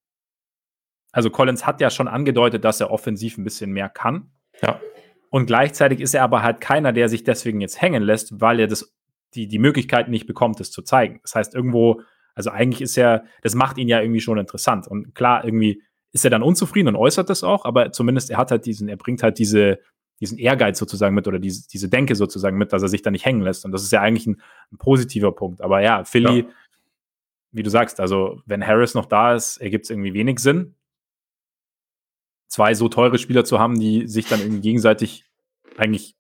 also Collins hat ja schon angedeutet, dass er offensiv ein bisschen mehr kann. Ja. Und gleichzeitig ist er aber halt keiner, der sich deswegen jetzt hängen lässt, weil er das, die, die Möglichkeit nicht bekommt, das zu zeigen. Das heißt, irgendwo, also eigentlich ist er, das macht ihn ja irgendwie schon interessant. Und klar, irgendwie ist er dann unzufrieden und äußert das auch, aber zumindest er hat halt diesen, er bringt halt diese, diesen Ehrgeiz sozusagen mit oder diese, diese Denke sozusagen mit, dass er sich da nicht hängen lässt. Und das ist ja eigentlich ein, ein positiver Punkt. Aber ja, Philly, ja. Wie du sagst, also wenn Harris noch da ist, ergibt es irgendwie wenig Sinn, zwei so teure Spieler zu haben, die sich dann irgendwie gegenseitig eigentlich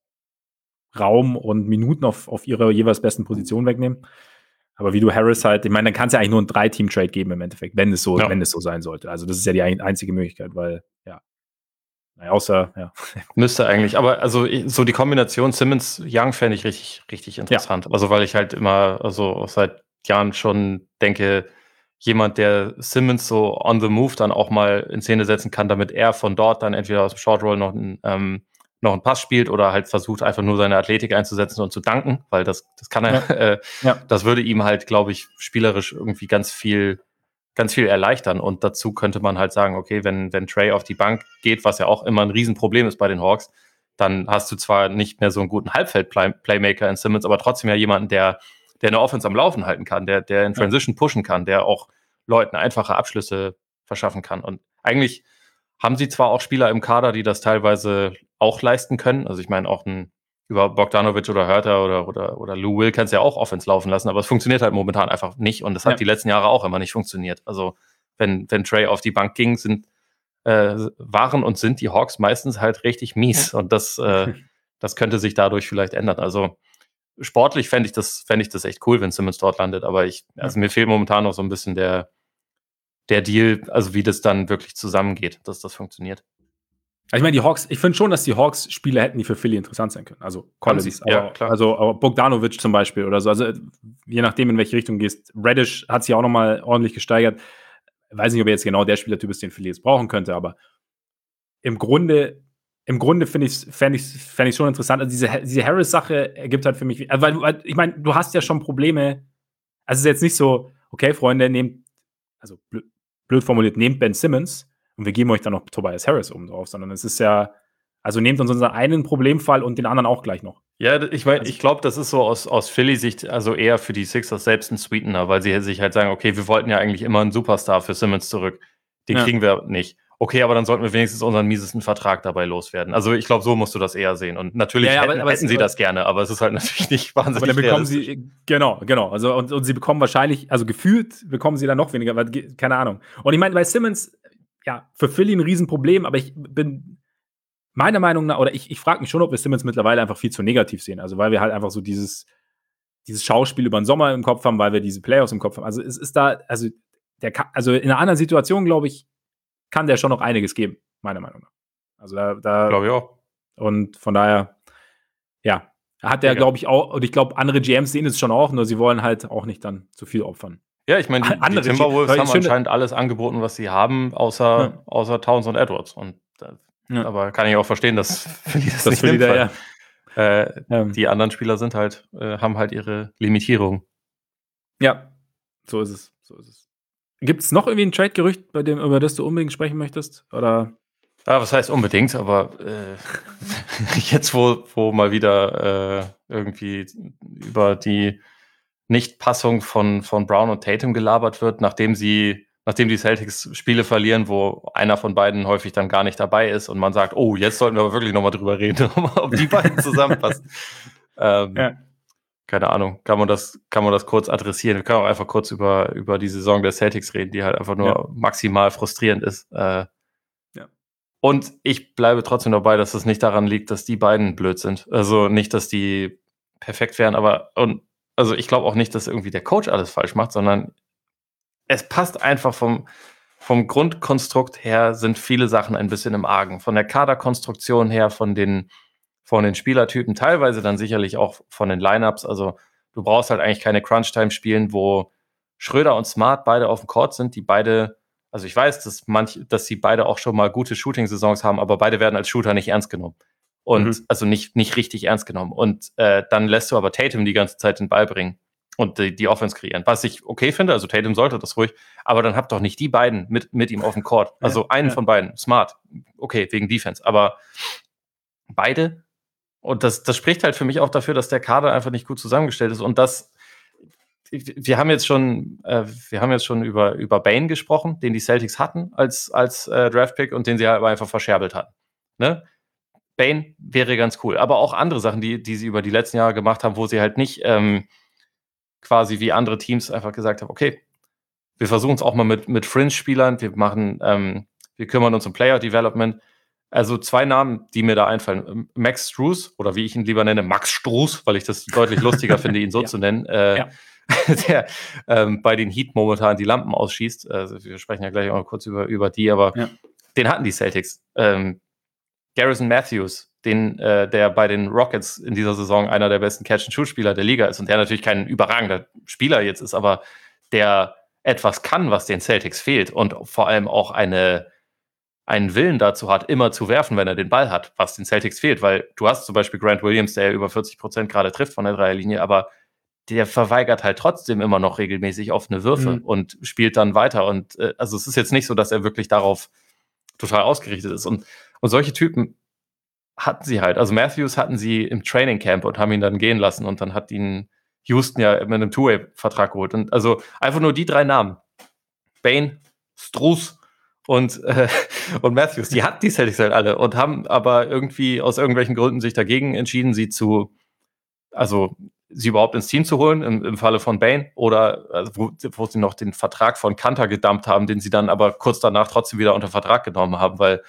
Raum und Minuten auf, auf ihre jeweils besten Positionen wegnehmen. Aber wie du Harris halt, ich meine, dann kann es ja eigentlich nur einen Drei-Team-Trade geben im Endeffekt, wenn es so, ja. wenn es so sein sollte. Also das ist ja die einzige Möglichkeit, weil, ja, naja, außer, ja. Müsste eigentlich, aber also so die Kombination Simmons-Young fände ich richtig, richtig interessant. Ja. Also weil ich halt immer, also seit Jahren schon denke, jemand, der Simmons so on the move dann auch mal in Szene setzen kann, damit er von dort dann entweder aus dem Short Roll noch einen, ähm, noch einen Pass spielt oder halt versucht, einfach nur seine Athletik einzusetzen und zu danken, weil das, das kann er, ja. äh, ja. das würde ihm halt, glaube ich, spielerisch irgendwie ganz viel, ganz viel erleichtern. Und dazu könnte man halt sagen, okay, wenn, wenn Trey auf die Bank geht, was ja auch immer ein Riesenproblem ist bei den Hawks, dann hast du zwar nicht mehr so einen guten Halbfeld-Playmaker in Simmons, aber trotzdem ja jemanden, der, der eine Offense am Laufen halten kann, der, der in Transition ja. pushen kann, der auch Leuten einfache Abschlüsse verschaffen kann. Und eigentlich haben sie zwar auch Spieler im Kader, die das teilweise auch leisten können. Also ich meine, auch ein, über Bogdanovic oder Hörter oder, oder, oder Lou Will kannst du ja auch Offense laufen lassen, aber es funktioniert halt momentan einfach nicht und das hat ja. die letzten Jahre auch immer nicht funktioniert. Also wenn, wenn Trey auf die Bank ging, sind äh, waren und sind die Hawks meistens halt richtig mies und das, äh, das könnte sich dadurch vielleicht ändern. Also sportlich fände ich das, fände ich das echt cool, wenn Simmons dort landet, aber ich, also mir fehlt momentan noch so ein bisschen der, der Deal, also wie das dann wirklich zusammengeht, dass das funktioniert. Ich meine, die Hawks, ich finde schon, dass die Hawks Spieler hätten, die für Philly interessant sein können. Also Collins, aber, ja, klar. Also aber Bogdanovic zum Beispiel oder so. Also je nachdem, in welche Richtung du gehst. Reddish hat sich auch nochmal ordentlich gesteigert. Ich weiß nicht, ob er jetzt genau der Spielertyp ist, den Philly jetzt brauchen könnte, aber im Grunde, im Grunde finde ich es fände ich, fänd ich schon interessant. Also diese, diese Harris-Sache ergibt halt für mich, weil, weil ich meine, du hast ja schon Probleme. Also es ist jetzt nicht so, okay, Freunde, nehmt, also blöd, blöd formuliert, nehmt Ben Simmons und wir geben euch dann noch Tobias Harris oben drauf, sondern es ist ja, also nehmt uns unseren einen Problemfall und den anderen auch gleich noch. Ja, ich meine, also, ich glaube, das ist so aus, aus Philly-Sicht also eher für die Sixers selbst ein Sweetener, weil sie sich halt sagen, okay, wir wollten ja eigentlich immer einen Superstar für Simmons zurück. Den ja. kriegen wir nicht. Okay, aber dann sollten wir wenigstens unseren miesesten Vertrag dabei loswerden. Also ich glaube, so musst du das eher sehen. Und natürlich ja, ja, hätten, aber, aber hätten sie aber, das gerne, aber es ist halt natürlich nicht wahnsinnig. Aber dann bekommen sie, genau, genau. Also und, und sie bekommen wahrscheinlich, also gefühlt bekommen sie dann noch weniger, weil, keine Ahnung. Und ich meine, bei Simmons, ja, für Philly ein Riesenproblem, aber ich bin meiner Meinung nach, oder ich, ich frage mich schon, ob wir Simmons mittlerweile einfach viel zu negativ sehen. Also weil wir halt einfach so dieses, dieses Schauspiel über den Sommer im Kopf haben, weil wir diese Playoffs im Kopf haben. Also es ist da, also der kann, also in einer anderen Situation, glaube ich, kann der schon noch einiges geben, meiner Meinung nach. Also da, da glaube ich auch. Und von daher, ja, hat der, ja, glaube ich, auch, und ich glaube, andere G Ms sehen es schon auch, nur sie wollen halt auch nicht dann zu viel opfern. Ja, ich meine, die, die Timberwolves haben anscheinend alles angeboten, was sie haben, außer, ja. außer Towns und Edwards. Und, ja. Aber kann ich auch verstehen, dass für die das, das nicht nimmt, ja. äh, ja. Die anderen Spieler sind halt, äh, haben halt ihre Limitierung. Ja, so ist es. So ist es. Gibt es noch irgendwie ein Trade-Gerücht, bei dem, über das du unbedingt sprechen möchtest? Oder? Ja, was heißt unbedingt, aber äh, jetzt, wo, wo mal wieder äh, irgendwie über die Nichtpassung von, von Brown und Tatum gelabert wird, nachdem sie, nachdem die Celtics Spiele verlieren, wo einer von beiden häufig dann gar nicht dabei ist und man sagt, oh, jetzt sollten wir aber wirklich nochmal drüber reden, ob die beiden zusammenpassen. ähm, ja. keine Ahnung, kann man das, kann man das kurz adressieren. Wir können auch einfach kurz über, über die Saison der Celtics reden, die halt einfach nur ja. maximal frustrierend ist. Äh, ja. Und ich bleibe trotzdem dabei, dass es nicht daran liegt, dass die beiden blöd sind. Also nicht, dass die perfekt wären, aber und also ich glaube auch nicht, dass irgendwie der Coach alles falsch macht, sondern es passt einfach vom, vom Grundkonstrukt her sind viele Sachen ein bisschen im Argen. Von der Kaderkonstruktion her, von den von den Spielertypen, teilweise dann sicherlich auch von den Lineups. Also du brauchst halt eigentlich keine Crunch-Time spielen, wo Schröder und Smart beide auf dem Court sind, die beide, also ich weiß, dass manch, dass sie beide auch schon mal gute Shooting-Saisons haben, aber beide werden als Shooter nicht ernst genommen. Und mhm. also nicht, nicht richtig ernst genommen. Und äh, dann lässt du aber Tatum die ganze Zeit den Ball bringen und die, die Offense kreieren. Was ich okay finde, also Tatum sollte das ruhig, aber dann habt doch nicht die beiden mit, mit ihm auf dem Court. Also ja, einen ja. von beiden, Smart, okay, wegen Defense, aber beide. Und das, das spricht halt für mich auch dafür, dass der Kader einfach nicht gut zusammengestellt ist. Und das, wir haben jetzt schon, äh, wir haben jetzt schon über, über Bane gesprochen, den die Celtics hatten als, als äh, Draftpick und den sie halt einfach verscherbelt hatten. Ne? Bane wäre ganz cool. Aber auch andere Sachen, die, die sie über die letzten Jahre gemacht haben, wo sie halt nicht ähm, quasi wie andere Teams einfach gesagt haben, okay, wir versuchen es auch mal mit, mit Fringe-Spielern, wir machen, ähm, wir kümmern uns um Player-Development. Also zwei Namen, die mir da einfallen. Max Strus, oder wie ich ihn lieber nenne, Max Strus, weil ich das deutlich lustiger finde, ihn so ja. zu nennen, äh, ja. der ähm, bei den Heat momentan die Lampen ausschießt. Also wir sprechen ja gleich auch noch kurz über, über die, aber ja. den hatten die Celtics. Ähm, Garrison Matthews, den, äh, der bei den Rockets in dieser Saison einer der besten Catch-and-Shoot-Spieler der Liga ist und der natürlich kein überragender Spieler jetzt ist, aber der etwas kann, was den Celtics fehlt und vor allem auch eine einen Willen dazu hat, immer zu werfen, wenn er den Ball hat, was den Celtics fehlt, weil du hast zum Beispiel Grant Williams, der ja über vierzig Prozent gerade trifft von der Dreierlinie, aber der verweigert halt trotzdem immer noch regelmäßig offene Würfe mhm. und spielt dann weiter und äh, also es ist jetzt nicht so, dass er wirklich darauf total ausgerichtet ist und, und solche Typen hatten sie halt, also Matthews hatten sie im Training Camp und haben ihn dann gehen lassen und dann hat ihn Houston ja mit einem Two-Way-Vertrag geholt und also einfach nur die drei Namen, Bane, Strus und, äh, und Matthews, die hatten die Celtics halt alle und haben aber irgendwie aus irgendwelchen Gründen sich dagegen entschieden, sie zu, also sie überhaupt ins Team zu holen, im, im Falle von Bane, oder also, wo, wo sie noch den Vertrag von Kanter gedumpt haben, den sie dann aber kurz danach trotzdem wieder unter Vertrag genommen haben, weil,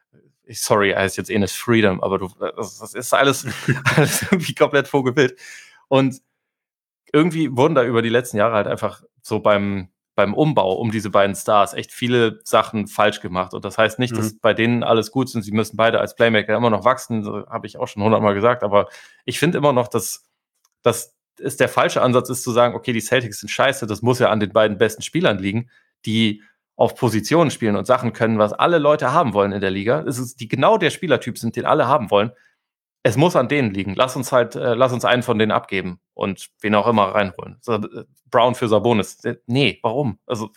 sorry, er heißt jetzt Enes Freedom, aber du, das, das ist alles, alles irgendwie komplett vogelwild. Und irgendwie wurden da über die letzten Jahre halt einfach so beim beim Umbau um diese beiden Stars echt viele Sachen falsch gemacht. Und das heißt nicht, mhm. dass bei denen alles gut sind. Sie müssen beide als Playmaker immer noch wachsen, so habe ich auch schon hundertmal gesagt. Aber ich finde immer noch, dass, dass es der falsche Ansatz ist, zu sagen, okay, die Celtics sind scheiße, das muss ja an den beiden besten Spielern liegen, die auf Positionen spielen und Sachen können, was alle Leute haben wollen in der Liga. Es ist die genau der Spielertyp sind, den alle haben wollen. Es muss an denen liegen. Lass uns halt, äh, lass uns einen von denen abgeben und wen auch immer reinholen. So, äh, Brown für Sabonis. Äh, nee, warum? Also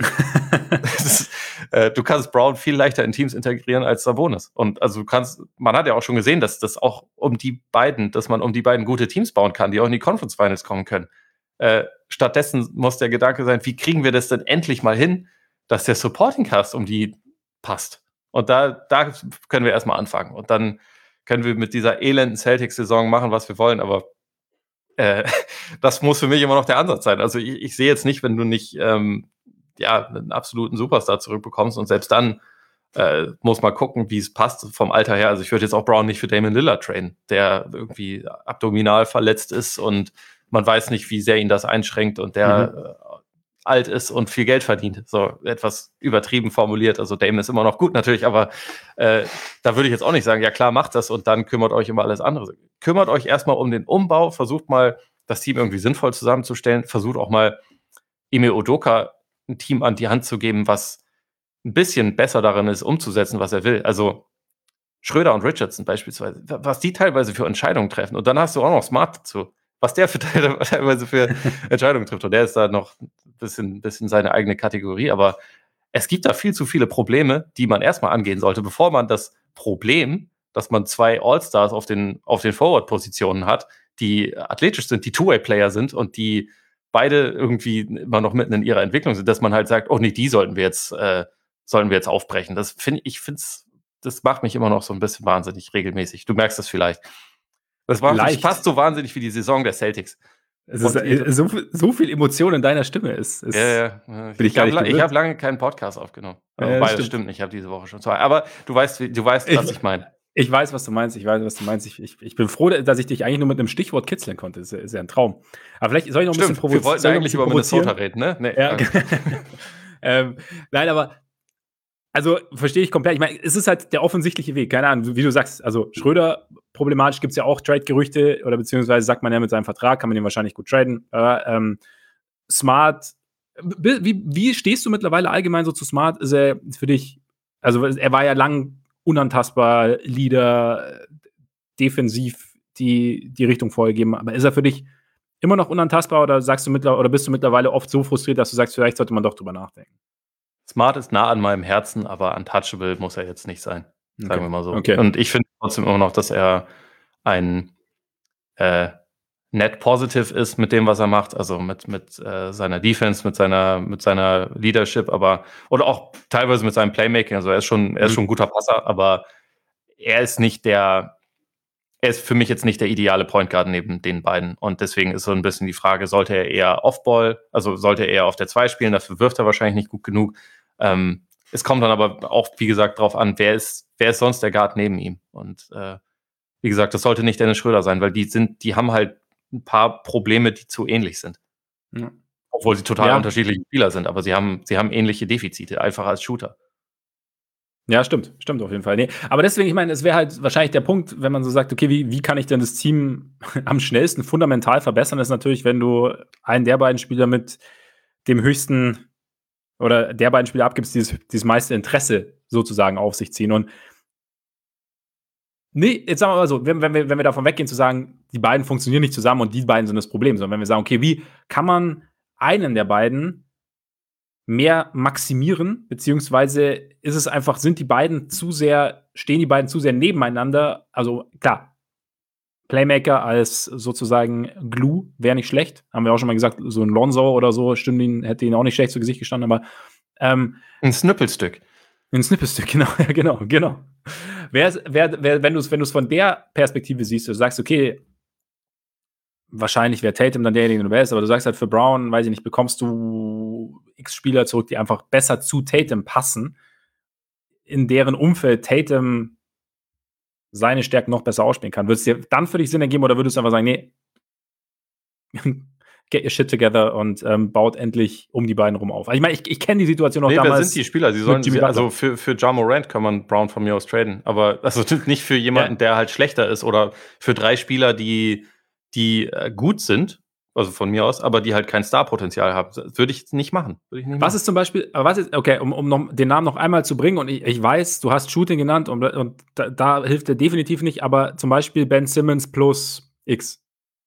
ist, äh, du kannst Brown viel leichter in Teams integrieren als Sabonis. Und also du kannst, man hat ja auch schon gesehen, dass das auch um die beiden, dass man um die beiden gute Teams bauen kann, die auch in die Conference Finals kommen können. Äh, stattdessen muss der Gedanke sein, wie kriegen wir das denn endlich mal hin, dass der Supporting Cast um die passt. Und da, da können wir erstmal anfangen. Und dann können wir mit dieser elenden Celtics-Saison machen, was wir wollen, aber äh, das muss für mich immer noch der Ansatz sein. Also ich, ich sehe jetzt nicht, wenn du nicht ähm, ja, einen absoluten Superstar zurückbekommst und selbst dann äh, muss man gucken, wie es passt vom Alter her. Also ich würde jetzt auch Brown nicht für Damian Lillard traden, der irgendwie abdominal verletzt ist und man weiß nicht, wie sehr ihn das einschränkt und der mhm. äh, alt ist und viel Geld verdient. So etwas übertrieben formuliert. Also Dame ist immer noch gut natürlich, aber äh, da würde ich jetzt auch nicht sagen, ja klar, macht das und dann kümmert euch um alles andere. Kümmert euch erstmal um den Umbau, versucht mal das Team irgendwie sinnvoll zusammenzustellen, versucht auch mal Ime Udoka ein Team an die Hand zu geben, was ein bisschen besser darin ist, umzusetzen, was er will. Also Schröder und Richardson beispielsweise, was die teilweise für Entscheidungen treffen. Und dann hast du auch noch Smart dazu. Was der für teilweise für Entscheidungen trifft. Und der ist da noch ein bisschen, bisschen seine eigene Kategorie. Aber es gibt da viel zu viele Probleme, die man erstmal angehen sollte, bevor man das Problem, dass man zwei All-Stars auf den, auf den Forward-Positionen hat, die athletisch sind, die Two-Way-Player sind und die beide irgendwie immer noch mitten in ihrer Entwicklung sind, dass man halt sagt, oh nee, die sollten wir jetzt, äh, sollten wir jetzt aufbrechen. Das finde ich, finde das macht mich immer noch so ein bisschen wahnsinnig regelmäßig. Du merkst das vielleicht. Das war nicht fast so wahnsinnig wie die Saison der Celtics. Es ist äh, so, viel, so viel Emotion in deiner Stimme. Ist, ist, ja, ja. bin Ich, ich gar habe nicht la- gewöhnt. hab lange keinen Podcast aufgenommen. Ja, Wobei, das das stimmt. stimmt nicht. Ich habe diese Woche schon zwei. Aber du weißt, wie- du weißt, was ich meine. Ich weiß, was du meinst. Ich weiß, was du meinst. Ich, ich, ich bin froh, dass ich dich eigentlich nur mit einem Stichwort kitzeln konnte. Das ist, ja- ist ja ein Traum. Aber vielleicht soll ich noch ein Stimmt, bisschen wir wollten soll ich noch ein eigentlich bisschen über Minnesota provozieren? reden, ne? Nee, Ja, okay. ähm, nein, aber also verstehe ich komplett. Ich meine, es ist halt der offensichtliche Weg. Keine Ahnung, wie du sagst. Also Schröder, problematisch gibt es ja auch Trade-Gerüchte oder beziehungsweise sagt man ja mit seinem Vertrag, kann man den wahrscheinlich gut traden. Aber ähm, Smart, wie, wie, wie stehst du mittlerweile allgemein so zu Smart? Ist er für dich, also er war ja lang unantastbar, Leader, defensiv die, die Richtung vorgegeben, aber ist er für dich immer noch unantastbar oder sagst du mittlerweile oder bist du mittlerweile oft so frustriert, dass du sagst, vielleicht sollte man doch drüber nachdenken? Smart ist nah an meinem Herzen, aber untouchable muss er jetzt nicht sein. Sagen Okay. wir mal so. Okay. Und ich finde trotzdem immer noch, dass er ein äh, net positive ist mit dem, was er macht, also mit, mit äh, seiner Defense, mit seiner, mit seiner Leadership, aber oder auch teilweise mit seinem Playmaking. Also er ist schon, er ist Mhm. schon ein guter Passer, aber er ist nicht der, er ist für mich jetzt nicht der ideale Point Guard neben den beiden. Und deswegen ist so ein bisschen die Frage, sollte er eher Off-Ball, also sollte er eher auf der zwei spielen, dafür wirft er wahrscheinlich nicht gut genug. Ähm, es kommt dann aber auch, wie gesagt, darauf an, wer ist, wer ist sonst der Guard neben ihm. Und äh, wie gesagt, das sollte nicht Dennis Schröder sein, weil die sind, die haben halt ein paar Probleme, die zu ähnlich sind. Ja. Obwohl sie total Ja. unterschiedliche Spieler sind, aber sie haben, sie haben ähnliche Defizite, einfach als Shooter. Ja, stimmt, stimmt auf jeden Fall. Nee, aber deswegen, ich meine, es wäre halt wahrscheinlich der Punkt, wenn man so sagt, okay, wie, wie kann ich denn das Team am schnellsten fundamental verbessern, ist natürlich, wenn du einen der beiden Spieler mit dem höchsten oder der beiden Spieler abgibst, die dieses, dieses meiste Interesse sozusagen auf sich ziehen. Und nee, jetzt sagen wir mal so, wenn, wenn, wir, wenn wir davon weggehen zu sagen, die beiden funktionieren nicht zusammen und die beiden sind das Problem, sondern wenn wir sagen, okay, wie kann man einen der beiden mehr maximieren, beziehungsweise ist es einfach, sind die beiden zu sehr, stehen die beiden zu sehr nebeneinander, also klar, Playmaker als sozusagen Glue wäre nicht schlecht, haben wir auch schon mal gesagt, so ein Lonzo oder so, stünde ihn, hätte ihn auch nicht schlecht zu Gesicht gestanden, aber ähm, Ein Snippelstück. ein Snippelstück, genau, ja, genau, genau. Wer, wer, wer, wenn du es wenn von der Perspektive siehst, du sagst, okay, wahrscheinlich wäre Tatum dann derjenige, der du wärst, aber du sagst halt für Brown, weiß ich nicht, bekommst du x Spieler zurück, die einfach besser zu Tatum passen, in deren Umfeld Tatum seine Stärken noch besser ausspielen kann. Würde es dir dann für dich Sinn ergeben oder würdest du einfach sagen, nee, get your shit together und ähm, baut endlich um die beiden rum auf? Also ich meine, ich, ich kenne die Situation noch Nee, damals. wer sind die Spieler? Sie sollen, Jimmy sie, Butler. also für, für Ja Morant kann man Brown von mir aus traden, aber also nicht für jemanden, Ja. der halt schlechter ist oder für drei Spieler, die, die äh, gut sind, also von mir aus, aber die halt kein Star-Potenzial haben. Würde ich nicht machen. Würde ich nicht Was machen. ist zum Beispiel, aber was ist, okay, um, um noch, den Namen noch einmal zu bringen, und ich, ich weiß, du hast Shooting genannt und, und da, da hilft er definitiv nicht, aber zum Beispiel Ben Simmons plus X.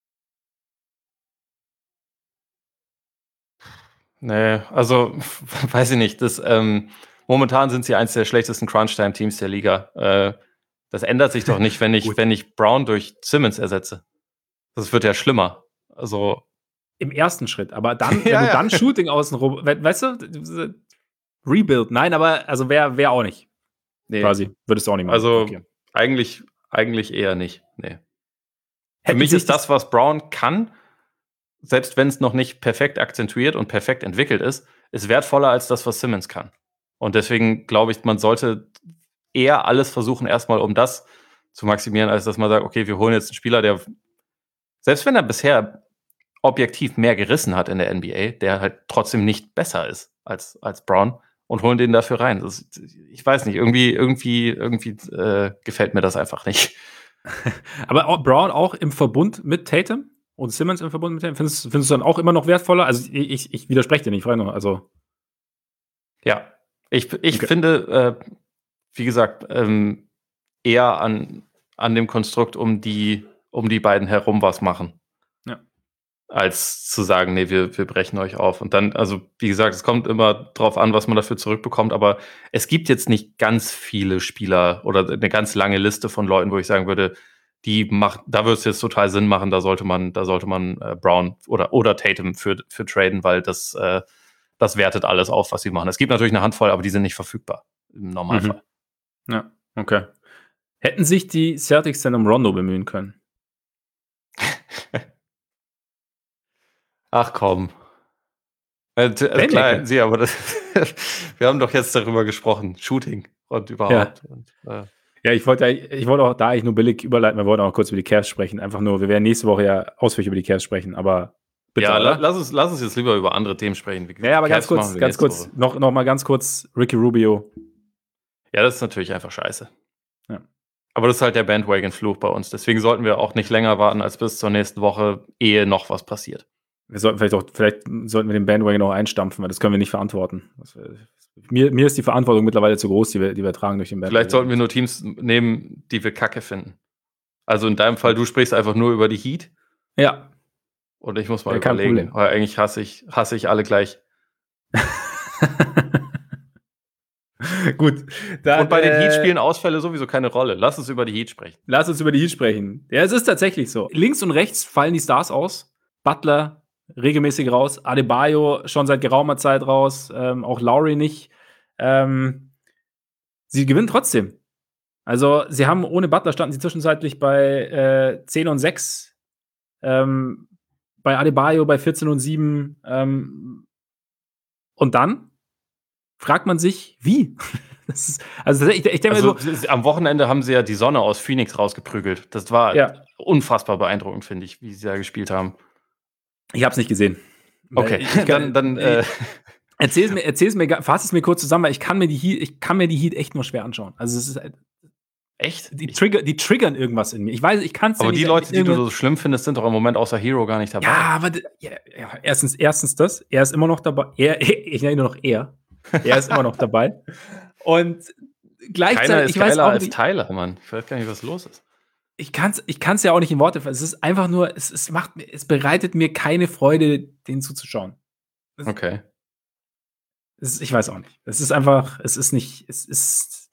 Nee, also weiß ich nicht. Das, ähm, momentan sind sie eins der schlechtesten Crunch-Time-Teams der Liga. Äh, das ändert sich doch nicht, wenn ich, Gut. wenn ich Brown durch Simmons ersetze. Das wird ja schlimmer. Also Im ersten Schritt, aber dann, Ja, wenn du ja. dann Shooting außenrum, we- weißt du, Rebuild, nein, aber also wäre wär auch nicht. nee. Quasi, würdest du auch nicht machen. Also Okay. eigentlich, eigentlich eher nicht. Nee. Für Hätten mich sich ist das, was Brown kann, selbst wenn es noch nicht perfekt akzentuiert und perfekt entwickelt ist, ist wertvoller als das, was Simmons kann. Und deswegen glaube ich, man sollte eher alles versuchen, erstmal um das zu maximieren, als dass man sagt, okay, wir holen jetzt einen Spieler, der, selbst wenn er bisher objektiv mehr gerissen hat in der N B A, der halt trotzdem nicht besser ist als, als Brown und holen den dafür rein. Das, ich weiß nicht, irgendwie, irgendwie, irgendwie äh, gefällt mir das einfach nicht. Aber auch Brown auch im Verbund mit Tatum und Simmons im Verbund mit Tatum, findest, findest du dann auch immer noch wertvoller? Also ich, ich, ich widerspreche dir nicht, ich frage nur, also. Ja, ich, ich Okay. finde, äh, wie gesagt, ähm, eher an, an dem Konstrukt um die, um die beiden herum was machen. Ja. Als zu sagen, nee, wir, wir brechen euch auf. Und dann, also wie gesagt, es kommt immer drauf an, was man dafür zurückbekommt, aber es gibt jetzt nicht ganz viele Spieler oder eine ganz lange Liste von Leuten, wo ich sagen würde, die macht, da würde es jetzt total Sinn machen, da sollte man, da sollte man äh, Brown oder, oder Tatum für, für traden, weil das, äh, das wertet alles auf, was sie machen. Es gibt natürlich eine Handvoll, aber die sind nicht verfügbar im Normalfall. Mhm. Ja, okay. Hätten sich die Celtics denn um Rondo bemühen können? Ach komm. Äh, t- also klar, sie, aber das, wir haben doch jetzt darüber gesprochen. Shooting und überhaupt. Ja. Und, äh, Ja, ich wollte, ich wollte auch da eigentlich nur billig überleiten. Wir wollten auch kurz über die Cavs sprechen. Einfach nur, wir werden nächste Woche ja ausführlich über die Cavs sprechen, aber bitte, ja, la- oder? lass uns, lass uns jetzt lieber über andere Themen sprechen. Wie gesagt, Ja, aber Cavs ganz kurz, machen wir ganz nächste kurz, Woche. noch, noch mal ganz kurz, Ricky Rubio. Ja, das ist natürlich einfach scheiße. Ja. Aber das ist halt der Bandwagon-Fluch bei uns. Deswegen sollten wir auch nicht länger warten als bis zur nächsten Woche, ehe noch was passiert. Wir sollten vielleicht auch, vielleicht sollten wir den Bandwagon auch einstampfen, weil das können wir nicht verantworten. Das, mir, mir ist die Verantwortung mittlerweile zu groß, die wir, die wir tragen durch den Bandwagon. Vielleicht sollten wir nur Teams nehmen, die wir kacke finden. Also in deinem Fall, du sprichst einfach nur über die Heat. Ja. Und ich muss mal Ja, kein überlegen, Problem. weil eigentlich hasse ich, hasse ich alle gleich. Gut. Dann, Und bei den äh, Heat spielen Ausfälle sowieso keine Rolle. Lass uns über die Heat sprechen. Lass uns über die Heat sprechen. Ja, es ist tatsächlich so. Links und rechts fallen die Stars aus. Butler regelmäßig raus. Adebayo schon seit geraumer Zeit raus. Ähm, auch Lowry nicht. Ähm, sie gewinnen trotzdem. Also, sie haben ohne Butler standen sie zwischenzeitlich bei äh, zehn und sechs. Ähm, bei Adebayo bei vierzehn und sieben. Ähm, und dann fragt man sich, wie? Das ist, also, ich, ich denke Also, mir so. s- am Wochenende haben sie ja die Sonne aus Phoenix rausgeprügelt. Das war Ja. unfassbar beeindruckend, finde ich, wie sie da gespielt haben. Ich habe es nicht gesehen. Okay, Ich, ich, dann, dann äh, Erzähl's mir, erzähl's mir, fass es mir kurz zusammen, weil ich kann mir die Heat, ich kann mir die Heat echt nur schwer anschauen. Also es ist halt, echt? die, Trigger, die triggern irgendwas in mir. Ich weiß, ich kann es Aber ja die nicht. Leute, die du so schlimm findest, sind doch im Moment außer Hero gar nicht dabei. Ja, aber d- ja, ja, erstens, erstens das, er ist immer noch dabei. Er, ich nenne ihn nur noch er. Er ist immer noch dabei. Und gleichzeitig, Keiner ist ich weiß geiler auch als nicht, Tyler, Mann. Ich weiß gar nicht, was los ist. ich kann es ich kann's ja auch nicht in Worte fassen. Es ist einfach nur, es, es macht mir, es bereitet mir keine Freude, denen zuzuschauen. Okay. Es ist, ich weiß auch nicht. Es ist einfach, es ist nicht, es ist.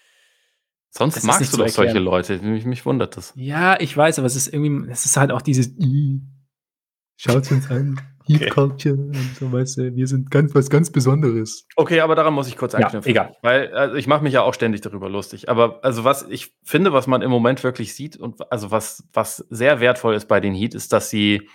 Sonst Das ist magst nicht du zu doch solche erklären. Leute. Mich, mich wundert das. Ja, ich weiß, aber es ist irgendwie, es ist halt auch dieses "Ih, schaut's uns an, Heat Okay. Culture und so, weißt du, wir sind ganz was ganz Besonderes. Okay, aber daran muss ich kurz Ja, anknüpfen. egal. Weil also ich mache mich ja auch ständig darüber lustig. Aber also was ich finde, was man im Moment wirklich sieht und also was, was sehr wertvoll ist bei den Heat, ist, dass sie,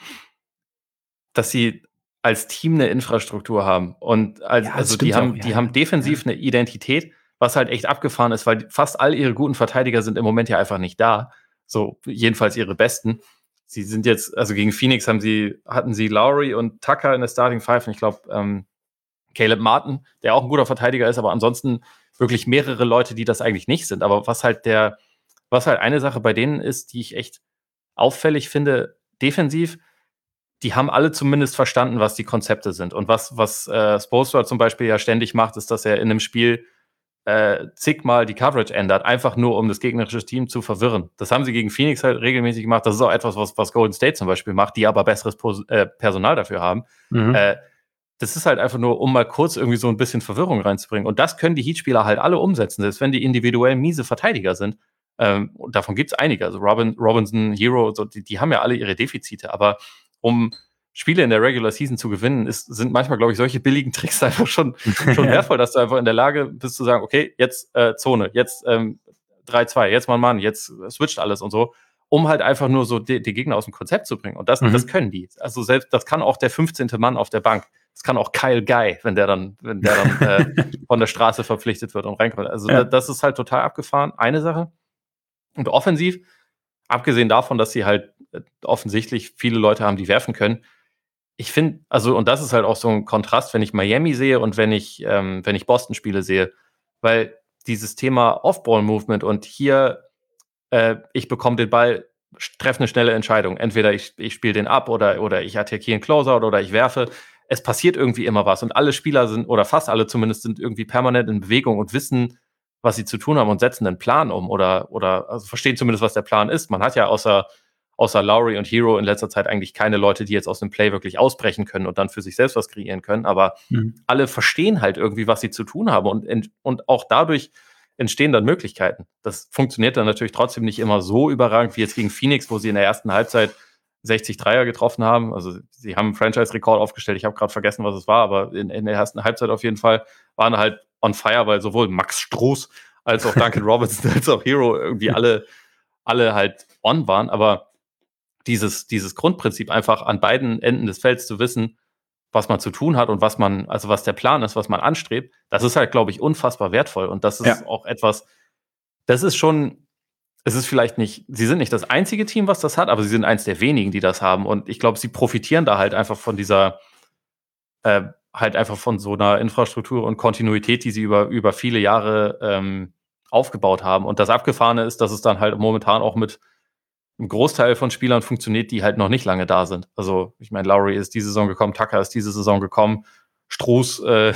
dass sie als Team eine Infrastruktur haben. Und als, Ja, das also stimmt die ja haben, auch, ja, die ja. haben defensiv eine Identität, was halt echt abgefahren ist, weil fast all ihre guten Verteidiger sind im Moment ja einfach nicht da. So, jedenfalls ihre besten. Sie sind jetzt, also gegen Phoenix haben sie, hatten sie Lowry und Tucker in der Starting Five und ich glaube, ähm, Caleb Martin, der auch ein guter Verteidiger ist, aber ansonsten wirklich mehrere Leute, die das eigentlich nicht sind. Aber was halt der, was halt eine Sache bei denen ist, die ich echt auffällig finde, defensiv, die haben alle zumindest verstanden, was die Konzepte sind. Und was, was äh, Spoelstra zum Beispiel ja ständig macht, ist, dass er in einem Spiel äh, zigmal die Coverage ändert, einfach nur um das gegnerische Team zu verwirren. Das haben sie gegen Phoenix halt regelmäßig gemacht. Das ist auch etwas, was, was Golden State zum Beispiel macht, die aber besseres Pos- äh, Personal dafür haben. Mhm. Äh, das ist halt einfach nur, um mal kurz irgendwie so ein bisschen Verwirrung reinzubringen. Und das können die Heat-Spieler halt alle umsetzen, selbst wenn die individuell miese Verteidiger sind. Ähm, und davon gibt es einige. Also Robin, Robinson, Hero, so, die, die haben ja alle ihre Defizite. Aber um Spiele in der Regular Season zu gewinnen, ist, sind manchmal, glaube ich, solche billigen Tricks einfach schon, schon wertvoll, dass du einfach in der Lage bist zu sagen, okay, jetzt äh, Zone, jetzt ähm, drei zwei, jetzt mal Mann, jetzt switcht alles und so, um halt einfach nur so die, die Gegner aus dem Konzept zu bringen. Und das, Mhm. das können die. Also selbst, das kann auch der fünfzehnte Mann auf der Bank. Das kann auch Kyle Guy, wenn der dann, wenn der dann äh, von der Straße verpflichtet wird und reinkommt. Also Ja. da, das ist halt total abgefahren. Eine Sache. Und offensiv, abgesehen davon, dass sie halt äh, offensichtlich viele Leute haben, die werfen können. Ich finde, also, und das ist halt auch so ein Kontrast, wenn ich Miami sehe und wenn ich, ähm, wenn ich Boston-Spiele sehe, weil dieses Thema Off-Ball-Movement und hier, äh, ich bekomme den Ball, treffe eine schnelle Entscheidung. Entweder ich, ich spiele den ab oder, oder ich attackiere einen Closeout oder ich werfe. Es passiert irgendwie immer was und alle Spieler sind, oder fast alle zumindest, sind irgendwie permanent in Bewegung und wissen, was sie zu tun haben und setzen einen Plan um oder, oder also verstehen zumindest, was der Plan ist. Man hat ja außer, außer Lowry und Hero in letzter Zeit eigentlich keine Leute, die jetzt aus dem Play wirklich ausbrechen können und dann für sich selbst was kreieren können, aber Mhm. alle verstehen halt irgendwie, was sie zu tun haben und, und auch dadurch entstehen dann Möglichkeiten. Das funktioniert dann natürlich trotzdem nicht immer so überragend wie jetzt gegen Phoenix, wo sie in der ersten Halbzeit sechzig Dreier getroffen haben. Also sie haben einen Franchise-Rekord aufgestellt. Ich habe gerade vergessen, was es war, aber in, in der ersten Halbzeit auf jeden Fall waren halt on fire, weil sowohl Max Stroß als auch Duncan Robinson als auch Hero irgendwie alle, alle halt on waren. Aber dieses, dieses Grundprinzip einfach an beiden Enden des Felds zu wissen, was man zu tun hat und was man, also was der Plan ist, was man anstrebt, das ist halt, glaube ich, unfassbar wertvoll. Und das ist Ja. auch etwas, das ist schon, es ist vielleicht nicht, sie sind nicht das einzige Team, was das hat, aber sie sind eins der wenigen, die das haben. Und ich glaube, sie profitieren da halt einfach von dieser, äh, halt einfach von so einer Infrastruktur und Kontinuität, die sie über, über viele Jahre ähm, aufgebaut haben. Und das Abgefahrene ist, dass es dann halt momentan auch mit einem Großteil von Spielern funktioniert, die halt noch nicht lange da sind. Also, ich meine, Lowry ist diese Saison gekommen, Tucker ist diese Saison gekommen, Strus äh,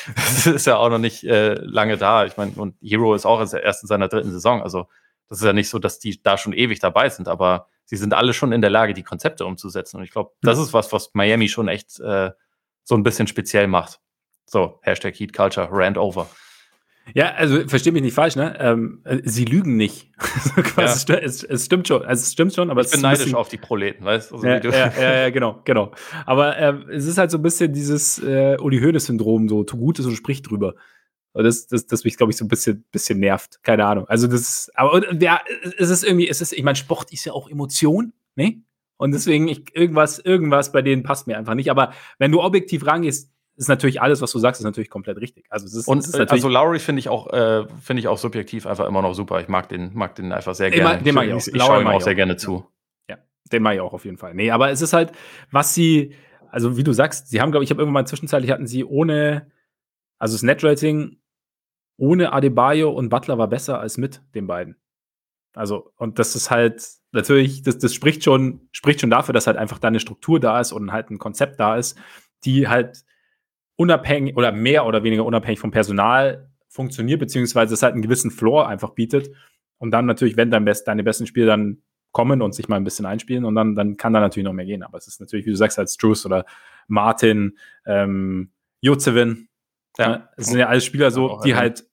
ist ja auch noch nicht äh, lange da. Ich meine, und Hero ist auch erst in seiner dritten Saison. Also, das ist ja nicht so, dass die da schon ewig dabei sind, aber sie sind alle schon in der Lage, die Konzepte umzusetzen. Und ich glaube, das ist was, was Miami schon echt äh, so ein bisschen speziell macht. So, Hashtag Heat Culture, Rant over. Ja, also versteh mich nicht falsch, ne? Ähm, äh, sie lügen nicht. So quasi, Ja. es, es stimmt schon, also es stimmt schon, aber Ich es bin ist ein neidisch bisschen, auf die Proleten, weißt du? Also, ja, wie du- ja, ja, ja, genau, genau. Aber ähm, es ist halt so ein bisschen dieses äh, Uli Hoeneß-Syndrom, so tu Gutes und sprich drüber. Und das, das, das mich, glaube ich, so ein bisschen, bisschen nervt. Keine Ahnung. Also das ist, aber und, ja, es ist irgendwie, es ist, ich meine, Sport ist ja auch Emotion, ne? Und deswegen, ich, irgendwas, irgendwas bei denen passt mir einfach nicht. Aber wenn du objektiv rangehst, ist natürlich alles, was du sagst, ist natürlich komplett richtig. Also es ist, es Und ist äh, natürlich, also Lowry finde ich auch äh, finde ich auch subjektiv einfach immer noch super. Ich mag den mag den einfach sehr Den gerne. mag- den mag ich auch. ich ich Lowry schaue ihm mag auch ich sehr auch. gerne Ja. zu. ja, den mache ich auch auf jeden Fall. Nee, aber es ist halt, was sie, also wie du sagst, sie haben, glaube ich, ich habe irgendwann mal zwischenzeitlich hatten sie ohne, also das Netrating ohne Adebayo und Butler war besser als mit den beiden. Also, und das ist halt natürlich, das, das spricht schon, spricht schon dafür, dass halt einfach da eine Struktur da ist und halt ein Konzept da ist, die halt unabhängig oder mehr oder weniger unabhängig vom Personal funktioniert, beziehungsweise es halt einen gewissen Floor einfach bietet. Und dann natürlich, wenn dein Best, deine besten Spieler dann kommen und sich mal ein bisschen einspielen und dann, dann kann da natürlich noch mehr gehen. Aber es ist natürlich, wie du sagst, als Struce oder Martin, ähm, Jozevin, Ja. ne? Es sind ja alles Spieler so, Auch die erwähnt. halt,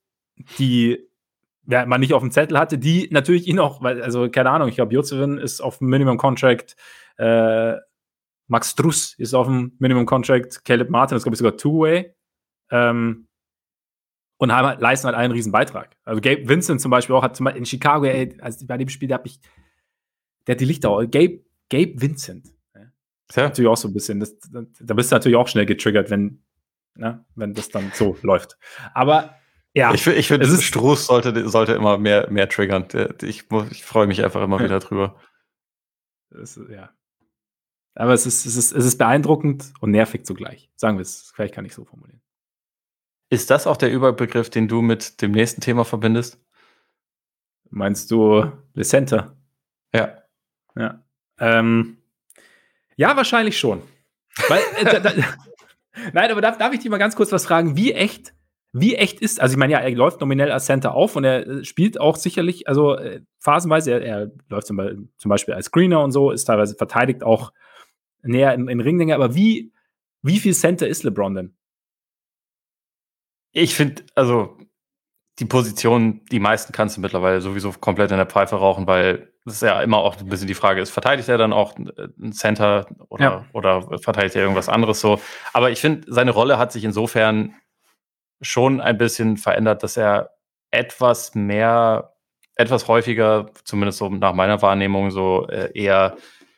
die ja, man nicht auf dem Zettel hatte, die natürlich ihn auch, weil, also keine Ahnung, ich glaube, Jozevin ist auf dem Minimum Contract, äh, Max Struss ist auf dem Minimum Contract, Caleb Martin ist, glaube ich, sogar Two-Way. Ähm, und haben halt, leisten halt einen riesen Beitrag. Also Gabe Vincent zum Beispiel auch hat zum Beispiel in Chicago, ey, also bei dem Spiel, da hab ich, der hat die Lichter, Gabe, Gabe Vincent. Ja. Tja. Natürlich auch so ein bisschen, das, da bist du natürlich auch schnell getriggert, wenn, ne, wenn das dann so läuft. Aber ja, Ich, fi- ich finde, es ist- Struß sollte, sollte immer mehr, mehr triggern. Der- Ich, mu- ich freue mich einfach immer wieder drüber. es ist, ja. Aber es ist, es, ist, es ist beeindruckend und nervig zugleich. Sagen wir es, vielleicht kann ich so formulieren. Ist das auch der Überbegriff, den du mit dem nächsten Thema verbindest? Meinst du Lecenter? Ja. Ja. Ähm, ja, wahrscheinlich schon. Weil, äh, da, da, nein, aber darf, darf ich dich mal ganz kurz was fragen? Wie echt, wie echt ist, also ich meine, ja, er läuft nominell als Center auf und er äh, spielt auch sicherlich, also äh, phasenweise, er, er läuft zum, Be- zum Beispiel als Screener und so, ist teilweise verteidigt auch näher in, in Ringnähe, aber wie, wie viel Center ist LeBron denn? Ich finde, also die Position, die meisten kannst du mittlerweile sowieso komplett in der Pfeife rauchen, weil das ist ja immer auch ein bisschen die Frage ist, verteidigt er dann auch ein Center oder, Ja. oder verteidigt er irgendwas anderes so? Aber ich finde, seine Rolle hat sich insofern schon ein bisschen verändert, dass er etwas mehr, etwas häufiger, zumindest so nach meiner Wahrnehmung, so äh, eher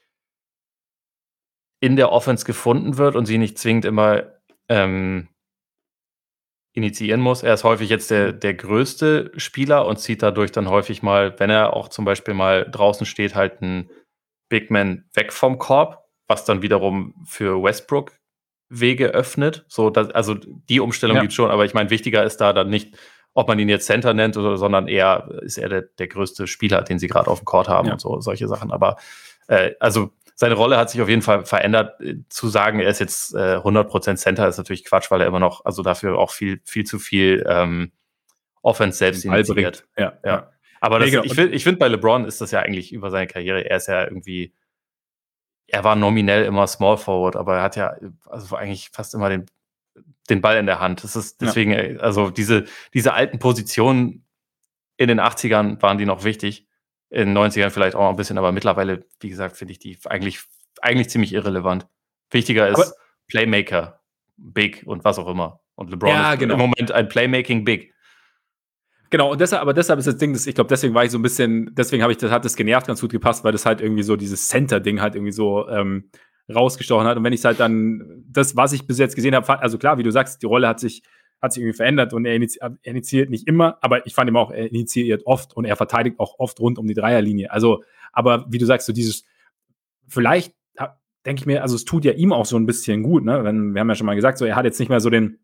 in der Offense gefunden wird und sie nicht zwingend immer ähm, initiieren muss. Er ist häufig jetzt der, der größte Spieler und zieht dadurch dann häufig mal, wenn er auch zum Beispiel mal draußen steht, halt einen Big Man weg vom Korb, was dann wiederum für Westbrook Wege öffnet. So, dass, also die Umstellung Ja. gibt es schon, aber ich meine, wichtiger ist da dann nicht, ob man ihn jetzt Center nennt, oder, sondern eher ist er der, der größte Spieler, den sie gerade auf dem Court haben Ja. und so solche Sachen. Aber äh, also seine Rolle hat sich auf jeden Fall verändert. Zu sagen, er ist jetzt äh, hundert Prozent Center, ist natürlich Quatsch, weil er immer noch, also dafür auch viel, viel zu viel ähm, Offense selbst Ball initiiert. bringt. Ja, Ja. ja. Aber das, Nee, genau. ich finde, ich find, bei LeBron ist das ja eigentlich über seine Karriere, er ist ja irgendwie, er war nominell immer Small Forward, aber er hat ja also eigentlich fast immer den, den Ball in der Hand. Das ist deswegen, ja. also diese, diese alten Positionen in den achtzigern waren die noch wichtig. In den neunzigern vielleicht auch noch ein bisschen, aber mittlerweile, wie gesagt, finde ich die eigentlich, eigentlich ziemlich irrelevant. Wichtiger ist Aber Playmaker, Big und was auch immer. Und LeBron Ja, ist genau. im Moment ein Playmaking Big. Genau, und deshalb, aber deshalb ist das Ding, dass ich glaube, deswegen war ich so ein bisschen, deswegen habe ich das, hat das genervt ganz gut gepasst, weil das halt irgendwie so dieses Center-Ding halt irgendwie so ähm, rausgestochen hat. Und wenn ich halt dann, das, was ich bis jetzt gesehen habe, also klar, wie du sagst, die Rolle hat sich, hat sich irgendwie verändert und er, inizi- er initiiert nicht immer, aber ich fand ihm auch, er initiiert oft und er verteidigt auch oft rund um die Dreierlinie. Also, aber wie du sagst, so dieses, vielleicht denke ich mir, also es tut ja ihm auch so ein bisschen gut, ne? Wenn, wir haben ja schon mal gesagt, so er hat jetzt nicht mehr so den,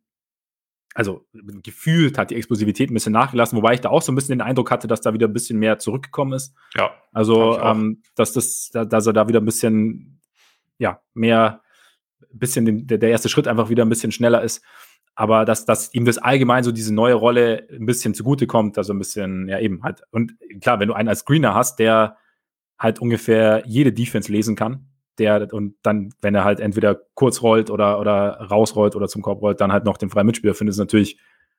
also gefühlt hat die Explosivität ein bisschen nachgelassen, wobei ich da auch so ein bisschen den Eindruck hatte, dass da wieder ein bisschen mehr zurückgekommen ist. Ja. Also, ähm, dass das, dass er da wieder ein bisschen, ja, mehr, ein bisschen den, der erste Schritt einfach wieder ein bisschen schneller ist. Aber dass, dass ihm das allgemein so diese neue Rolle ein bisschen zugutekommt, also ein bisschen, ja, eben halt. Und klar, wenn du einen als Screener hast, der halt ungefähr jede Defense lesen kann, der und dann, wenn er halt entweder kurz rollt oder, oder rausrollt oder zum Korb rollt, dann halt noch den freien Mitspieler findet, ist natürlich,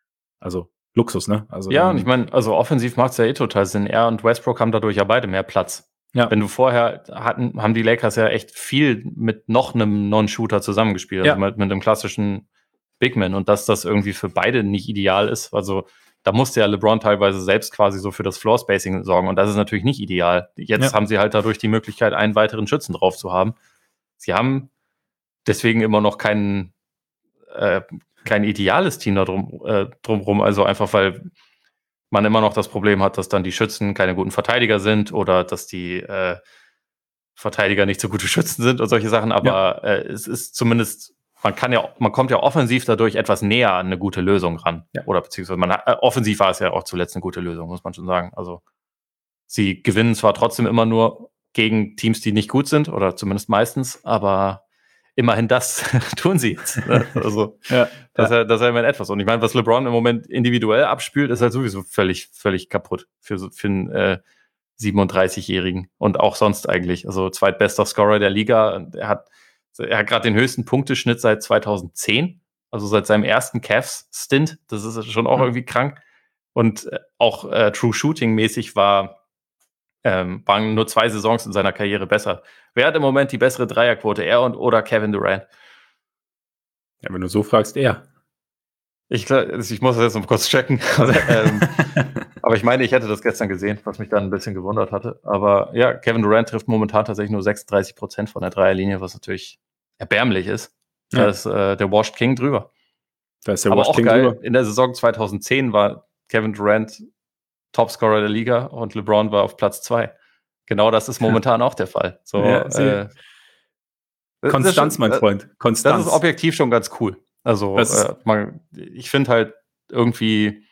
also Luxus, ne? Also ja, dann, und ich meine, also offensiv macht es ja eh total Sinn. Er und Westbrook haben dadurch ja beide mehr Platz. Ja. Wenn du vorher hatten, haben die Lakers ja echt viel mit noch einem Non-Shooter zusammengespielt, also ja. mit, mit einem klassischen Bigman, und dass das irgendwie für beide nicht ideal ist. Also da musste ja LeBron teilweise selbst quasi so für das Floor-Spacing sorgen, und das ist natürlich nicht ideal. Jetzt Ja. haben sie halt dadurch die Möglichkeit, einen weiteren Schützen drauf zu haben. Sie haben deswegen immer noch keinen, äh, kein ideales Team da drum, äh, drumherum, also einfach, weil man immer noch das Problem hat, dass dann die Schützen keine guten Verteidiger sind oder dass die äh, Verteidiger nicht so gute Schützen sind und solche Sachen, aber ja. äh, es ist zumindest, man kann ja, man kommt ja offensiv dadurch etwas näher an eine gute Lösung ran. Ja. Oder beziehungsweise man äh, offensiv war es ja auch zuletzt eine gute Lösung, muss man schon sagen. Also sie gewinnen zwar trotzdem immer nur gegen Teams, die nicht gut sind, oder zumindest meistens, aber immerhin das tun sie jetzt. Ne? Also ja, das, ja. das ist ja immer etwas. Und ich meine, was LeBron im Moment individuell abspielt, ist halt sowieso völlig, völlig kaputt für, für einen äh, siebenunddreißigjährigen und auch sonst eigentlich. Also zweitbester Scorer der Liga. Er hat, er hat gerade den höchsten Punkteschnitt seit zweitausendzehn, also seit seinem ersten Cavs-Stint. Das ist schon auch mhm. irgendwie krank. Und auch äh, True Shooting-mäßig war Ähm, waren nur zwei Saisons in seiner Karriere besser. Wer hat im Moment die bessere Dreierquote, er und oder Kevin Durant? Ja, wenn du so fragst, er. Ich, ich muss das jetzt noch kurz checken. ähm, aber ich meine, ich hätte das gestern gesehen, was mich dann ein bisschen gewundert hatte. Aber ja, Kevin Durant trifft momentan tatsächlich nur sechsunddreißig Prozent von der Dreierlinie, was natürlich erbärmlich ist. Da ja. ist äh, der Washed King drüber. Da ist der aber Washed auch King geil, drüber. In der Saison zweitausendzehn war Kevin Durant Topscorer der Liga und LeBron war auf Platz zwei. Genau das ist momentan auch der Fall. So, ja, äh, Konstanz, das, mein Freund. Konstanz. Das ist objektiv schon ganz cool. Also, äh, man, ich finde halt irgendwie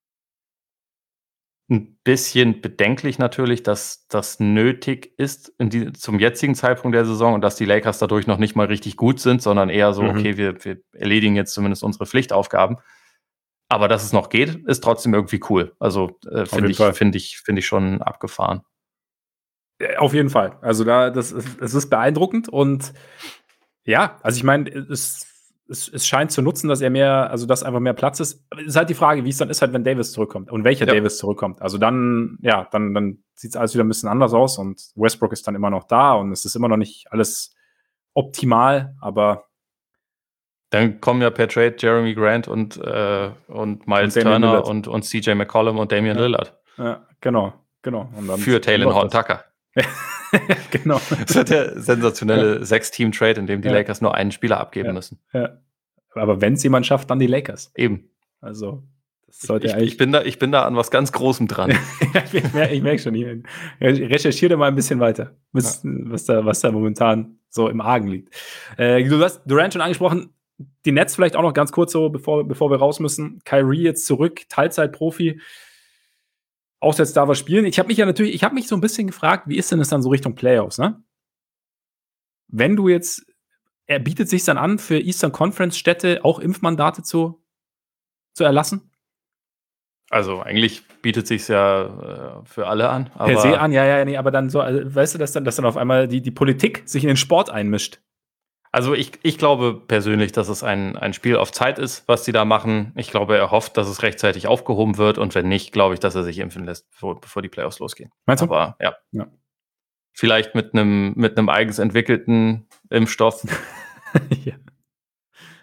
ein bisschen bedenklich natürlich, dass das nötig ist in die, zum jetzigen Zeitpunkt der Saison und dass die Lakers dadurch noch nicht mal richtig gut sind, sondern eher so, mhm. okay, wir, wir erledigen jetzt zumindest unsere Pflichtaufgaben. Aber dass es noch geht, ist trotzdem irgendwie cool. Also äh, finde ich, finde ich, finde ich schon abgefahren. Auf jeden Fall. Also da, das ist, es ist beeindruckend und ja, also ich meine, es, es, es scheint zu nutzen, dass er mehr, also dass einfach mehr Platz ist. Es ist halt die Frage, wie es dann ist, halt, wenn Davis zurückkommt und welcher ja. Davis zurückkommt. Also dann, ja, dann, dann sieht es alles wieder ein bisschen anders aus und Westbrook ist dann immer noch da und es ist immer noch nicht alles optimal, aber dann kommen ja per Trade Jeremy Grant und, äh, und Miles und Turner und, und C J McCollum und Damian ja. Lillard. Ja, genau, genau. Und dann für Taylor Horton-Tucker. genau. Das wird der sensationelle ja. Sechs-Team-Trade, in dem die ja. Lakers nur einen Spieler abgeben ja. müssen. Ja. Aber wenn es jemand schafft, dann die Lakers. Eben. Also, das sollte ich, ich, bin da, ich bin da an was ganz Großem dran. ich merke merk schon, ich recherchiere mal ein bisschen weiter, was, ja. was, da, was da momentan so im Argen liegt. Äh, du hast Durant schon angesprochen, die Nets vielleicht auch noch ganz kurz so, bevor, bevor wir raus müssen. Kyrie jetzt zurück, Teilzeitprofi. Auch jetzt da was spielen. Ich habe mich ja natürlich, ich habe mich so ein bisschen gefragt, wie ist denn das dann so Richtung Playoffs, ne? Wenn du jetzt, er bietet sich dann an, für Eastern Conference Städte auch Impfmandate zu, zu erlassen? Also eigentlich bietet sich's ja äh, für alle an. Aber per se an, ja, ja, nee, aber dann so, also, weißt du, dass dann, dass dann auf einmal die, die Politik sich in den Sport einmischt? Also ich, ich glaube persönlich, dass es ein, ein Spiel auf Zeit ist, was die da machen. Ich glaube, er hofft, dass es rechtzeitig aufgehoben wird und wenn nicht, glaube ich, dass er sich impfen lässt, bevor, bevor die Playoffs losgehen. Meinst du? Aber ja. ja. Vielleicht mit einem mit einem eigens entwickelten Impfstoff. ja.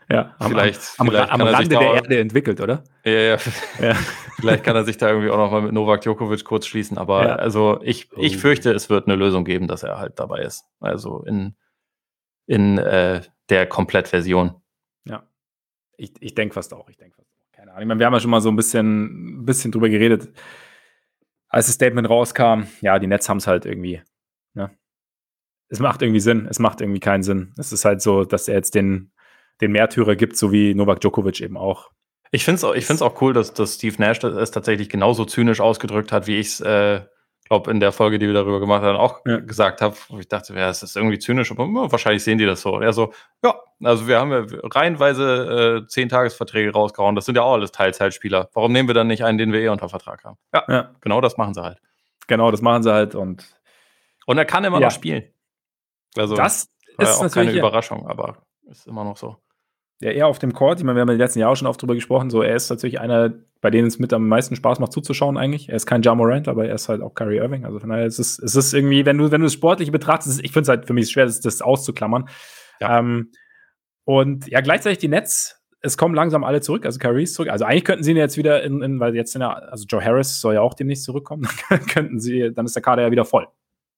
Ja, am, Vielleicht, am, vielleicht am, kann am er sich Rande da der auch, Erde entwickelt, oder? ja, ja, Ja. vielleicht kann er sich da irgendwie auch noch mal mit Novak Djokovic kurz schließen. Aber Ja. also ich, ich Oh. fürchte, es wird eine Lösung geben, dass er halt dabei ist. Also in, in äh, der Komplettversion. Ja. Ich, ich denke fast auch. Ich denke fast auch. Keine Ahnung. Ich meine, wir haben ja schon mal so ein bisschen, ein bisschen drüber geredet, als das Statement rauskam. Ja, die Nets haben es halt irgendwie. Ne? Es macht irgendwie Sinn. Es macht irgendwie keinen Sinn. Es ist halt so, dass er jetzt den, den Märtyrer gibt, so wie Novak Djokovic eben auch. Ich finde es auch, ich find's auch cool, dass, dass Steve Nash es tatsächlich genauso zynisch ausgedrückt hat, wie ich es, äh, glaube in der Folge, die wir darüber gemacht haben, auch Ja. gesagt habe. Wo ich dachte, ja, es ist irgendwie zynisch, aber hm, wahrscheinlich sehen die das so. Und er so, ja, also wir haben ja reihenweise äh, zehn-Tagesverträge rausgehauen. Das sind ja auch alles Teilzeitspieler. Warum nehmen wir dann nicht einen, den wir eh unter Vertrag haben? Ja, Ja. genau das machen sie halt. Genau, das machen sie halt. Und, und er kann immer ja. noch spielen. Also das war ist ja auch natürlich keine ja. Überraschung, aber ist immer noch so. Ja, eher auf dem Court. Ich meine, wir haben im letzten Jahr auch schon oft drüber gesprochen. So, er ist natürlich einer, bei denen es mit am meisten Spaß macht zuzuschauen eigentlich. Er ist kein Ja Morant, aber er ist halt auch Kyrie Irving. Also von daher ist es, es ist irgendwie, wenn du, wenn du das Sportliche betrachtest, ich finde es halt für mich schwer, das, das auszuklammern. Ja. Ähm, und ja, gleichzeitig die Nets, es kommen langsam alle zurück. Also Kyrie ist zurück. Also eigentlich könnten sie ihn jetzt wieder in, in weil jetzt sind ja, also Joe Harris soll ja auch demnächst zurückkommen. Dann könnten sie, dann ist der Kader ja wieder voll.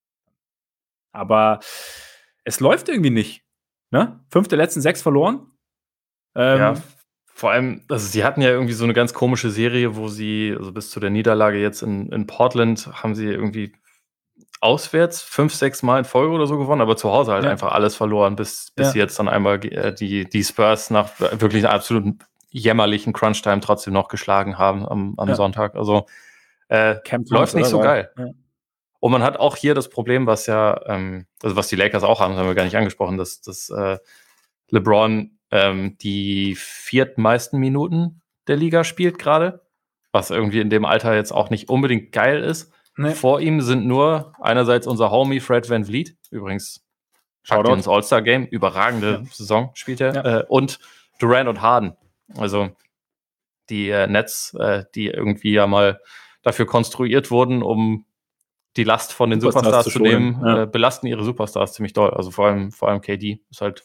Aber es läuft irgendwie nicht. Ne? Fünf der letzten sechs verloren. Ähm, ja, vor allem, also sie hatten ja irgendwie so eine ganz komische Serie, wo sie, also bis zu der Niederlage jetzt in, in Portland, haben sie irgendwie auswärts fünf, sechs Mal in Folge oder so gewonnen, aber zu Hause halt Ja. einfach alles verloren, bis, bis Ja. sie jetzt dann einmal äh, die, die Spurs nach wirklich einer absoluten jämmerlichen Crunch-Time trotzdem noch geschlagen haben am, am Ja. Sonntag. Also äh, Camp läuft Thomas, nicht oder? so War- geil. Ja. Und man hat auch hier das Problem, was ja, ähm, also was die Lakers auch haben, das haben wir gar nicht angesprochen, dass, dass äh, LeBron ähm, die viertmeisten Minuten der Liga spielt gerade, was irgendwie in dem Alter jetzt auch nicht unbedingt geil ist. Nee. Vor ihm sind nur einerseits unser Homie Fred VanVleet, übrigens packt ihn ins All-Star-Game, überragende Ja. Saison spielt er, Ja. äh, und Durant und Harden. Also die äh, Nets, äh, die irgendwie ja mal dafür konstruiert wurden, um die Last von den Superstars Superstars, zu zu schonen, nehmen, ja. äh, belasten ihre Superstars ziemlich doll. Also vor allem, vor allem K D ist halt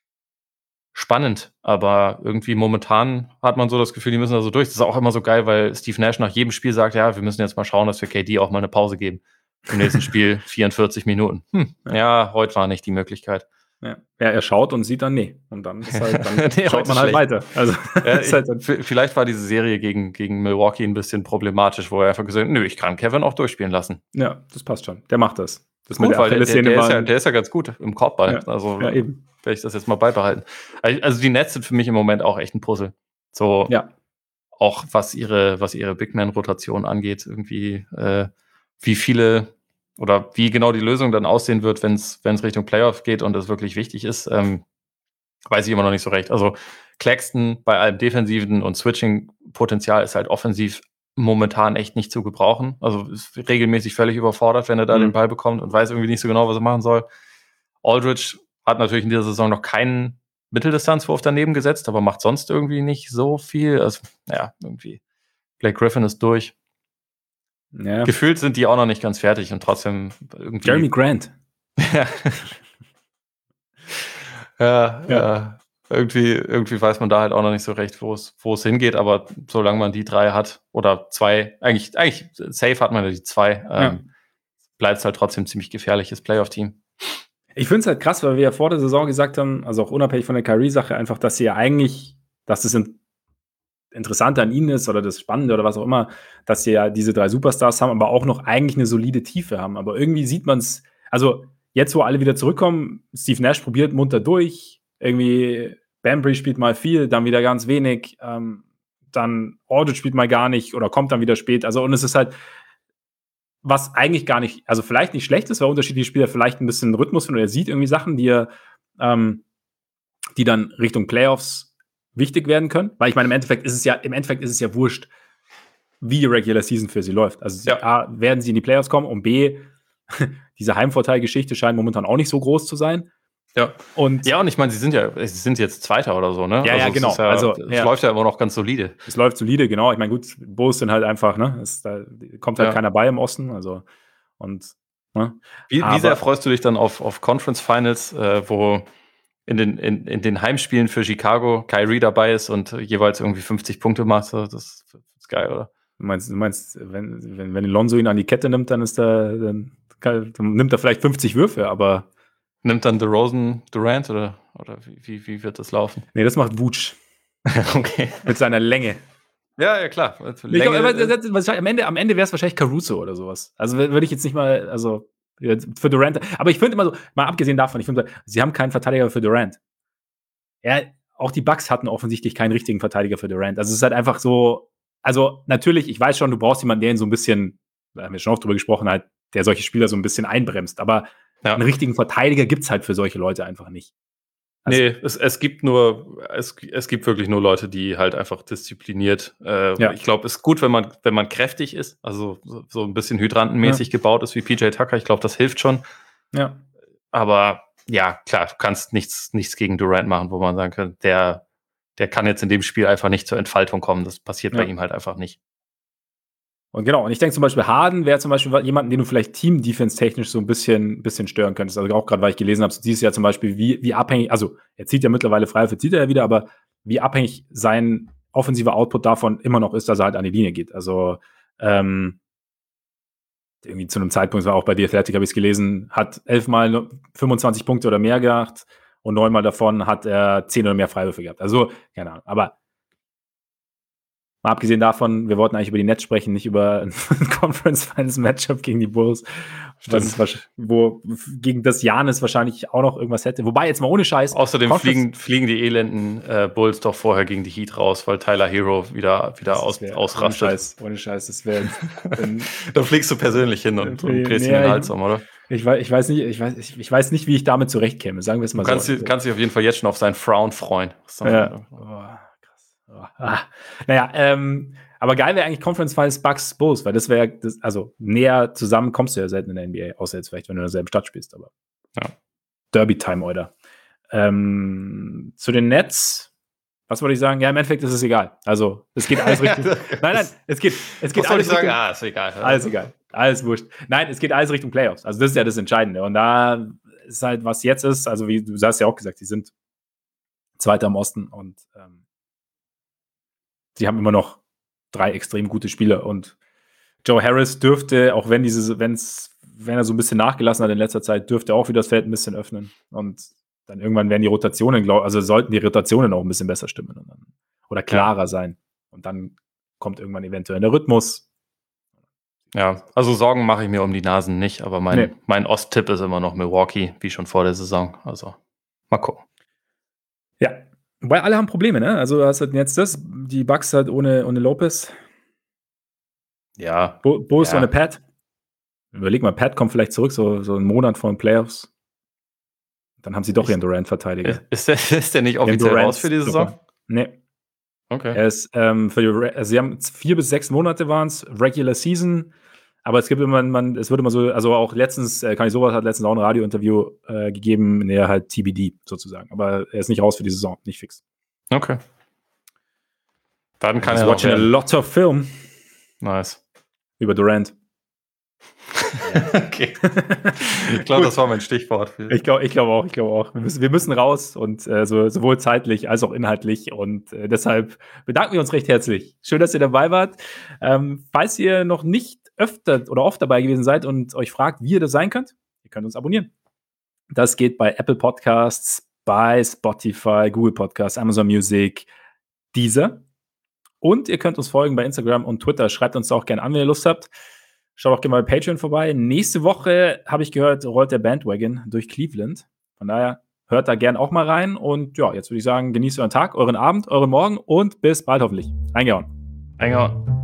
spannend, aber irgendwie momentan hat man so das Gefühl, die müssen da so durch. Das ist auch immer so geil, weil Steve Nash nach jedem Spiel sagt, ja, wir müssen jetzt mal schauen, dass wir K D auch mal eine Pause geben. Im nächsten Spiel vierundvierzig Minuten. Hm, Ja. ja, heute war nicht die Möglichkeit. Ja. ja, er schaut und sieht dann, nee. Und dann, ist halt, dann Nee, schaut heute man halt schlecht. weiter. Also, Ja, ist halt dann, ich, v- vielleicht war diese Serie gegen, gegen Milwaukee ein bisschen problematisch, wo er einfach gesagt hat, nö, ich kann Kevin auch durchspielen lassen. ja, das passt schon. Der macht das. Das Gut, weil der, der, der, ist ja, war- der ist ja ganz gut im Korbball. Ja, Also ja, eben. werde ich das jetzt mal beibehalten. Also die Nets sind für mich im Moment auch echt ein Puzzle. So Ja. auch was ihre, was ihre Big Man-Rotation angeht, irgendwie, äh, wie viele oder wie genau die Lösung dann aussehen wird, wenn es Richtung Playoff geht und das wirklich wichtig ist, ähm, weiß ich immer noch nicht so recht. Also Claxton bei allem defensiven und Switching-Potenzial ist halt offensiv momentan echt nicht zu gebrauchen. Also ist regelmäßig völlig überfordert, wenn er da Mhm. den Ball bekommt und weiß irgendwie nicht so genau, was er machen soll. Aldridge hat natürlich in dieser Saison noch keinen Mitteldistanzwurf daneben gesetzt, aber macht sonst irgendwie nicht so viel. Also, ja, irgendwie. Blake Griffin ist durch. Ja. Gefühlt sind die auch noch nicht ganz fertig und trotzdem irgendwie. Jeremy Grant. ja, ja, Ja. ja. Irgendwie, irgendwie weiß man da halt auch noch nicht so recht, wo es wo es hingeht, aber solange man die drei hat oder zwei, eigentlich, eigentlich safe hat man ja die zwei, ähm, Ja. bleibt es halt trotzdem ziemlich gefährliches Playoff-Team. Ich finde es halt krass, weil wir ja vor der Saison gesagt haben, also auch unabhängig von der Kyrie-Sache, einfach, dass sie ja eigentlich, dass das in, Interessante an ihnen ist oder das Spannende oder was auch immer, dass sie ja diese drei Superstars haben, aber auch noch eigentlich eine solide Tiefe haben. Aber irgendwie sieht man es, also jetzt, wo alle wieder zurückkommen, Steve Nash probiert munter durch, irgendwie Bambry spielt mal viel, dann wieder ganz wenig, ähm, dann Aldridge spielt mal gar nicht oder kommt dann wieder spät. Also und es ist halt, was eigentlich gar nicht, also vielleicht nicht schlecht ist, weil unterschiedliche Spieler vielleicht ein bisschen Rhythmus finden oder er sieht irgendwie Sachen, die er, ähm, die dann Richtung Playoffs wichtig werden können. Weil ich meine, im Endeffekt ist es ja, im Endeffekt ist es ja wurscht, wie die Regular Season für sie läuft. Also sie, Ja. A, werden sie in die Playoffs kommen und B, diese Heimvorteilgeschichte scheint momentan auch nicht so groß zu sein. Ja. Und Ja, und ich meine, sie sind ja, sie sind jetzt Zweiter oder so, ne? Ja, ja, es genau. ist Ja, Also, es ja. läuft ja immer noch ganz solide. es läuft solide, genau. Ich meine, gut, Bulls sind halt einfach, ne, es, da kommt halt Ja. keiner bei im Osten, also und ne? Wie, Aber- wie sehr freust du dich dann auf, auf Conference Finals, äh, wo in den, in, in den Heimspielen für Chicago Kyrie dabei ist und jeweils irgendwie fünfzig Punkte macht. Das ist, ist geil, oder? Du meinst, du meinst wenn, wenn, wenn Lonzo ihn an die Kette nimmt, dann ist er, dann, kann, dann nimmt er vielleicht fünfzig Würfe, aber. Nimmt dann DeRozan Durant oder, oder wie, wie wird das laufen? Nee, das macht Vooch. Okay. Mit seiner Länge. Ja, ja, klar. Ich glaub, aber das, das, am Ende, am Ende wäre es wahrscheinlich Caruso oder sowas. Also würde ich jetzt nicht mal, also für Durant. Aber ich finde immer so, mal abgesehen davon, ich finde, sie haben keinen Verteidiger für Durant. Ja, auch die Bucks hatten offensichtlich keinen richtigen Verteidiger für Durant. Also es ist halt einfach so, also natürlich, ich weiß schon, du brauchst jemanden, der ihn so ein bisschen, da haben wir schon oft drüber gesprochen, halt, der solche Spieler so ein bisschen einbremst. Aber ja. einen richtigen Verteidiger gibt's halt für solche Leute einfach nicht. Also, nee, es, es gibt nur, es, es gibt wirklich nur Leute, die halt einfach diszipliniert. Äh, ja. Ich glaube, es ist gut, wenn man, wenn man kräftig ist, also so, so ein bisschen hydrantenmäßig ja. gebaut ist wie P J Tucker. Ich glaube, das hilft schon. Ja. Aber ja, klar, du kannst nichts, nichts gegen Durant machen, wo man sagen kann, der, der kann jetzt in dem Spiel einfach nicht zur Entfaltung kommen. Das passiert ja. bei ihm halt einfach nicht. Und genau, und ich denke zum Beispiel, Harden wäre zum Beispiel jemanden, den du vielleicht Team-Defense-technisch so ein bisschen, bisschen stören könntest. Also auch gerade, weil ich gelesen habe, so dieses Jahr zum Beispiel, wie, wie abhängig, also er zieht ja mittlerweile frei, für zieht er ja wieder, aber wie abhängig sein offensiver Output davon immer noch ist, dass er halt an die Linie geht. Also ähm, irgendwie zu einem Zeitpunkt, das war auch bei The Athletic, habe ich es gelesen, hat elfmal fünfundzwanzig Punkte oder mehr gemacht und neunmal davon hat er zehn oder mehr Freiwürfe gehabt. Also, keine Ahnung, aber mal abgesehen davon, wir wollten eigentlich über die Nets sprechen, nicht über ein Conference-Finals-Matchup gegen die Bulls, was, wo gegen das Giannis wahrscheinlich auch noch irgendwas hätte. Wobei, jetzt mal ohne Scheiß. Außerdem fliegen, fliegen die elenden äh, Bulls doch vorher gegen die Heat raus, weil Tyler Hero wieder, wieder aus, wär, ausrastet. Ohne Scheiß, ohne Scheiß, das wäre. Da fliegst du persönlich hin und, und drehst nee, den Hals um, oder? Ich weiß, ich, weiß nicht, ich, weiß, ich, ich weiß nicht, wie ich damit zurechtkäme, sagen wir es mal du kannst so. Du kannst dich auf jeden Fall jetzt schon auf seinen Frown freuen. Ja. Oh. Ah, naja, ähm, aber geil wäre eigentlich Conference Finals Bucks Bulls, weil das wäre, also näher zusammen kommst du ja selten in der N B A, außer jetzt vielleicht, wenn du in derselben Stadt spielst, aber ja. Derby-Time, oder? Ähm, zu den Nets, was wollte ich sagen? Ja, im Endeffekt ist es egal. Also, es geht alles Richtung. nein, nein, es geht, es geht was alles soll ich Richtung. sagen? Ah, ist egal. Alles egal. Alles wurscht. Nein, es geht alles Richtung Playoffs. Also, das ist ja das Entscheidende. Und da ist halt, was jetzt ist, also, wie du hast ja auch gesagt, die sind Zweiter im Osten und ähm, sie haben immer noch drei extrem gute Spieler und Joe Harris dürfte, auch wenn diese, wenn's, wenn er so ein bisschen nachgelassen hat in letzter Zeit, dürfte auch wieder das Feld ein bisschen öffnen und dann irgendwann werden die Rotationen, glaub, also sollten die Rotationen auch ein bisschen besser stimmen und dann, oder klarer ja. sein und dann kommt irgendwann eventuell der Rhythmus. Ja, also Sorgen mache ich mir um die Nasen nicht, aber mein, nee. mein Ost-Tipp ist immer noch Milwaukee, wie schon vor der Saison, also mal gucken. Ja. Weil alle haben Probleme, ne? Also, du hast halt jetzt das, die Bucks halt ohne, ohne Lopez. Ja. Bo- Bulls ja. ohne Pat. Überleg mal, Pat kommt vielleicht zurück, so, so einen Monat vor den Playoffs. Dann haben sie doch ihren Durant-Verteidiger. Ist der, ist der nicht offiziell raus für die Saison? Super. Nee. Okay. Er ist, ähm, für die, also sie haben vier bis sechs Monate waren es, Regular Season. Aber es gibt immer, man, es wird immer so, also auch letztens, äh, Kani Sowas hat letztens auch ein Radiointerview äh, gegeben, in der er halt T B D sozusagen. Aber er ist nicht raus für die Saison, nicht fix. Okay. Dann kann er watching a lot of film. Nice. Über Durant. Okay. Ich glaube, das war mein Stichwort. Ich glaube ich glaub auch, ich glaube auch. Wir müssen, wir müssen raus und äh, so, sowohl zeitlich als auch inhaltlich und äh, deshalb bedanken wir uns recht herzlich. Schön, dass ihr dabei wart. Ähm, falls ihr noch nicht öfter oder oft dabei gewesen seid und euch fragt, wie ihr das sein könnt, ihr könnt uns abonnieren. Das geht bei Apple Podcasts, bei Spotify, Google Podcasts, Amazon Music, Deezer. Und ihr könnt uns folgen bei Instagram und Twitter. Schreibt uns auch gerne an, wenn ihr Lust habt. Schaut auch gerne mal bei Patreon vorbei. Nächste Woche, habe ich gehört, rollt der Bandwagon durch Cleveland. Von daher hört da gern auch mal rein. Und ja, jetzt würde ich sagen, genießt euren Tag, euren Abend, euren Morgen und bis bald hoffentlich. Reingehauen. Reingehauen.